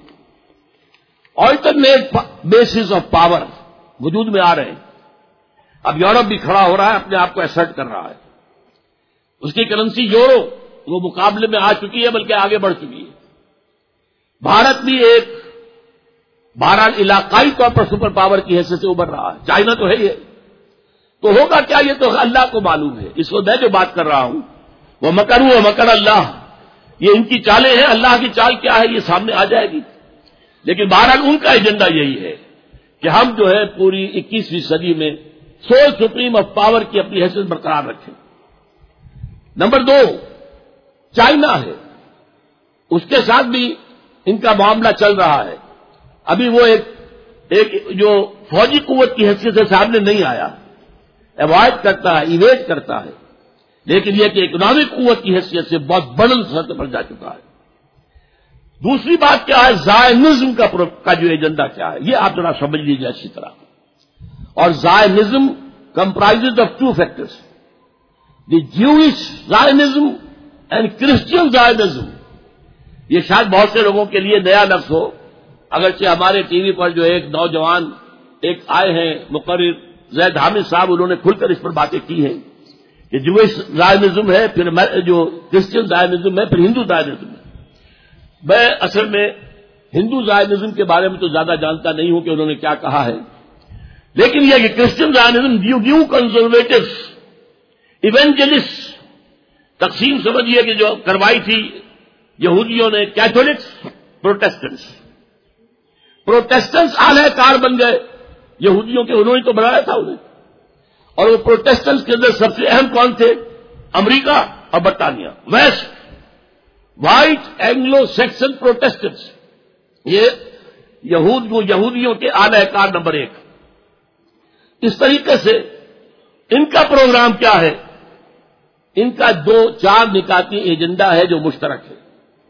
آلٹرنیٹ بیسز آف پاور وجود میں آ رہے ہیں۔ اب یورپ بھی کھڑا ہو رہا ہے، اپنے آپ کو ایسرٹ کر رہا ہے، اس کی کرنسی یورو وہ مقابلے میں آ چکی ہے، بلکہ آگے بڑھ چکی ہے۔ بھارت بھی ایک بہرحال علاقائی طور پر سپر پاور کی حیثیت سے ابھر رہا ہے، چائنا تو ہے یہ، تو ہوگا کیا یہ تو اللہ کو معلوم ہے۔ اس وقت میں جو بات کر رہا ہوں وہ مکروا و مکر اللہ، یہ ان کی چالیں ہیں، اللہ کی چال کیا ہے یہ سامنے آ جائے گی۔ لیکن بہرحال ان کا ایجنڈا یہی ہے کہ ہم جو ہے پوری اکیسویں صدی میں سول سپریم آف پاور کی اپنی حیثیت برقرار رکھیں۔ نمبر دو چائنا ہے، اس کے ساتھ بھی ان کا معاملہ چل رہا ہے۔ ابھی وہ ایک ایک جو فوجی قوت کی حیثیت سے سامنے نہیں آیا، ایوائڈ کرتا ہے، ایویڈ کرتا ہے، لیکن یہ کہ اکنامک قوت کی حیثیت سے بہت بلند سطح پر جا چکا ہے۔ دوسری بات کیا ہے، زائنزم کا کا جو ایجنڈا کیا ہے، یہ آپ ذرا سمجھ لیجیے اچھی طرح۔ اور Zionism comprises of two factors, the Jewish Zionism and Christian Zionism. یہ شاید بہت سے لوگوں کے لیے نیا لفظ ہو، اگرچہ ہمارے ٹی وی پر جو ایک نوجوان ایک آئے ہیں مقرر زید حامد صاحب، انہوں نے کھل کر اس پر باتیں کی ہیں کہ جوش زائنزم ہے، پھر جو کرسچین زائنزم ہے، پھر ہندو زائنزم ہے۔ میں اصل میں ہندو زائنزم کے بارے میں تو زیادہ جانتا نہیں ہوں کہ انہوں نے کیا کہا ہے، لیکن یہ کہ Christian Zionism neo conservatives evangelist تقسیم سمجھیے کہ جو کروائی تھی یہودیوں نے، کیتھولکس پروٹیسٹنٹس۔ پروٹیسٹنٹس اعلی کار بن گئے یہودیوں کے، انہوں نے تو بنایا تھا انہیں، اور وہ پروٹیسٹنٹس کے اندر سب سے اہم کون تھے؟ امریکہ اور برطانیہ، west white Anglo Saxon Protestants, یہ یہود یہودیوں کے اعلی کار نمبر ایک۔ اس طریقے سے ان کا پروگرام کیا ہے؟ ان کا دو چار نکاتی ایجنڈا ہے جو مشترک ہے۔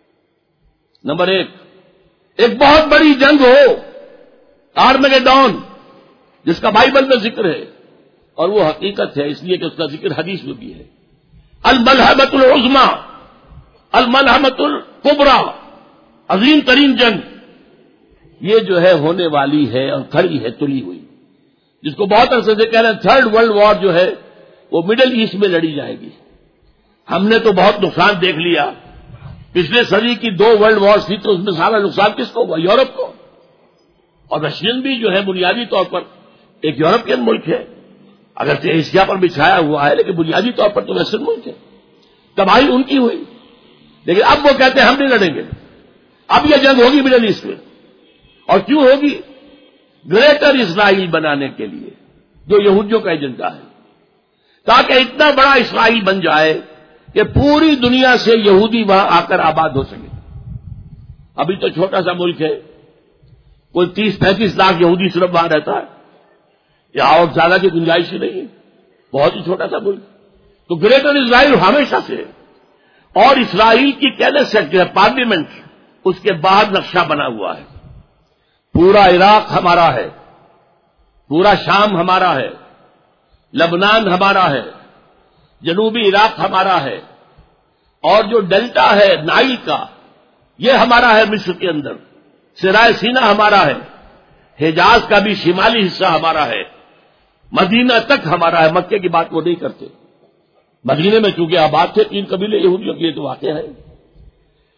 نمبر ایک، ایک بہت بڑی جنگ ہو، آرمیگیڈون، جس کا بائبل میں ذکر ہے، اور وہ حقیقت ہے اس لیے کہ اس کا ذکر حدیث میں بھی ہے۔ الملحمۃ العظمی، الملحمۃ الکبریٰ، عظیم ترین جنگ، یہ جو ہے ہونے والی ہے اور کھڑی ہے تلی ہوئی، جس کو بہت عرصے سے کہہ رہے ہیں تھرڈ ورلڈ وار جو ہے وہ مڈل ایسٹ میں لڑی جائے گی۔ ہم نے تو بہت نقصان دیکھ لیا، پچھلے صدی کی دو ورلڈ وارز تھی تو اس میں سارا نقصان کس کو ہوا؟ یورپ کو، اور رشین بھی جو ہے بنیادی طور پر ایک یورپین ملک ہے، اگرچہ ایشیا پر بھی چھایا ہوا ہے لیکن بنیادی طور پر تو ویسٹرن ملک ہے، تباہی ان کی ہوئی۔ لیکن اب وہ کہتے ہیں ہم نہیں لڑیں گے، اب یہ جنگ ہوگی مڈل ایسٹ میں، اور کیوں ہوگی؟ گریٹر اسرائیل بنانے کے لیے، جو یہودیوں کا ایجنڈا ہے، تاکہ اتنا بڑا اسرائیل بن جائے کہ پوری دنیا سے یہودی وہاں آ کر آباد ہو سکے۔ ابھی تو چھوٹا سا ملک ہے، کوئی تیس پینتیس لاکھ یہودی صرف وہاں رہتا ہے، یا اور زیادہ کی گنجائش ہی نہیں ہے، بہت ہی چھوٹا سا ملک۔ تو گریٹر اسرائیل ہمیشہ سے، اور اسرائیل کی کینیسٹ جو ہے پارلیمنٹ، اس کے باہر نقشہ بنا ہوا ہے، پورا عراق ہمارا ہے، پورا شام ہمارا ہے، لبنان ہمارا ہے، جنوبی عراق ہمارا ہے، اور جو ڈیلٹا ہے نائل کا یہ ہمارا ہے مصر کے اندر، سرائے سینا ہمارا ہے، حجاز کا بھی شمالی حصہ ہمارا ہے، مدینہ تک ہمارا ہے۔ مکے کی بات وہ نہیں کرتے، مدینے میں چونکہ آباد تھے تین قبیلے یہودیوں کے، تو واقع ہے۔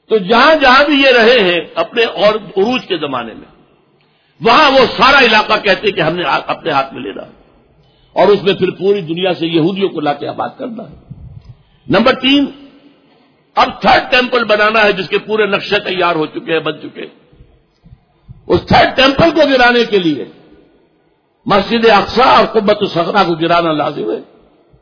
تو جہاں جہاں بھی یہ رہے ہیں اپنے اور عروج کے زمانے میں، وہاں وہ سارا علاقہ کہتے کہ ہم نے اپنے ہاتھ میں لینا ہے، اور اس میں پھر پوری دنیا سے یہودیوں کو لا کے آباد کرنا ہے۔ نمبر تین، اب تھرڈ ٹیمپل بنانا ہے جس کے پورے نقشے تیار ہو چکے ہیں، بن چکے ہیں۔ اس تھرڈ ٹیمپل کو گرانے کے لیے مسجد اقصی اور قبۃ الصخرہ کو گرانا لازم ہے۔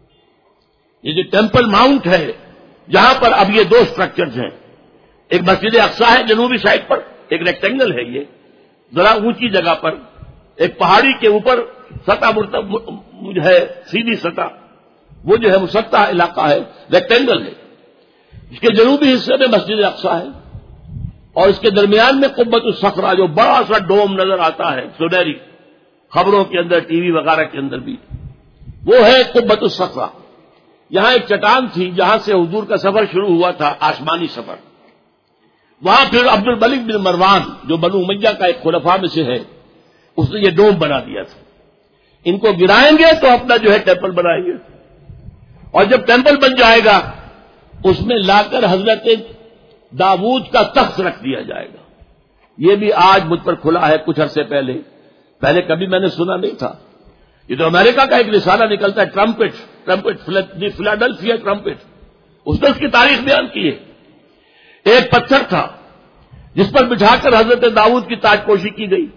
یہ جو ٹیمپل ماؤنٹ ہے جہاں پر اب یہ دو سٹرکچرز ہیں، ایک مسجد اقصی ہے جنوبی سائڈ پر، ایک ریکٹینگل ہے، یہ ذرا اونچی جگہ پر، ایک پہاڑی کے اوپر سطح مرتب ہے، سیدھی سطح، وہ جو ہے مسطح علاقہ ہے، ریکٹینگل ہے۔ اس کے جنوبی حصے میں مسجد اقصی ہے، اور اس کے درمیان میں قبۃ الصخرہ جو بڑا سا ڈوم نظر آتا ہے سنہری، خبروں کے اندر، ٹی وی وغیرہ کے اندر بھی، وہ ہے قبۃ الصخرہ۔ یہاں ایک چٹان تھی جہاں سے حضور کا سفر شروع ہوا تھا، آسمانی سفر۔ وہاں پھر عبد الملک بن مروان جو بنو امیہ کا ایک خلفاء میں سے ہے، اس نے یہ ڈوم بنا دیا تھا۔ ان کو گرائیں گے تو اپنا جو ہے ٹیمپل بنائیں گے، اور جب ٹیمپل بن جائے گا اس میں لا کر حضرت داؤد کا تخت رکھ دیا جائے گا۔ یہ بھی آج مجھ پر کھلا ہے کچھ عرصے پہلے، پہلے کبھی میں نے سنا نہیں تھا۔ یہ تو امریکہ کا ایک رسالہ نکلتا ہے، trumpet trumpet the Philadelphia trumpet, اس نے اس کی تاریخ بیان کی ہے۔ ایک پتھر تھا جس پر بٹھا کر حضرت داؤد کی تاج پوشی کی گئی،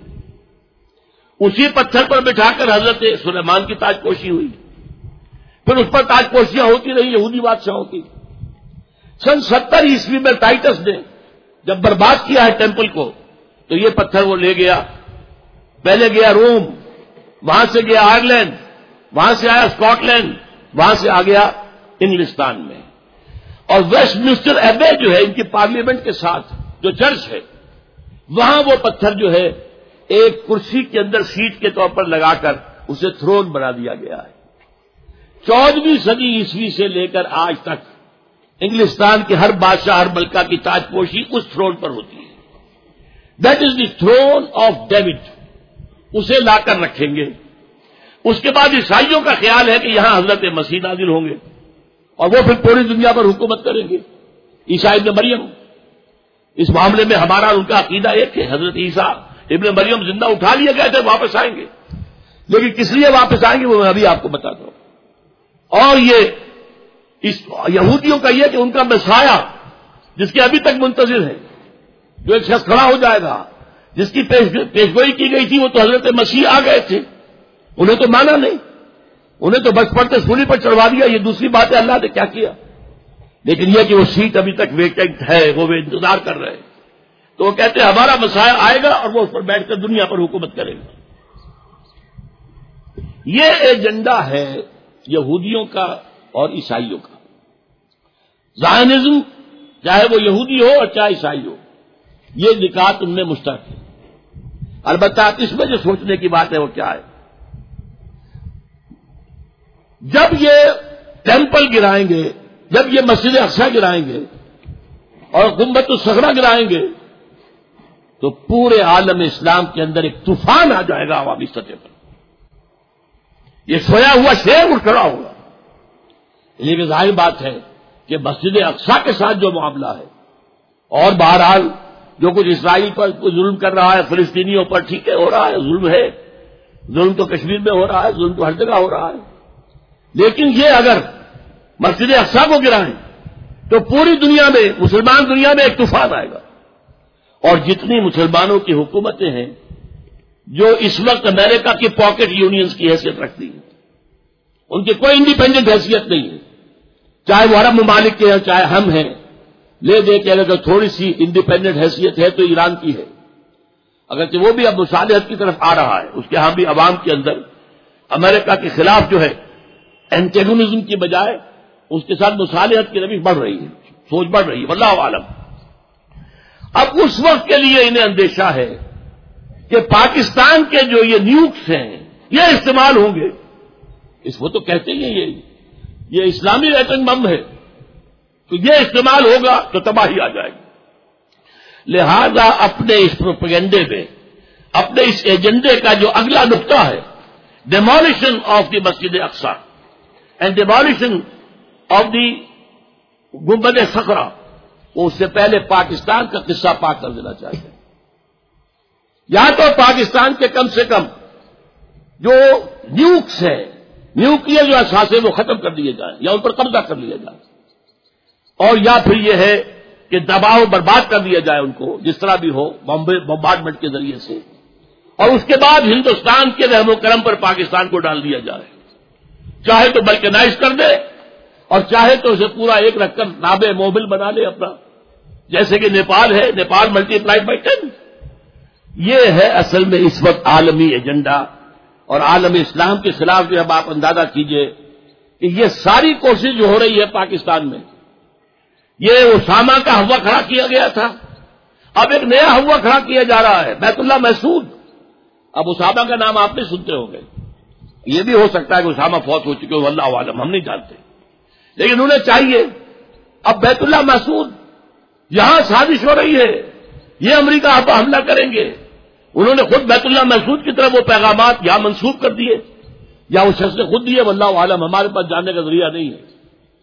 اسی پتھر پر بٹھا کر حضرت سلیمان کی تاج پوشی ہوئی، پھر اس پر تاج پوشیاں ہوتی رہی یہودی بادشاہوں کی۔ سن ستر عیسوی میں ٹائٹس نے جب برباد کیا ہے ٹیمپل کو، تو یہ پتھر وہ لے گیا، پہلے گیا روم، وہاں سے گیا آئرلینڈ، وہاں سے آیا اسکاٹ لینڈ، وہاں سے آ گیا انگلستان میں، اور ویسٹ منسٹر ایبے جو ہے ان کی پارلیمنٹ کے ساتھ جو چرچ ہے، وہاں وہ پتھر جو ہے ایک کرسی کے اندر سیٹ کے طور پر لگا کر اسے تھرون بنا دیا گیا ہے۔ چودہویں صدی عیسوی سے لے کر آج تک انگلستان کے ہر بادشاہ، ہر ملکہ کی تاج پوشی اس تھرون پر ہوتی ہے۔ That is the throne of David, اسے لا کر رکھیں گے۔ اس کے بعد عیسائیوں کا خیال ہے کہ یہاں حضرت مسیح نازل ہوں گے اور وہ پھر پوری دنیا پر حکومت کریں گے۔ عیسیٰ ابن مریم، اس معاملے میں ہمارا ان کا عقیدہ ایک ہے، حضرت عیسیٰ ابن مریم زندہ اٹھا لیے گئے تھے، واپس آئیں گے، لیکن کس لیے واپس آئیں گے وہ میں ابھی آپ کو بتاتا ہوں۔ اور یہ اس یہودیوں کا یہ کہ ان کا مسیح جس کے ابھی تک منتظر ہے، جو ایک شخص کھڑا ہو جائے گا، جس کی پیشگوئی کی گئی تھی، وہ تو حضرت مسیح آ گئے تھے، انہیں تو مانا نہیں، انہیں تو بس پڑتے سولی پر چڑھوا دیا۔ یہ دوسری بات ہے اللہ نے کیا کیا، لیکن یہ کہ وہ سیٹ ابھی تک ویکینٹ ہے، وہ وہ انتظار کر رہے ہیں، تو وہ کہتے ہیں ہمارا مسیح آئے گا اور وہ اس پر بیٹھ کر دنیا پر حکومت کرے گا۔ یہ ایجنڈا ہے یہودیوں کا اور عیسائیوں کا۔ زائنزم چاہے وہ یہودی ہو اور چاہے عیسائی ہو، یہ نکات ان میں مشترک ہے۔ البتہ اس میں جو سوچنے کی بات ہے وہ کیا ہے، جب یہ ٹیمپل گرائیں گے، جب یہ مسجد اقصی گرائیں گے اور قبۃ الصخرہ گرائیں گے، تو پورے عالم اسلام کے اندر ایک طوفان آ جائے گا عوامی سطح پر۔ یہ سویا ہوا شیر اٹھ کھڑا ہوگا۔ لیکن ظاہر بات ہے کہ مسجد اقصی کے ساتھ جو معاملہ ہے، اور بہرحال جو کچھ اسرائیل پر ظلم کر رہا ہے، فلسطینیوں پر، ٹھیک ہے ہو رہا ہے، ظلم ہے، ظلم تو کشمیر میں ہو رہا ہے، ظلم تو ہر جگہ ہو رہا ہے، لیکن یہ اگر مسجد اقصی کو گرائیں تو پوری دنیا میں، مسلمان دنیا میں ایک طوفان آئے گا۔ اور جتنی مسلمانوں کی حکومتیں ہیں جو اس وقت امریکہ کی پاکٹ یونینز کی حیثیت رکھتی ہیں، ان کی کوئی انڈیپینڈنٹ حیثیت نہیں ہے، چاہے وہ عرب ممالک کے ہیں چاہے ہم ہیں، لے دے کے اگر تھوڑی سی انڈیپینڈنٹ حیثیت ہے تو ایران کی ہے، اگرچہ وہ بھی اب مصالحت کی طرف آ رہا ہے، اس کے ہاں بھی عوام کے اندر امریکہ کے خلاف جو ہے اینٹیگونزم کی بجائے اس کے ساتھ مصالحت کی روش بڑھ رہی ہے، سوچ بڑھ رہی ہے، واللہ عالم۔ اب اس وقت کے لیے انہیں اندیشہ ہے کہ پاکستان کے جو یہ نیوکس ہیں یہ استعمال ہوں گے، اس وہ تو کہتے ہیں یہ یہ اسلامی ایٹم بم ہے، تو یہ استعمال ہوگا تو تباہی آ جائے گی۔ لہذا اپنے اس پروپیگنڈے میں، اپنے اس ایجنڈے کا جو اگلا نقطہ ہے، ڈیمولیشن آف دی مسجد اقصی اینڈ ڈیمولیشن آف دی گنبد صخرہ، وہ اس سے پہلے پاکستان کا قصہ پاک کر دینا چاہتے ہیں. یا تو پاکستان کے کم سے کم جو نیوکس ہے، نیوکلیئر جو اثاثے وہ ختم کر دیے جائیں یا ان پر قبضہ کر لیا جائے، اور یا پھر یہ ہے کہ دباؤ برباد کر دیا جائے ان کو جس طرح بھی ہو بمبارڈمنٹ کے ذریعے سے، اور اس کے بعد ہندوستان کے رحم و کرم پر پاکستان کو ڈال دیا جائے. چاہے تو بلکنائز کر دے اور چاہے تو اسے پورا ایک رکھ کر ناب موبل بنا لے اپنا، جیسے کہ نیپال ہے، Nepal multiplied by ten. یہ ہے اصل میں اس وقت عالمی ایجنڈا، اور عالم اسلام کے خلاف جو اب آپ اندازہ کیجئے کہ یہ ساری کوشش جو ہو رہی ہے پاکستان میں، یہ اسامہ کا ہوا کھڑا کیا گیا تھا، اب ایک نیا ہوا کھڑا کیا جا رہا ہے، بیت اللہ محسود. اب اسامہ کا نام آپ نہیں سنتے ہوں گے، یہ بھی ہو سکتا ہے کہ اسامہ فوت ہو چکے ہو، اللہ عالم، ہم نہیں جانتے، لیکن انہیں چاہیے اب بیت اللہ محسود یہاں سازش ہو رہی ہے، یہ امریکہ آپ حملہ کریں گے. انہوں نے خود بیت اللہ محسود کی طرف وہ پیغامات یہاں منسوخ کر دیے، یا اس شخص نے خود دیے، واللہ عالم، ہمارے پاس جاننے کا ذریعہ نہیں ہے.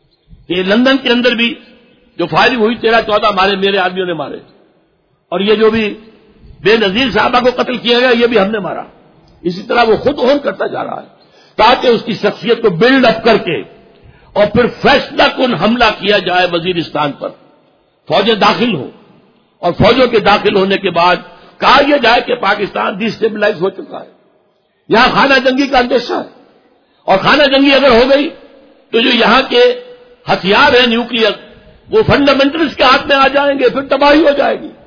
یہ لندن کے اندر بھی جو فائرنگ ہوئی تیرہ چودہ ہمارے میرے آدمیوں نے مارے، اور یہ جو بھی بے نظیر صحابہ کو قتل کیا گیا یہ بھی ہم نے مارا. اسی طرح وہ خود اون کرتا جا رہا ہے تاکہ اس کی شخصیت کو بلڈ اپ کر کے اور پھر فیصلہ کن حملہ کیا جائے وزیرستان پر، فوجیں داخل ہو، اور فوجوں کے داخل ہونے کے بعد کہا یہ جائے کہ پاکستان ڈی اسٹیبلائز ہو چکا ہے، یہاں خانہ جنگی کا اندیشہ ہے، اور خانہ جنگی اگر ہو گئی تو جو یہاں کے ہتھیار ہیں نیوکلیئر وہ فنڈامنٹلسٹ کے ہاتھ میں آ جائیں گے، پھر تباہی ہو جائے گی.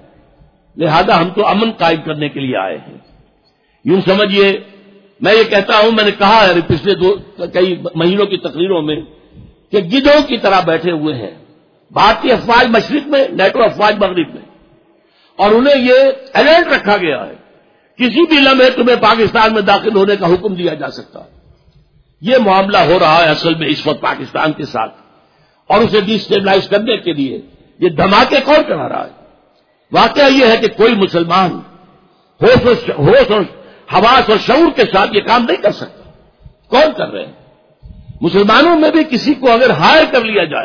لہذا ہم تو امن قائم کرنے کے لیے آئے ہیں. یوں سمجھیے، میں یہ کہتا ہوں، میں نے کہا ہے پچھلے دو کئی مہینوں کی تقریروں میں کہ گدھوں کی طرح بیٹھے ہوئے ہیں بھارتی افواج مشرق میں، نیٹو افواج مغرب میں، اور انہیں یہ الرٹ رکھا گیا ہے کسی بھی لمحے تمہیں پاکستان میں داخل ہونے کا حکم دیا جا سکتا ہے. یہ معاملہ ہو رہا ہے اصل میں اس وقت پاکستان کے ساتھ، اور اسے ڈی اسٹیبلائز کرنے کے لیے یہ دھماکے کون کرا رہا ہے؟ واقعہ یہ ہے کہ کوئی مسلمان ہوش و ہوش اور حواس اور شعور کے ساتھ یہ کام نہیں کر سکتا. کون کر رہے ہیں؟ مسلمانوں میں بھی کسی کو اگر ہائر کر لیا جائے،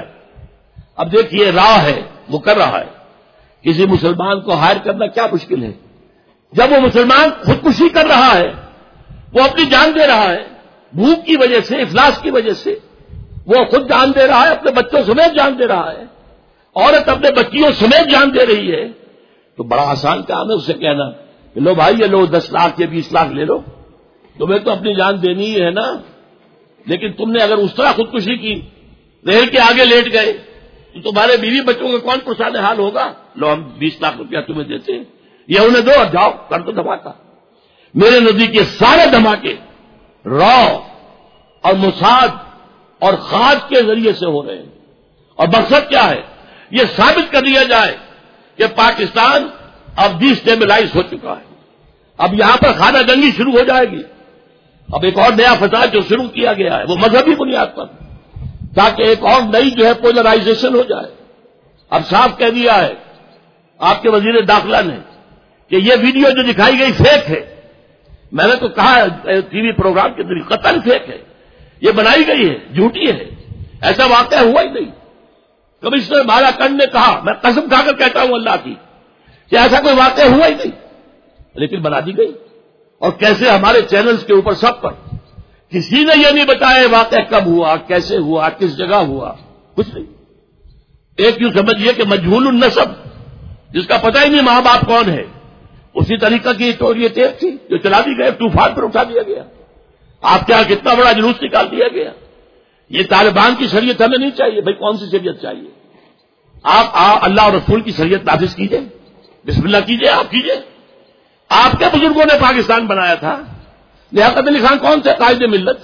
اب دیکھیے راہ ہے وہ کر رہا ہے، کسی مسلمان کو ہائر کرنا کیا مشکل ہے؟ جب وہ مسلمان خودکشی کر رہا ہے، وہ اپنی جان دے رہا ہے، بھوک کی وجہ سے، افلاس کی وجہ سے وہ خود جان دے رہا ہے، اپنے بچوں سمیت جان دے رہا ہے، عورت اپنے بچیوں سمیت جان دے رہی ہے، تو بڑا آسان کام ہے اسے کہنا کہ لو بھائی یہ لو دس لاکھ یا بیس لاکھ لے لو، تمہیں تو اپنی جان دینی ہی ہے نا. لیکن تم نے اگر اس طرح خودکشی کی، ریل کے آگے لیٹ گئے، تو تمہارے بیوی بچوں کا کون پرسان حال ہوگا؟ لو ہم بیس لاکھ روپیہ تمہیں دیتے ہیں، یہ انہیں دو اور جاؤ کر دو دھماکہ. میرے نزدیک یہ سارے دھماکے را اور موساد اور خاص کے ذریعے سے ہو رہے ہیں، اور مقصد کیا ہے؟ یہ ثابت کر دیا جائے کہ پاکستان اب ڈی اسٹیبلائز ہو چکا ہے، اب یہاں پر خانہ جنگی شروع ہو جائے گی. اب ایک اور نیا فساد جو شروع کیا گیا ہے وہ مذہبی بنیاد پر، تاکہ ایک اور نئی جو ہے پولرائزیشن ہو جائے. اب صاف کہہ دیا ہے آپ کے وزیر داخلہ نے کہ یہ ویڈیو جو دکھائی گئی فیک ہے. میں نے تو کہا ٹی وی پروگرام کے ذریعے قطعاً فیک ہے، یہ بنائی گئی ہے، جھوٹی ہے، ایسا واقعہ ہوا ہی نہیں. کمشنر مہارا کنڈ نے کہا، میں قسم کھا کر کہتا ہوں اللہ کی، کہ ایسا کوئی واقعہ ہوا ہی نہیں، لیکن بنا دی گئی. اور کیسے ہمارے چینلز کے اوپر سب پر کسی نے یہ نہیں بتایا واقعہ کب ہوا، کیسے ہوا، کس جگہ ہوا، کچھ نہیں. ایک یوں سمجھیے کہ مجہول النسب، جس کا پتہ ہی نہیں ماں باپ کون ہے، اسی طریقہ کی تو یہ ٹیپ تھی جو چلا دی گئی، طوفان پر اٹھا دیا گیا. آپ کیا کتنا بڑا جلوس نکال دیا گیا. یہ طالبان کی شریعت ہمیں نہیں چاہیے بھائی، کون سی شریعت چاہیے؟ آپ آ اللہ اور رسول کی شریعت نافذ کیجئے، بسم اللہ کیجئے، آپ کیجئے. آپ کے بزرگوں نے پاکستان بنایا تھا. لیاقت علی خان کون تھے؟ قائد ملت.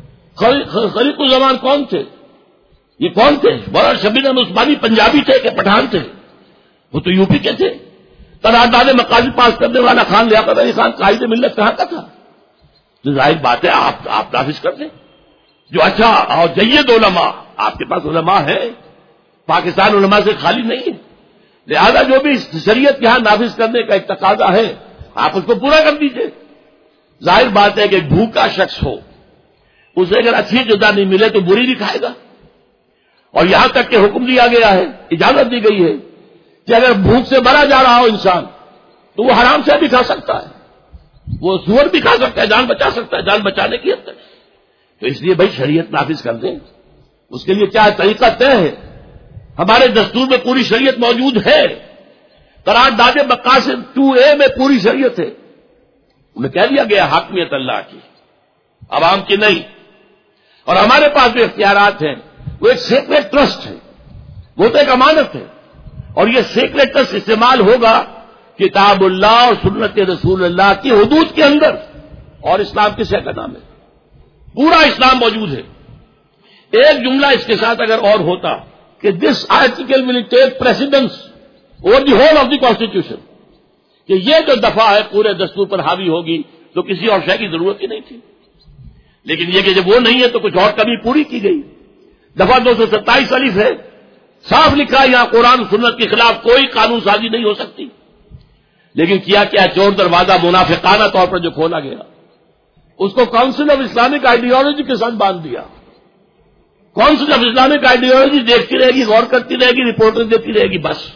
خلیق الزمان کون تھے؟ یہ کون تھے؟ مولانا شبیر احمد عثمانی پنجابی تھے کہ پٹھان تھے؟ وہ تو یو پی کے تھے. قرارداد مقاصد پاس کرنے والا خان لیاقت علی خان قائد ملت کہاں کا تھا؟ تو ظاہر بات ہے آپ آپ نافذ کر دیں. جو اچھا اور جید علماء، آپ کے پاس علماء ہے، پاکستان علماء سے خالی نہیں ہے، لہذا جو بھی شریعت یہاں نافذ کرنے کا ایک تقاضا ہے آپ اس کو پورا کر دیجئے. ظاہر بات ہے کہ بھوکا شخص ہو، اسے اگر اچھی غذا نہیں ملے تو بری بھی کھائے گا. اور یہاں تک کہ حکم دیا گیا ہے، اجازت دی گئی ہے کہ اگر بھوک سے مرا جا رہا ہو انسان تو وہ حرام سے بھی کھا سکتا ہے، وہ سور بھی کھا سکتا ہے، جان بچا سکتا ہے، جان بچانے کی حد تک. تو اس لیے بھائی شریعت نافذ کر دیں. اس کے لیے کیا طریقہ طے ہے؟ ہمارے دستور میں پوری شریعت موجود ہے. قرارداد مقاصد ٹو اے میں پوری شریعت ہے. انہیں کہہ دیا گیا حاکمیت اللہ کی، عوام کی نہیں. اور ہمارے پاس جو اختیارات ہیں وہ ایک سیکریٹ ٹرسٹ ہے، وہ تو ایک امانت ہے. اور یہ سیکریٹ ٹرسٹ استعمال ہوگا کتاب اللہ اور سنت رسول اللہ کی حدود کے اندر. اور اسلام کسے کا نام ہے؟ پورا اسلام موجود ہے. ایک جملہ اس کے ساتھ اگر اور ہوتا کہ this article will take precedence over the whole of the constitution, کہ یہ جو دفعہ ہے پورے دستور پر حاوی ہوگی، تو کسی اور شے کی ضرورت ہی نہیں تھی. لیکن یہ کہ جب وہ نہیں ہے تو کچھ اور کمی پوری کی گئی. دفعہ دو سو ستائیس الف ہے، صاف لکھا یہاں قرآن سنت کے خلاف کوئی قانون سازی نہیں ہو سکتی. لیکن کیا کیا چور دروازہ منافقانہ طور پر جو کھولا گیا، اس کو کاؤنسل آف اسلامک آئیڈیالوجی کے ساتھ باندھ دیا. کاؤنسل آف اسلامک آئیڈیالوجی دیکھتی رہے گی، غور کرتی رہے گی، رپورٹیں دیتی رہے گی. بس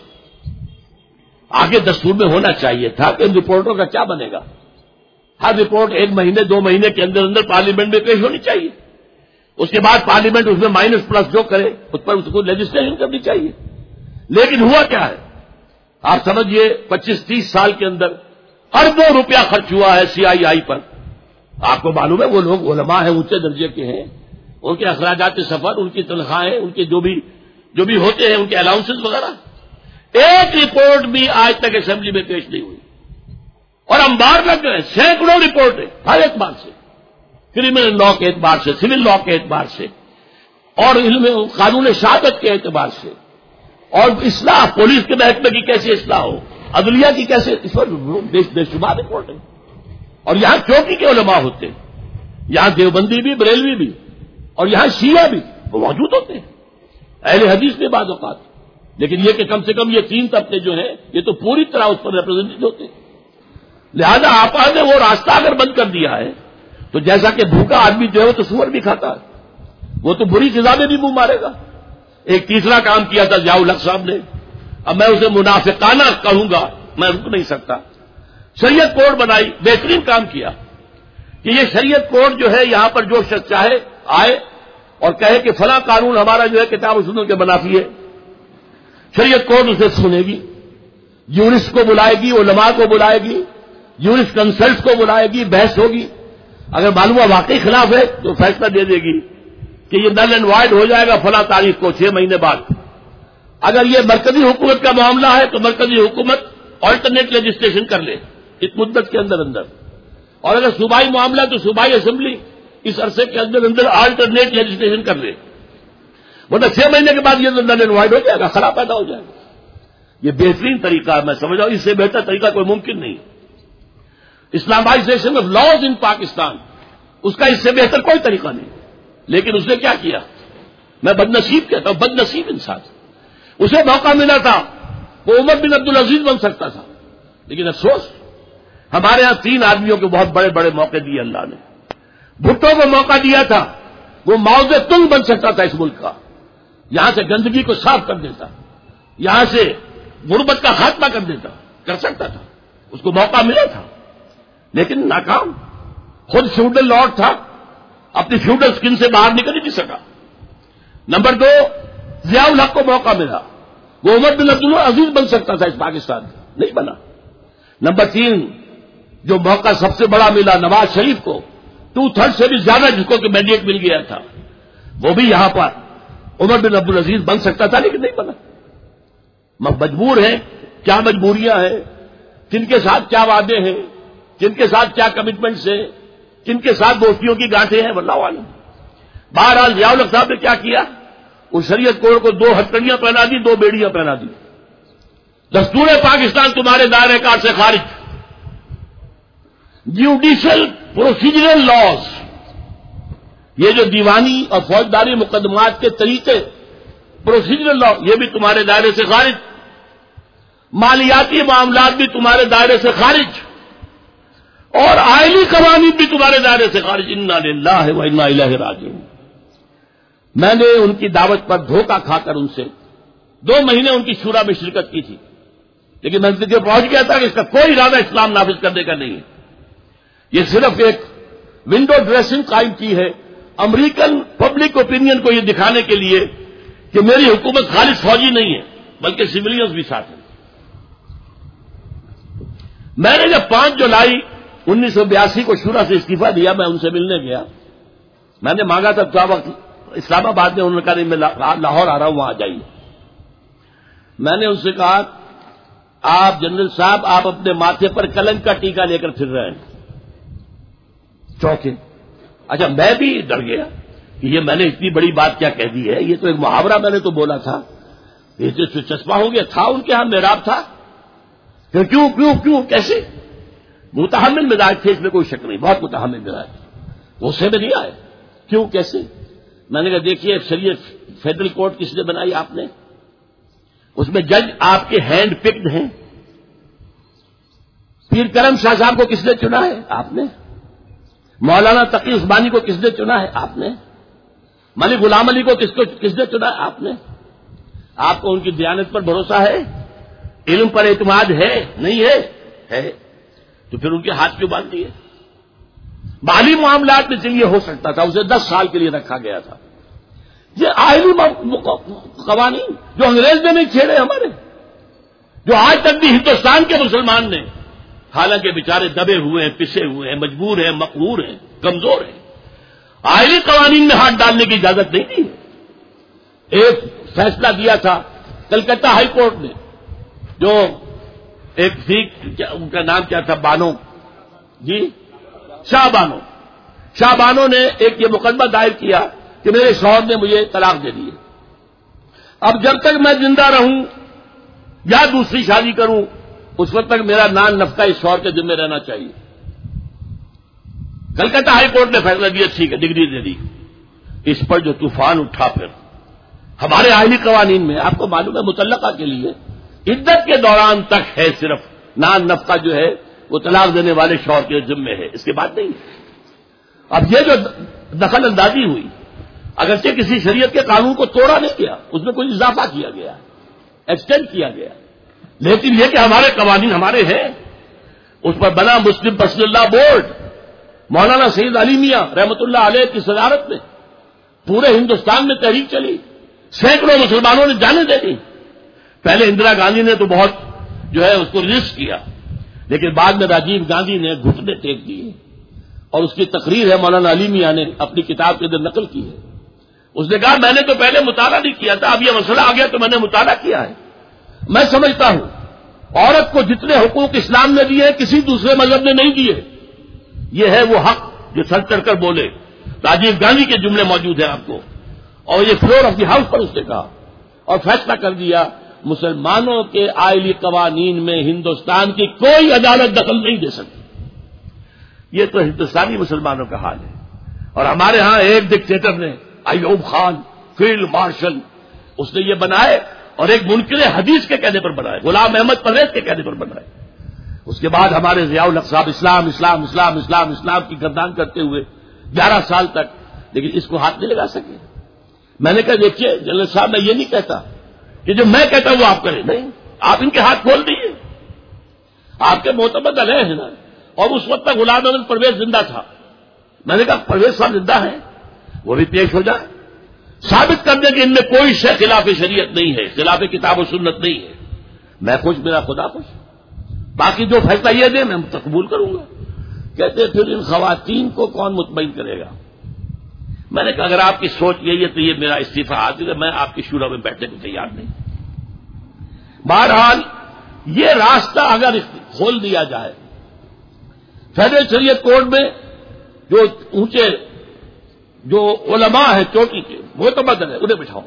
آگے دستور میں ہونا چاہیے تھا کہ ان رپورٹوں کا کیا بنے گا. ہر رپورٹ ایک مہینے دو مہینے کے اندر اندر پارلیمنٹ میں پیش ہونی چاہیے. اس کے بعد پارلیمنٹ اس میں مائنس پلس جو کرے اس پر اس کو لیجسلیشن کرنی چاہیے. لیکن ہوا کیا ہے آپ سمجھیے، پچیس تیس سال کے اندر اربوں روپیہ خرچ ہوا ہے سی آئی آئی پر. آپ کو معلوم ہے وہ لوگ علماء ہیں، اونچے درجے کے ہیں، ان کے اخراجات سفر، ان کی تنخواہیں، ان کے جو بھی جو بھی ہوتے ہیں، ان کے الاؤنسز وغیرہ، ایک رپورٹ بھی آج تک اسمبلی میں پیش نہیں ہوئی. اور انبار لگ گئے، سینکڑوں رپورٹیں ہر اعتبار سے، کرمنل لا کے اعتبار سے، سول لا کے اعتبار سے، اور علم قانون شہادت کے اعتبار سے، اور اصلاح پولیس کے محکمے کی کیسے اصلاح ہو، عدلیہ کی کیسے، اس پر بے شمار رپورٹ ہے. اور یہاں چوکی کے علماء ہوتے ہیں، یہاں دیوبندی بھی، بریلوی بھی، اور یہاں شیعہ بھی وہ موجود ہوتے ہیں، اہل حدیث میں بعض اوقات. لیکن یہ کہ کم سے کم یہ تین طبقے جو ہیں یہ تو پوری طرح اس پر ریپرزینٹڈ ہوتے ہیں. لہذا آپ نے وہ راستہ اگر بند کر دیا ہے تو جیسا کہ بھوکا آدمی جو ہے وہ تو سور بھی کھاتا ہے، وہ تو بری غذا میں بھی منہ مارے گا. ایک تیسرا کام کیا تھا ضیاء الحق صاحب نے، اب میں اسے منافقانہ کہوں گا، میں رک نہیں سکتا. شریعت کوڈ بنائی، بہترین کام کیا کہ یہ شریعت کوڈ جو ہے یہاں پر جو شخص چاہے آئے اور کہے کہ فلاں قانون ہمارا جو ہے کتاب و سنت کے منافی ہے، شریعت کوڈ اسے سنے گی، یورسٹ کو بلائے گی، علماء کو بلائے گی، یورسٹ کنسلٹ کو بلائے گی، بحث ہوگی. اگر معلوم ہوا واقعی خلاف ہے تو فیصلہ دے دے گی کہ یہ نل اینڈ وائڈ ہو جائے گا فلاں تاریخ کو، چھ مہینے بعد. اگر یہ مرکزی حکومت کا معاملہ ہے تو مرکزی حکومت آلٹرنیٹ لیجسلیشن کر لے اس مدت کے اندر اندر، اور اگر صوبائی معاملہ تو صوبائی اسمبلی اس عرصے کے اندر اندر آلٹرنیٹ لیجسلیشن کر لے. ورنہ چھ مہینے کے بعد یہ تو نل اینڈ وائڈ ہو جائے گا، خراب پیدا ہو جائے گا. یہ بہترین طریقہ ہے، میں سمجھ رہا ہوں اس سے بہتر طریقہ کوئی ممکن نہیں. Islamisation of laws in Pakistan, اس کا اس سے بہتر کوئی طریقہ نہیں. لیکن اس نے کیا کیا، میں بد نصیب کہتا ہوں، بد نصیب انسان. اسے موقع ملا تھا وہ عمر بن عبدالعزیز بن سکتا تھا، لیکن افسوس ہمارے ہاں تین آدمیوں کو بہت بڑے بڑے موقع دیے اللہ نے. بھٹو کو موقع دیا تھا، وہ ماؤ زے تنگ بن سکتا تھا اس ملک کا، یہاں سے گندگی کو صاف کر دیتا، یہاں سے غربت کا خاتمہ کر دیتا، کر سکتا تھا، اس کو موقع ملا تھا لیکن ناکام. خود فیوڈل لارڈ تھا، اپنی فیوڈل سکن سے باہر نکل ہی نہیں سکا. نمبر دو، ضیاء الحق کو موقع ملا، وہ عمر بن عبدالعزیز بن سکتا تھا اس پاکستان میں، نہیں بنا. نمبر تین، جو موقع سب سے بڑا ملا نواز شریف کو، ٹو تھرڈ سے بھی زیادہ جس کو کہ مینڈیٹ مل گیا تھا، وہ بھی یہاں پر عمر بن عبدالعزیز بن سکتا تھا لیکن نہیں بنا. مجبور ہیں، کیا مجبوریاں ہیں، کن کے ساتھ کیا وعدے ہیں، کن کے ساتھ کیا کمٹمنٹس ہیں، کن کے ساتھ دوستیوں کی گانٹھیں ہیں، واللہ عالم. بہرحال ضیاء الحق صاحب نے کیا کیا، اس شریعت کوڈ کو دو ہتکڑیاں پہنا دی، دو بیڑیاں پہنا دی. دستور پاکستان تمہارے دائرہ کار سے خارج. جوڈیشل پروسیجرل لاز، یہ جو دیوانی اور فوجداری مقدمات کے طریقے، پروسیجرل لا، یہ بھی تمہارے دائرے سے خارج. مالیاتی معاملات بھی تمہارے دائرے سے خارج، اور آئلی قوانین بھی تمہارے دائرے سے خارج. انا للہ و انا الیہ راجعون. میں نے ان کی دعوت پر دھوکہ کھا کر ان سے دو مہینے ان کی شورا میں شرکت کی تھی. لیکن میں نتیجے پہنچ گیا تھا کہ اس کا کوئی ارادہ اسلام نافذ کرنے کا نہیں ہے. یہ صرف ایک ونڈو ڈریسنگ قائم کی ہے امریکن پبلک اوپینین کو یہ دکھانے کے لیے کہ میری حکومت خالص فوجی نہیں ہے بلکہ سویلینز بھی ساتھ ہیں. میں نے جب پانچ جولائی انیس سو بیاسی کو شورا سے استعفیٰ دیا، میں ان سے ملنے گیا. میں نے مانگا تھا کیا وقت اسلام آباد میں، انہوں نے کہا نہیں میں لاہور آ رہا ہوں، وہاں جائیے. میں نے ان سے کہا آپ جنرل صاحب آپ اپنے ماتھے پر کلنک کا ٹیکا لے کر پھر رہے ہیں. چوکے. اچھا میں بھی ڈر گیا کہ یہ میں نے اتنی بڑی بات کیا کہہ دی ہے، یہ تو ایک محاورہ میں نے تو بولا تھا. یہ تو چشمہ ہو گیا تھا ان کے ہاں محراب تھا. کہ کیوں کیوں کیوں کیسے؟ متحمل مزاج تھے، اس میں کوئی شک نہیں، بہت متحمل مزاج. غصے میں نہیں آئے. کیوں کیسے؟ میں نے کہا دیکھیے شریعت فیڈرل کورٹ کس نے بنائی؟ آپ نے. اس میں جج آپ کے ہینڈ پکڈ ہیں. پیر کرم شاہ صاحب کو کس نے چنا ہے؟ آپ نے. مولانا تقی عثمانی کو کس نے چنا ہے؟ آپ نے. ملک غلام علی کو کس کو کس نے چنا ہے؟ آپ نے. آپ کو ان کی دیانت پر بھروسہ ہے؟ علم پر اعتماد ہے؟ نہیں ہے؟ ہے. تو پھر ان کے ہاتھ کیوں باندھ دیے؟ مالی معاملات میں چلیے ہو سکتا تھا، اسے دس سال کے لیے رکھا گیا تھا. یہ آئلی قوانین جو انگریز نے نہیں چھیڑے ہمارے، جو آج تک بھی ہندوستان کے مسلمان نے، حالانکہ بیچارے دبے ہوئے ہیں، پسے ہوئے ہیں، مجبور ہیں، مقہور ہیں، کمزور ہیں، آئلی قوانین میں ہاتھ ڈالنے کی اجازت نہیں دی. ایک فیصلہ دیا تھا کلکتہ ہائی کورٹ نے، جو ایک تھی ان کا نام کیا تھا، بانو جی شاہ بانو شاہ بانو نے ایک یہ مقدمہ دائر کیا کہ میرے شوہر نے مجھے طلاق دے دی. اب جب تک میں زندہ رہوں یا دوسری شادی کروں اس وقت تک میرا نان نفقہ اس شوہر کے ذمہ رہنا چاہیے. کلکتہ ہائی کورٹ نے فیصلہ دیا، ٹھیک ہے ڈگری دے دی. اس پر جو طوفان اٹھا پھر ہمارے آئلی قوانین میں، آپ کو معلوم ہے مطلقہ کے لیے عدت کے دوران تک ہے صرف نان نفقہ جو ہے وہ طلاق دینے والے شوہر کے ذمے ہے، اس کے بعد نہیں. اب یہ جو دخل اندازی ہوئی، اگرچہ کسی شریعت کے قانون کو توڑا نہیں گیا، اس میں کوئی اضافہ کیا گیا، ایکسٹینڈ کیا گیا، لیکن یہ کہ ہمارے قوانین ہمارے ہیں. اس پر بنا مسلم پرسنل اللہ بورڈ، مولانا سید علی میاں رحمۃ اللہ علیہ کی صدارت میں پورے ہندوستان میں تحریک چلی، سینکڑوں مسلمانوں نے جانیں دے دی. پہلے اندرا گاندھی نے تو بہت جو ہے اس کو رجسٹ کیا، لیکن بعد میں راجیو گاندھی نے گھٹنے ٹیک دیے. اور اس کی تقریر ہے مولانا علی میاں نے اپنی کتاب کے اندر نقل کی ہے. اس نے کہا میں نے تو پہلے مطالعہ نہیں کیا تھا، اب یہ مسئلہ آ گیا تو میں نے مطالعہ کیا ہے. میں سمجھتا ہوں عورت کو جتنے حقوق اسلام نے دیے کسی دوسرے مذہب نے نہیں دیے. یہ ہے وہ حق جو سر چڑھ کر بولے. راجیو گاندھی کے جملے موجود ہیں آپ کو، اور یہ فلور آف دی ہاؤس پر اس نے کہا اور فیصلہ کر دیا مسلمانوں کے آئلی قوانین میں ہندوستان کی کوئی عدالت دخل نہیں دے سکتی. یہ تو ہندوستانی مسلمانوں کا حال ہے. اور ہمارے ہاں ایک ڈکٹیٹر نے، ایوب خان فیلڈ مارشل، اس نے یہ بنائے اور ایک منکر حدیث کے کہنے پر بنائے، غلام احمد پرویز کے کہنے پر بنائے. اس کے بعد ہمارے ضیاء الحق صاحب اسلام اسلام اسلام اسلام اسلام کی گردان کرتے ہوئے گیارہ سال تک، لیکن اس کو ہاتھ نہیں لگا سکے. میں نے کہا دیکھیے جنرل صاحب میں یہ نہیں کہتا کہ جو میں کہتا ہوں وہ آپ کریں، نہیں، آپ ان کے ہاتھ کھول دیجیے. آپ کے معتمد علیہ ہیں نا. اور اس وقت تک غلام احمد پرویز زندہ تھا. میں نے کہا پرویز صاحب زندہ ہیں، وہ بھی پیش ہو جائے، ثابت کر دیں کہ ان میں کوئی شے خلاف شریعت نہیں ہے، خلاف کتاب و سنت نہیں ہے. میں خوش، میرا خدا خوش. باقی جو فیصلہ یہ دے میں قبول کروں گا. کہتے پھر ان خواتین کو کون مطمئن کرے گا؟ میں نے کہا اگر آپ کی سوچ یہی ہے تو یہ میرا استعفیٰ حاضر ہے، میں آپ کی شورا میں بیٹھنے کو تیار نہیں. بہرحال یہ راستہ اگر کھول دیا جائے، فیڈرل شریعت کورٹ میں جو اونچے جو علماء ہیں چوٹی کے وہ تو بدل ہے انہیں بٹھاؤ.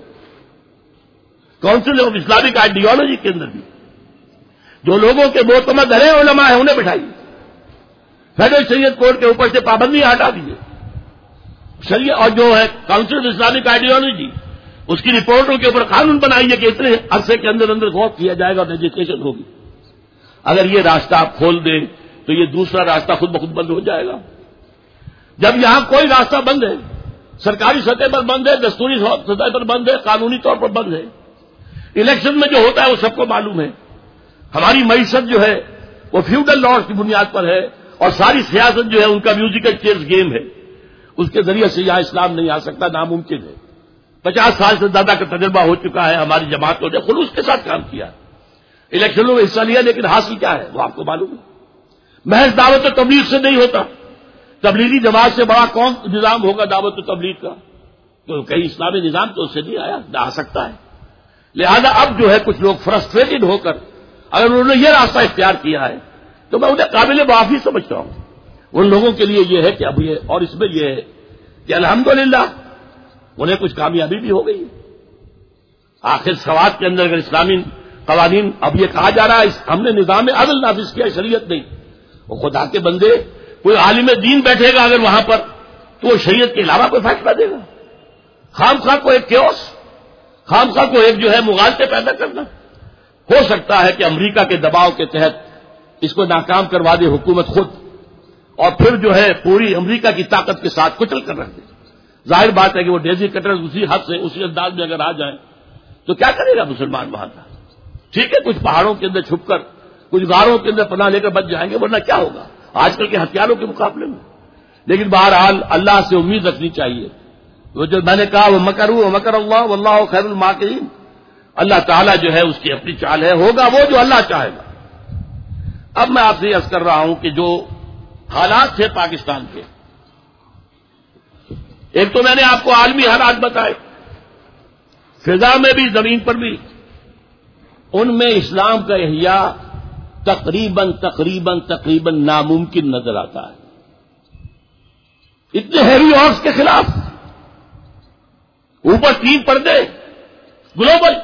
کونسل آف اسلامک آئیڈیالوجی کے اندر بھی جو لوگوں کے معتمد رہے علماء ہیں انہیں بٹھائیے. فیڈرل شریعت کورٹ کے اوپر سے پابندی ہٹا دیجیے. شریعت اور جو ہے کاؤنسل آف اسلامک آئیڈیالوجی اس کی رپورٹوں کے اوپر قانون بنائیے کہ اتنے عرصے کے اندر اندر غور کیا جائے گا اور ایجوکیشن ہوگی. اگر یہ راستہ آپ کھول دیں تو یہ دوسرا راستہ خود بخود بند ہو جائے گا. جب یہاں کوئی راستہ بند ہے، سرکاری سطح پر بند ہے، دستوری سطح پر بند ہے، قانونی طور پر بند ہے. الیکشن میں جو ہوتا ہے وہ سب کو معلوم ہے. ہماری معیشت جو ہے وہ فیوڈل لاز کی بنیاد پر ہے، اور ساری سیاست جو ہے ان کا میوزیکل چیئرز گیم ہے، اس کے ذریعے سے یہاں اسلام نہیں آ سکتا، ناممکن ہے۔ پچاس سال سے زیادہ کا تجربہ ہو چکا ہے، ہماری جماعتوں نے خلوص کے ساتھ کام کیا، الیکشنوں میں حصہ لیا، لیکن حاصل کیا ہے وہ آپ کو معلوم ہے۔ محض دعوت و تبلیغ سے نہیں ہوتا، تبلیغی جماعت سے بڑا کون نظام ہوگا دعوت و تبلیغ کا؟ تو کئی اسلامی نظام تو اس سے نہیں آیا، نہ آ سکتا ہے۔ لہذا اب جو ہے کچھ لوگ فرسٹریٹڈ ہو کر اگر انہوں نے یہ راستہ اختیار کیا ہے تو میں انہیں قابل معافی سمجھتا ہوں۔ ان لوگوں کے لیے یہ ہے کہ اب یہ، اور اس میں یہ ہے کہ الحمدللہ انہیں کچھ کامیابی بھی ہو گئی ہے۔ آخر سوات کے اندر اگر اسلامی قوانین، اب یہ کہا جا رہا ہے ہم نے نظام عدل نافذ کیا، شریعت نہیں، وہ خدا کے بندے کوئی عالم دین بیٹھے گا اگر وہاں پر تو وہ شریعت کے علاوہ کوئی فیصلہ دے گا؟ خام خواہ کو ایک کیوس، خام خواہ کو ایک جو ہے مغالطے پیدا کرنا۔ ہو سکتا ہے کہ امریکہ کے دباؤ کے تحت اس کو ناکام کروا دے حکومت خود، اور پھر جو ہے پوری امریکہ کی طاقت کے ساتھ کچل کر رکھ دے۔ ظاہر بات ہے کہ وہ ڈیزی کٹرز اسی حد سے اسی انداز میں اگر آ جائیں تو کیا کرے گا مسلمان وہاں کا؟ ٹھیک ہے کچھ پہاڑوں کے اندر چھپ کر، کچھ غاروں کے اندر پناہ لے کر بچ جائیں گے، ورنہ کیا ہوگا آج کل کے ہتھیاروں کے مقابلے میں؟ لیکن بہرحال اللہ سے امید رکھنی چاہیے۔ وہ جو میں نے کہا وہ مکروا ومکر اللہ واللہ خیر الماکرین، اللہ تعالیٰ جو ہے اس کی اپنی چال ہے، ہوگا وہ جو اللہ چاہے گا۔ اب میں آپ سے یہ عرض کر رہا ہوں کہ جو حالات تھے پاکستان کے، ایک تو میں نے آپ کو عالمی حالات بتائے، فضا میں بھی زمین پر بھی، ان میں اسلام کا احیاء تقریباً تقریباً تقریباً ناممکن نظر آتا ہے۔ اتنے ہیوی آرس کے خلاف اوپر تین پردے گلوبل،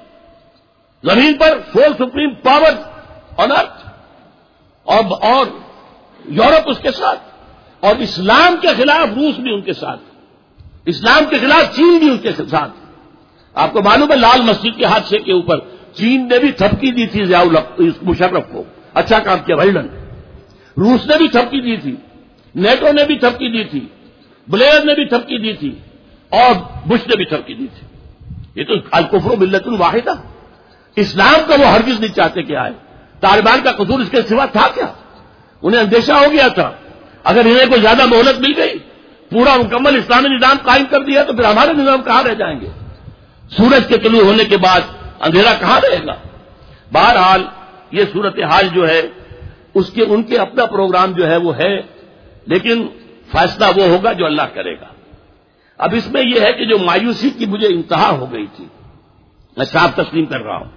زمین پر four supreme power on earth, اور اور یورپ اس کے ساتھ، اور اسلام کے خلاف روس بھی ان کے ساتھ، اسلام کے خلاف چین بھی ان کے ساتھ۔ آپ کو معلوم ہے لال مسجد کے حادثے کے اوپر چین نے بھی تھپکی دی تھی ضیاء الحق مشرف کو، اچھا کام کیا بھائی ڈن۔ روس نے بھی تھپکی دی تھی، نیٹو نے بھی تھپکی دی تھی، بلیئر نے بھی تھپکی دی تھی، اور بش نے بھی تھپکی دی تھی۔ یہ تو الکفر ملت واحدہ، اسلام کا وہ ہرگز نہیں چاہتے کہ آئے۔ طالبان کا قصور اس کے سوا تھا کیا؟ انہیں اندیشہ ہو گیا تھا اگر انہیں کوئی زیادہ مہلت مل گئی، پورا مکمل اسلامی نظام قائم کر دیا تو پھر ہمارے نظام کہاں رہ جائیں گے؟ سورج کے طلوع ہونے کے بعد اندھیرا کہاں رہے گا؟ بہرحال یہ صورتحال جو ہے اس کے ان کے اپنا پروگرام جو ہے وہ ہے، لیکن فیصلہ وہ ہوگا جو اللہ کرے گا۔ اب اس میں یہ ہے کہ جو مایوسی کی مجھے انتہا ہو گئی تھی، میں صاف تسلیم کر رہا ہوں،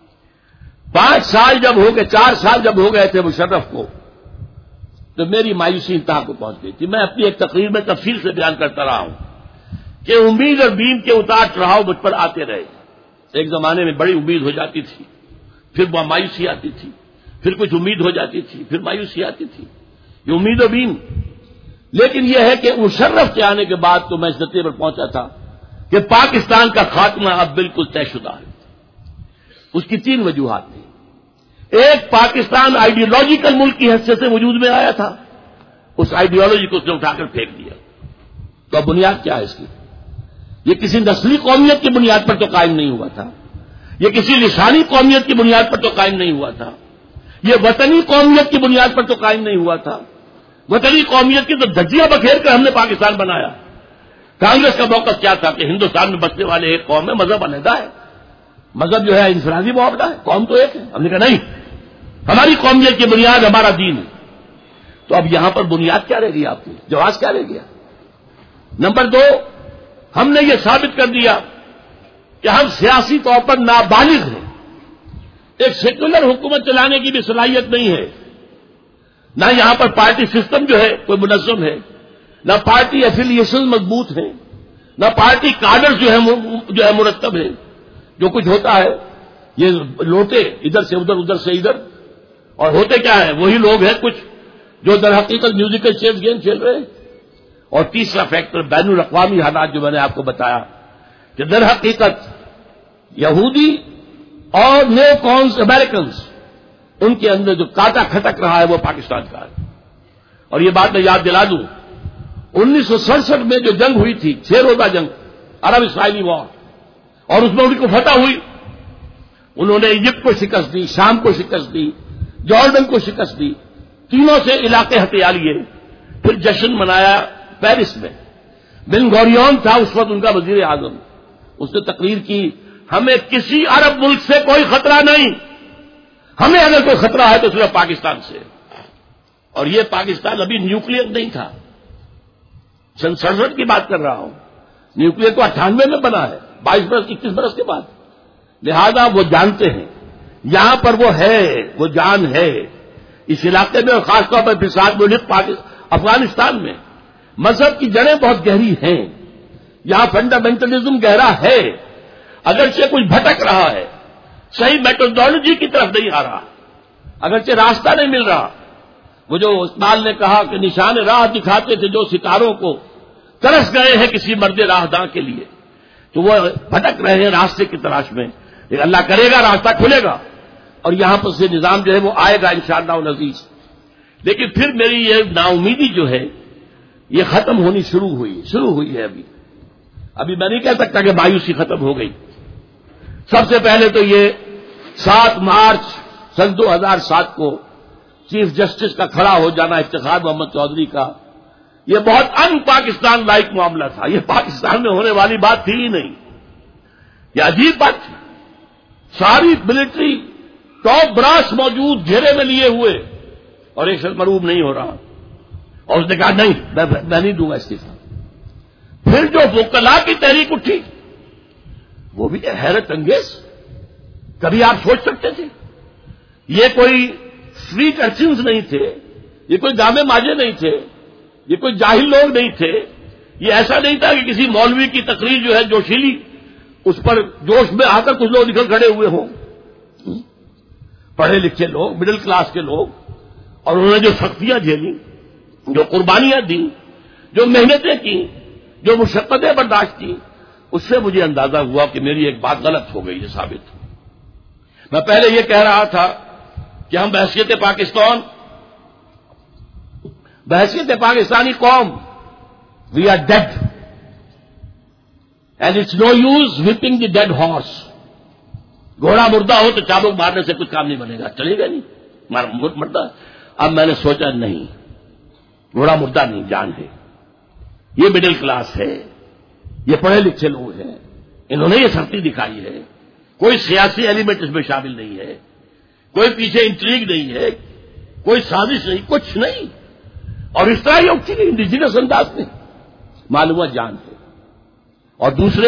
پانچ سال جب ہو گئے، چار سال جب ہو گئے تھے مشرف کو، تو میری مایوسی انتہا کو پہنچ گئی تھی۔ میں اپنی ایک تقریر میں تفصیل سے بیان کرتا رہا ہوں کہ امید اور بیم کے اتار چڑھاؤ مجھ پر آتے رہے۔ ایک زمانے میں بڑی امید ہو جاتی تھی، پھر وہ مایوسی آتی تھی، پھر کچھ امید ہو جاتی تھی، پھر مایوسی آتی تھی، یہ امید و بیم۔ لیکن یہ ہے کہ مشرف کے آنے کے بعد تو میں اس نتیجے پر پہنچا تھا کہ پاکستان کا خاتمہ اب بالکل طے شدہ ہے۔ اس کی تین وجوہات تھیں۔ ایک، پاکستان آئیڈیالوجیکل ملک کی حیثیت سے وجود میں آیا تھا، اس آئیڈیالوجی کو اس نے اٹھا کر پھینک دیا۔ تو اب بنیاد کیا ہے اس کی؟ یہ کسی نسلی قومیت کی بنیاد پر تو قائم نہیں ہوا تھا، یہ کسی لسانی قومیت کی بنیاد پر تو قائم نہیں ہوا تھا، یہ وطنی قومیت کی بنیاد پر تو قائم نہیں ہوا تھا۔ وطنی قومیت کی تو دھجیاں بکھیر کر ہم نے پاکستان بنایا۔ کانگریس کا موقف کیا تھا کہ ہندوستان میں بسنے والے ایک قوم ہے، مذہب علیحدہ ہے، مذہب جو ہے انفرادی معاملہ ہے، قوم تو ایک ہے۔ ہم نے کہا نہیں، ہماری قومیت کی بنیاد ہمارا دین ہے۔ تو اب یہاں پر بنیاد کیا رہ گئی آپ کی؟ جواز کیا رہ گیا؟ نمبر دو، ہم نے یہ ثابت کر دیا کہ ہم سیاسی طور پر نابالغ ہیں، ایک سیکولر حکومت چلانے کی بھی صلاحیت نہیں ہے، نہ یہاں پر پارٹی سسٹم جو ہے کوئی منظم ہے، نہ پارٹی ایفیلیشن مضبوط ہے، نہ پارٹی کادر جو ہے جو ہے مرتب ہے۔ جو کچھ ہوتا ہے یہ لوٹے ادھر سے ادھر، ادھر سے ادھر، اور ہوتے کیا ہے وہی لوگ ہیں کچھ جو در حقیقت میوزیکل چیز گیم کھیل رہے ہیں۔ اور تیسرا فیکٹر بین الاقوامی حالات جو میں نے آپ کو بتایا کہ در حقیقت یہودی اور نیو کونس امریکنز، ان کے اندر جو کاٹا کھٹک رہا ہے وہ پاکستان کا ہے۔ اور یہ بات میں یاد دلا دوں، انیس سو سڑسٹھ میں جو جنگ ہوئی تھی، چھ روزہ جنگ، عرب اسرائیلی وار، اور اس میں ان کو فتح ہوئی، انہوں نے ایجپٹ کو شکست دی، شام کو شکست دی، جارڈن کو شکست دی، تینوں سے علاقے ہتھیا لیے، پھر جشن منایا پیرس میں۔ بن گوریون تھا اس وقت ان کا وزیر اعظم، اس نے تقریر کی ہمیں کسی عرب ملک سے کوئی خطرہ نہیں، ہمیں اگر کوئی خطرہ ہے تو صرف پاکستان سے۔ اور یہ پاکستان ابھی نیوکلیر نہیں تھا، سن سڑسٹھ کی بات کر رہا ہوں، نیوکلیر تو اٹھانوے میں بنا ہے، بائیس برس اکیس برس کے بعد۔ لہذا وہ جانتے ہیں یہاں پر وہ ہے، وہ جان ہے اس علاقے میں، اور خاص طور پر فساد ملک افغانستان میں مذہب کی جڑیں بہت گہری ہیں، یہاں فنڈامنٹلزم گہرا ہے، اگرچہ کچھ بھٹک رہا ہے، صحیح میتھڈالوجی کی طرف نہیں آ رہا، اگرچہ راستہ نہیں مل رہا۔ وہ جو اقبال نے کہا کہ نشان راہ دکھاتے تھے جو ستاروں کو، ترس گئے ہیں کسی مرد راہ داں کے لیے، تو وہ بھٹک رہے ہیں راستے کی تلاش میں، لیکن اللہ کرے گا راستہ کھلے گا اور یہاں پر سے نظام جو ہے وہ آئے گا انشاءاللہ العزیز۔ لیکن پھر میری یہ نا امیدی جو ہے یہ ختم ہونی شروع ہوئی شروع ہوئی ہے ابھی ابھی میں نہیں کہہ سکتا کہ مایوسی ختم ہو گئی۔ سب سے پہلے تو یہ سات مارچ سن دو ہزار سات کو چیف جسٹس کا کھڑا ہو جانا افتخار محمد چودھری کا، یہ بہت ان پاکستان لائق معاملہ تھا، یہ پاکستان میں ہونے والی بات تھی ہی نہیں، یہ عجیب بات تھی۔ ساری ملٹری ٹاپ براس موجود گھیرے میں لیے ہوئے اور ایک شخص مروب نہیں ہو رہا، اور اس نے کہا نہیں میں نہیں دوں گا استعفا۔ پھر جو وکلاء کی تحریک اٹھی وہ بھی حیرت انگیز، کبھی آپ سوچ سکتے تھے؟ یہ کوئی اسٹریٹ ارچنز نہیں تھے، یہ کوئی گامے ماجے نہیں تھے، یہ کوئی جاہل لوگ نہیں تھے، یہ ایسا نہیں تھا کہ کسی مولوی کی تقریر جو ہے جوشیلی اس پر جوش میں آ کر کچھ لوگ نکل کھڑے ہوئے ہوں، پڑھے لکھے لوگ، مڈل کلاس کے لوگ، اور انہوں نے جو سختیاں جھیلی، جو قربانیاں دیں، جو محنتیں کی، جو مشقتیں برداشت کی، اس سے مجھے اندازہ ہوا کہ میری ایک بات غلط ہو گئی ہے ثابت۔ میں پہلے یہ کہہ رہا تھا کہ ہم بحیثیت پاکستان بحیثیت پاکستانی قوم we are dead and it's no use whipping the dead horse. گھوڑا مردہ ہو تو چابک مارنے سے کچھ کام نہیں بنے گا، چلے گا نہیں مردہ۔ اب میں نے سوچا نہیں، گھوڑا مردہ نہیں، جان ہے، یہ مڈل کلاس ہے، یہ پڑھے لکھے لوگ ہیں، انہوں نے یہ سختی دکھائی ہے، کوئی سیاسی ایلیمنٹ اس میں شامل نہیں ہے، کوئی پیچھے انٹریگ نہیں ہے، کوئی سازش نہیں، کچھ نہیں، اور اس طرح یہ اٹھی نہیں انڈیجنس انداز میں، معلوم ہے جان ہے۔ اور دوسرے،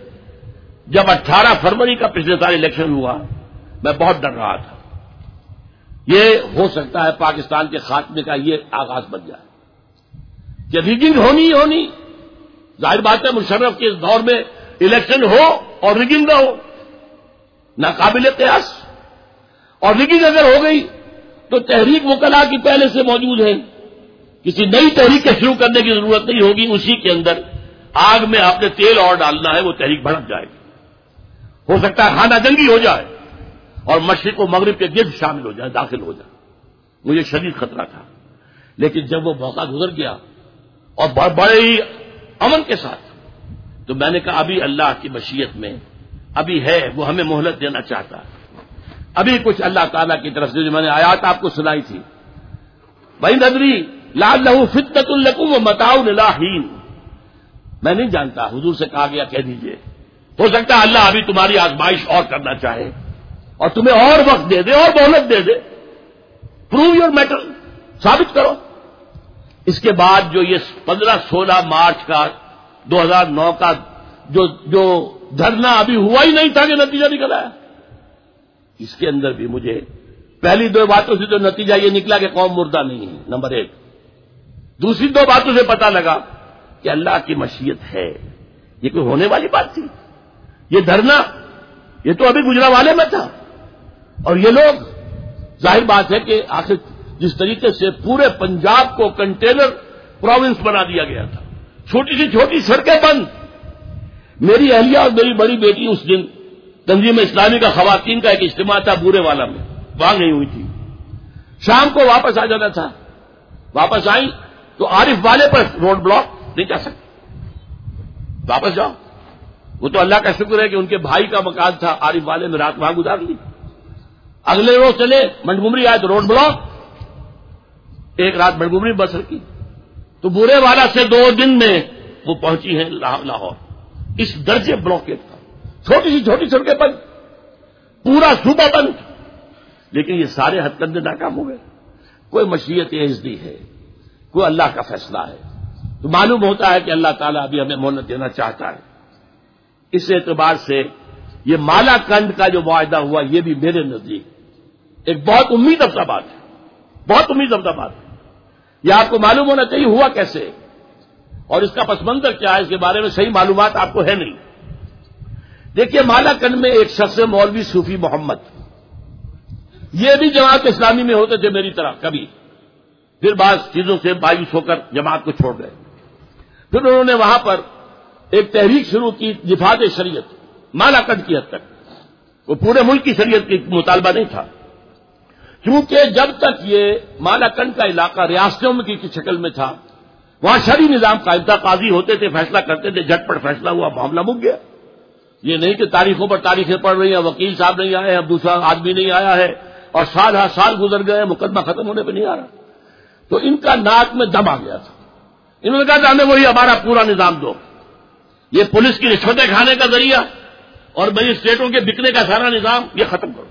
جب اٹھارہ فروری کا پچھلے سال الیکشن ہوا میں بہت ڈر رہا تھا، یہ ہو سکتا ہے پاکستان کے خاتمے کا یہ آغاز بن جائے کہ ریگنگ ہونی ہی ہونی۔ ظاہر بات ہے مشرف کے اس دور میں الیکشن ہو اور ریگنگ نہ ہو، ناقابل قیاس۔ اور ریگنگ اگر ہو گئی تو تحریک وکلاء کی پہلے سے موجود ہے، کسی نئی تحریک کے شروع کرنے کی ضرورت نہیں ہوگی، اسی کے اندر آگ میں آپ نے تیل اور ڈالنا ہے، وہ تحریک بھڑک جائے گی، ہو سکتا ہے خانہ جنگی ہو جائے اور مشرق و مغرب کے گرد شامل ہو جائے، داخل ہو جائے۔ مجھے شدید خطرہ تھا، لیکن جب وہ موقع گزر گیا اور بڑے ہی امن کے ساتھ، تو میں نے کہا ابھی اللہ کی مشیت میں ابھی ہے، وہ ہمیں مہلت دینا چاہتا ہے، ابھی کچھ اللہ تعالیٰ کی طرف سے جو میں نے آیات آپ کو سنائی تھی، بھائی ندری لعلہ فتنۃ لکم ومتاع الی حین، میں نہیں جانتا، حضور سے کہا گیا کہہ دیجئے، ہو سکتا ہے اللہ ابھی تمہاری آزمائش اور کرنا چاہے اور تمہیں اور وقت دے دے اور مہلت دے دے، پروو یور میٹر، ثابت کرو۔ اس کے بعد جو یہ پندرہ سولہ مارچ کا دو ہزار نو کا جو جو دھرنا ابھی ہوا ہی نہیں تھا کہ نتیجہ نکل آیا، اس کے اندر بھی مجھے پہلی دو باتوں سے تو نتیجہ یہ نکلا کہ قوم مردہ نہیں ہے، نمبر ایک۔ دوسری دو باتوں سے پتہ لگا کہ اللہ کی مشیت ہے، یہ کوئی ہونے والی بات تھی؟ یہ دھرنا یہ تو ابھی گجرانوالے میں تھا، اور یہ لوگ، ظاہر بات ہے کہ آخر جس طریقے سے پورے پنجاب کو کنٹینر پروونس بنا دیا گیا تھا، چھوٹی سی چھوٹی سڑکیں بند۔ میری اہلیہ اور میری بڑی بیٹی اس دن تنظیم اسلامی کا خواتین کا ایک اجتماع تھا بورے والا میں، وہاں نہیں ہوئی تھی، شام کو واپس آ جانا تھا، واپس آئی تو عارف والے پر روڈ بلاک، نہیں جا سکتے، واپس جاؤ۔ وہ تو اللہ کا شکر ہے کہ ان کے بھائی کا مکان تھا عارف والے میں، رات وہاں گزار لی. اگلے روز چلے منٹگمری آئے تو روڈ بلاک، ایک رات منٹگمری بسر کی. تو بورے والا سے دو دن میں وہ پہنچی ہیں لاہور. اس درجے بلاکیٹ تھا، چھوٹی سی چھوٹی سڑکیں بند، پورا صوبہ بند. لیکن یہ سارے ہتھ کندے ناکام ہو گئے. کوئی مشیت عزتی ہے، کوئی اللہ کا فیصلہ ہے. تو معلوم ہوتا ہے کہ اللہ تعالیٰ ابھی ہمیں مہلت دینا چاہتا ہے. اس اعتبار سے یہ مالا کنڈ کا جو معاہدہ ہوا یہ بھی میرے نزدیک ایک بہت امید افزا بات ہے، بہت امید افزا بات ہے. یہ آپ کو معلوم ہونا چاہیے ہوا کیسے اور اس کا پس منظر کیا ہے، اس کے بارے میں صحیح معلومات آپ کو ہے نہیں. دیکھیے مالا کنڈ میں ایک شخص مولوی صوفی محمد، یہ بھی جماعت اسلامی میں ہوتے تھے میری طرح کبھی، پھر بعض چیزوں سے مایوس ہو کر جماعت کو چھوڑ گئے. پھر انہوں نے وہاں پر ایک تحریک شروع کی دفاع شریعت مالا کنڈ کی حد تک. وہ پورے ملک کی شریعت کی مطالبہ نہیں تھا، کیونکہ جب تک یہ مالا کنڈ کا علاقہ ریاستوں میں کی شکل میں تھا وہاں شرعی نظام قائم تھا، قاضی ہوتے تھے، فیصلہ کرتے تھے، جھٹ پٹ فیصلہ ہوا، معاملہ مک گیا. یہ نہیں کہ تاریخوں پر تاریخیں پڑھ رہی ہیں، وکیل صاحب نہیں آئے ہیں، اب دوسرا آدمی نہیں آیا ہے اور سال ہر سال گزر گئے، مقدمہ ختم ہونے پہ نہیں آ رہا. تو ان کا ناک میں دم آ گیا تھا. انہوں نے کہا کہ ہمیں وہی ہمارا پورا نظام دو. یہ پولیس کی رشوتیں کھانے کا ذریعہ اور مجسٹریٹوں کے بکنے کا سارا نظام یہ ختم کرو.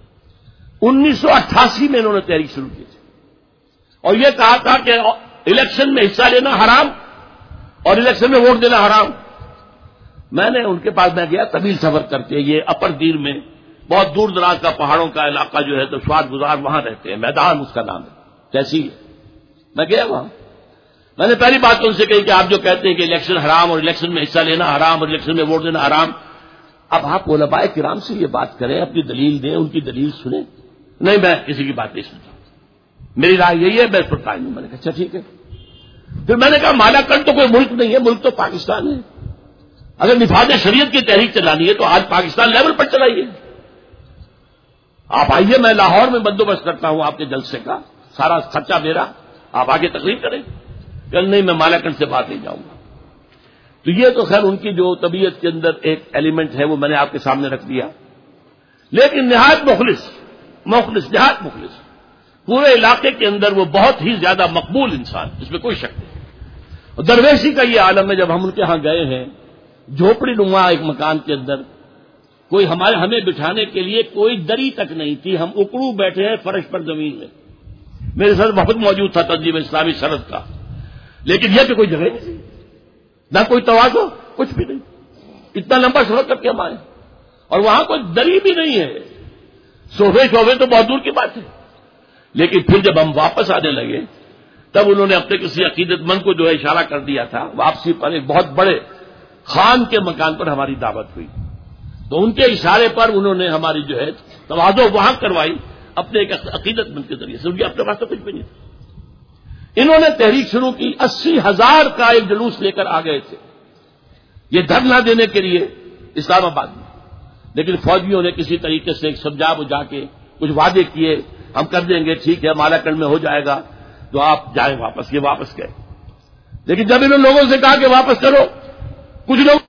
انیس سو اٹھاسی میں انہوں نے تحریک شروع کی تھی اور یہ کہا تھا کہ الیکشن میں حصہ لینا حرام اور الیکشن میں ووٹ دینا حرام. میں نے ان کے پاس میں گیا طویل سفر کر کے، یہ اپر دیر میں بہت دور دراز کا پہاڑوں کا علاقہ جو ہے تو سواد گزار وہاں رہتے ہیں، میدان اس کا نام ہے کیسی ہے. میں گیا وہاں، میں نے پہلی بات تو ان سے کہی کہ آپ جو کہتے ہیں کہ الیکشن حرام اور الیکشن میں حصہ لینا حرام اور الیکشن میں ووٹ دینا حرام، اب آپ علماء کرام سے یہ بات کریں، اپنی دلیل دیں، ان کی دلیل سنیں. نہیں میں کسی کی بات نہیں سنتا، میری رائے یہی ہے، میں اس پر قائم ہوں. میں نے کہا اچھا ٹھیک ہے. پھر میں نے کہا مالا کنڈ تو کوئی ملک نہیں ہے، ملک تو پاکستان ہے. اگر نفاذ شریعت کی تحریک چلانی ہے تو آج پاکستان لیول پر چلائیے. آپ آئیے، میں لاہور میں بندوبست کرتا ہوں آپ کے جلسے کا، سارا خرچہ میرا، آپ آگے تقریر کریں. کل نہیں میں مالا کنڈ سے بات نہیں جاؤں گا. تو یہ تو خیر ان کی جو طبیعت کے اندر ایک ایلیمنٹ ہے وہ میں نے آپ کے سامنے رکھ دیا. لیکن نہایت مخلص مخلص نہایت مخلص پورے علاقے کے اندر وہ بہت ہی زیادہ مقبول انسان، اس میں کوئی شک نہیں. اور درویشی کا یہ عالم ہے. جب ہم ان کے ہاں گئے ہیں جھوپڑی نما ایک مکان کے اندر، کوئی ہمارے ہمیں بٹھانے کے لیے کوئی دری تک نہیں تھی، ہم اکڑو بیٹھے ہیں فرش پر زمین میں. میرے ساتھ بہت موجود تھا تنظیم اسلامی سرحد کا، لیکن یہ کہ کوئی جگہ نہیں تھی، نہ کوئی توازو، کچھ بھی نہیں. اتنا لمبا سفر کر کے ہم آئے اور وہاں کوئی دری بھی نہیں ہے، صوفے شوفے تو بہت دور کی بات ہے. لیکن پھر جب ہم واپس آنے لگے تب انہوں نے اپنے کسی عقیدت مند کو جو ہے اشارہ کر دیا تھا. واپسی پر ایک بہت بڑے خان کے مکان پر ہماری دعوت ہوئی، تو ان کے اشارے پر انہوں نے ہماری جو ہے توازو وہاں کروائی اپنے ایک عقیدت مند کے ذریعے سے. ان کے اپنے پاس تو کچھ بھی نہیں تھا. انہوں نے تحریک شروع کی، اسی ہزار کا ایک جلوس لے کر آ گئے تھے یہ دھرنا دینے کے لیے اسلام آباد میں. لیکن فوجیوں نے کسی طریقے سے سمجھا بجھا کے کچھ وعدے کیے، ہم کر دیں گے، ٹھیک ہے مالا کنڈ میں ہو جائے گا تو آپ جائیں واپس. یہ واپس گئے. لیکن جب انہوں نے لوگوں سے کہا کہ واپس کرو، کچھ لوگ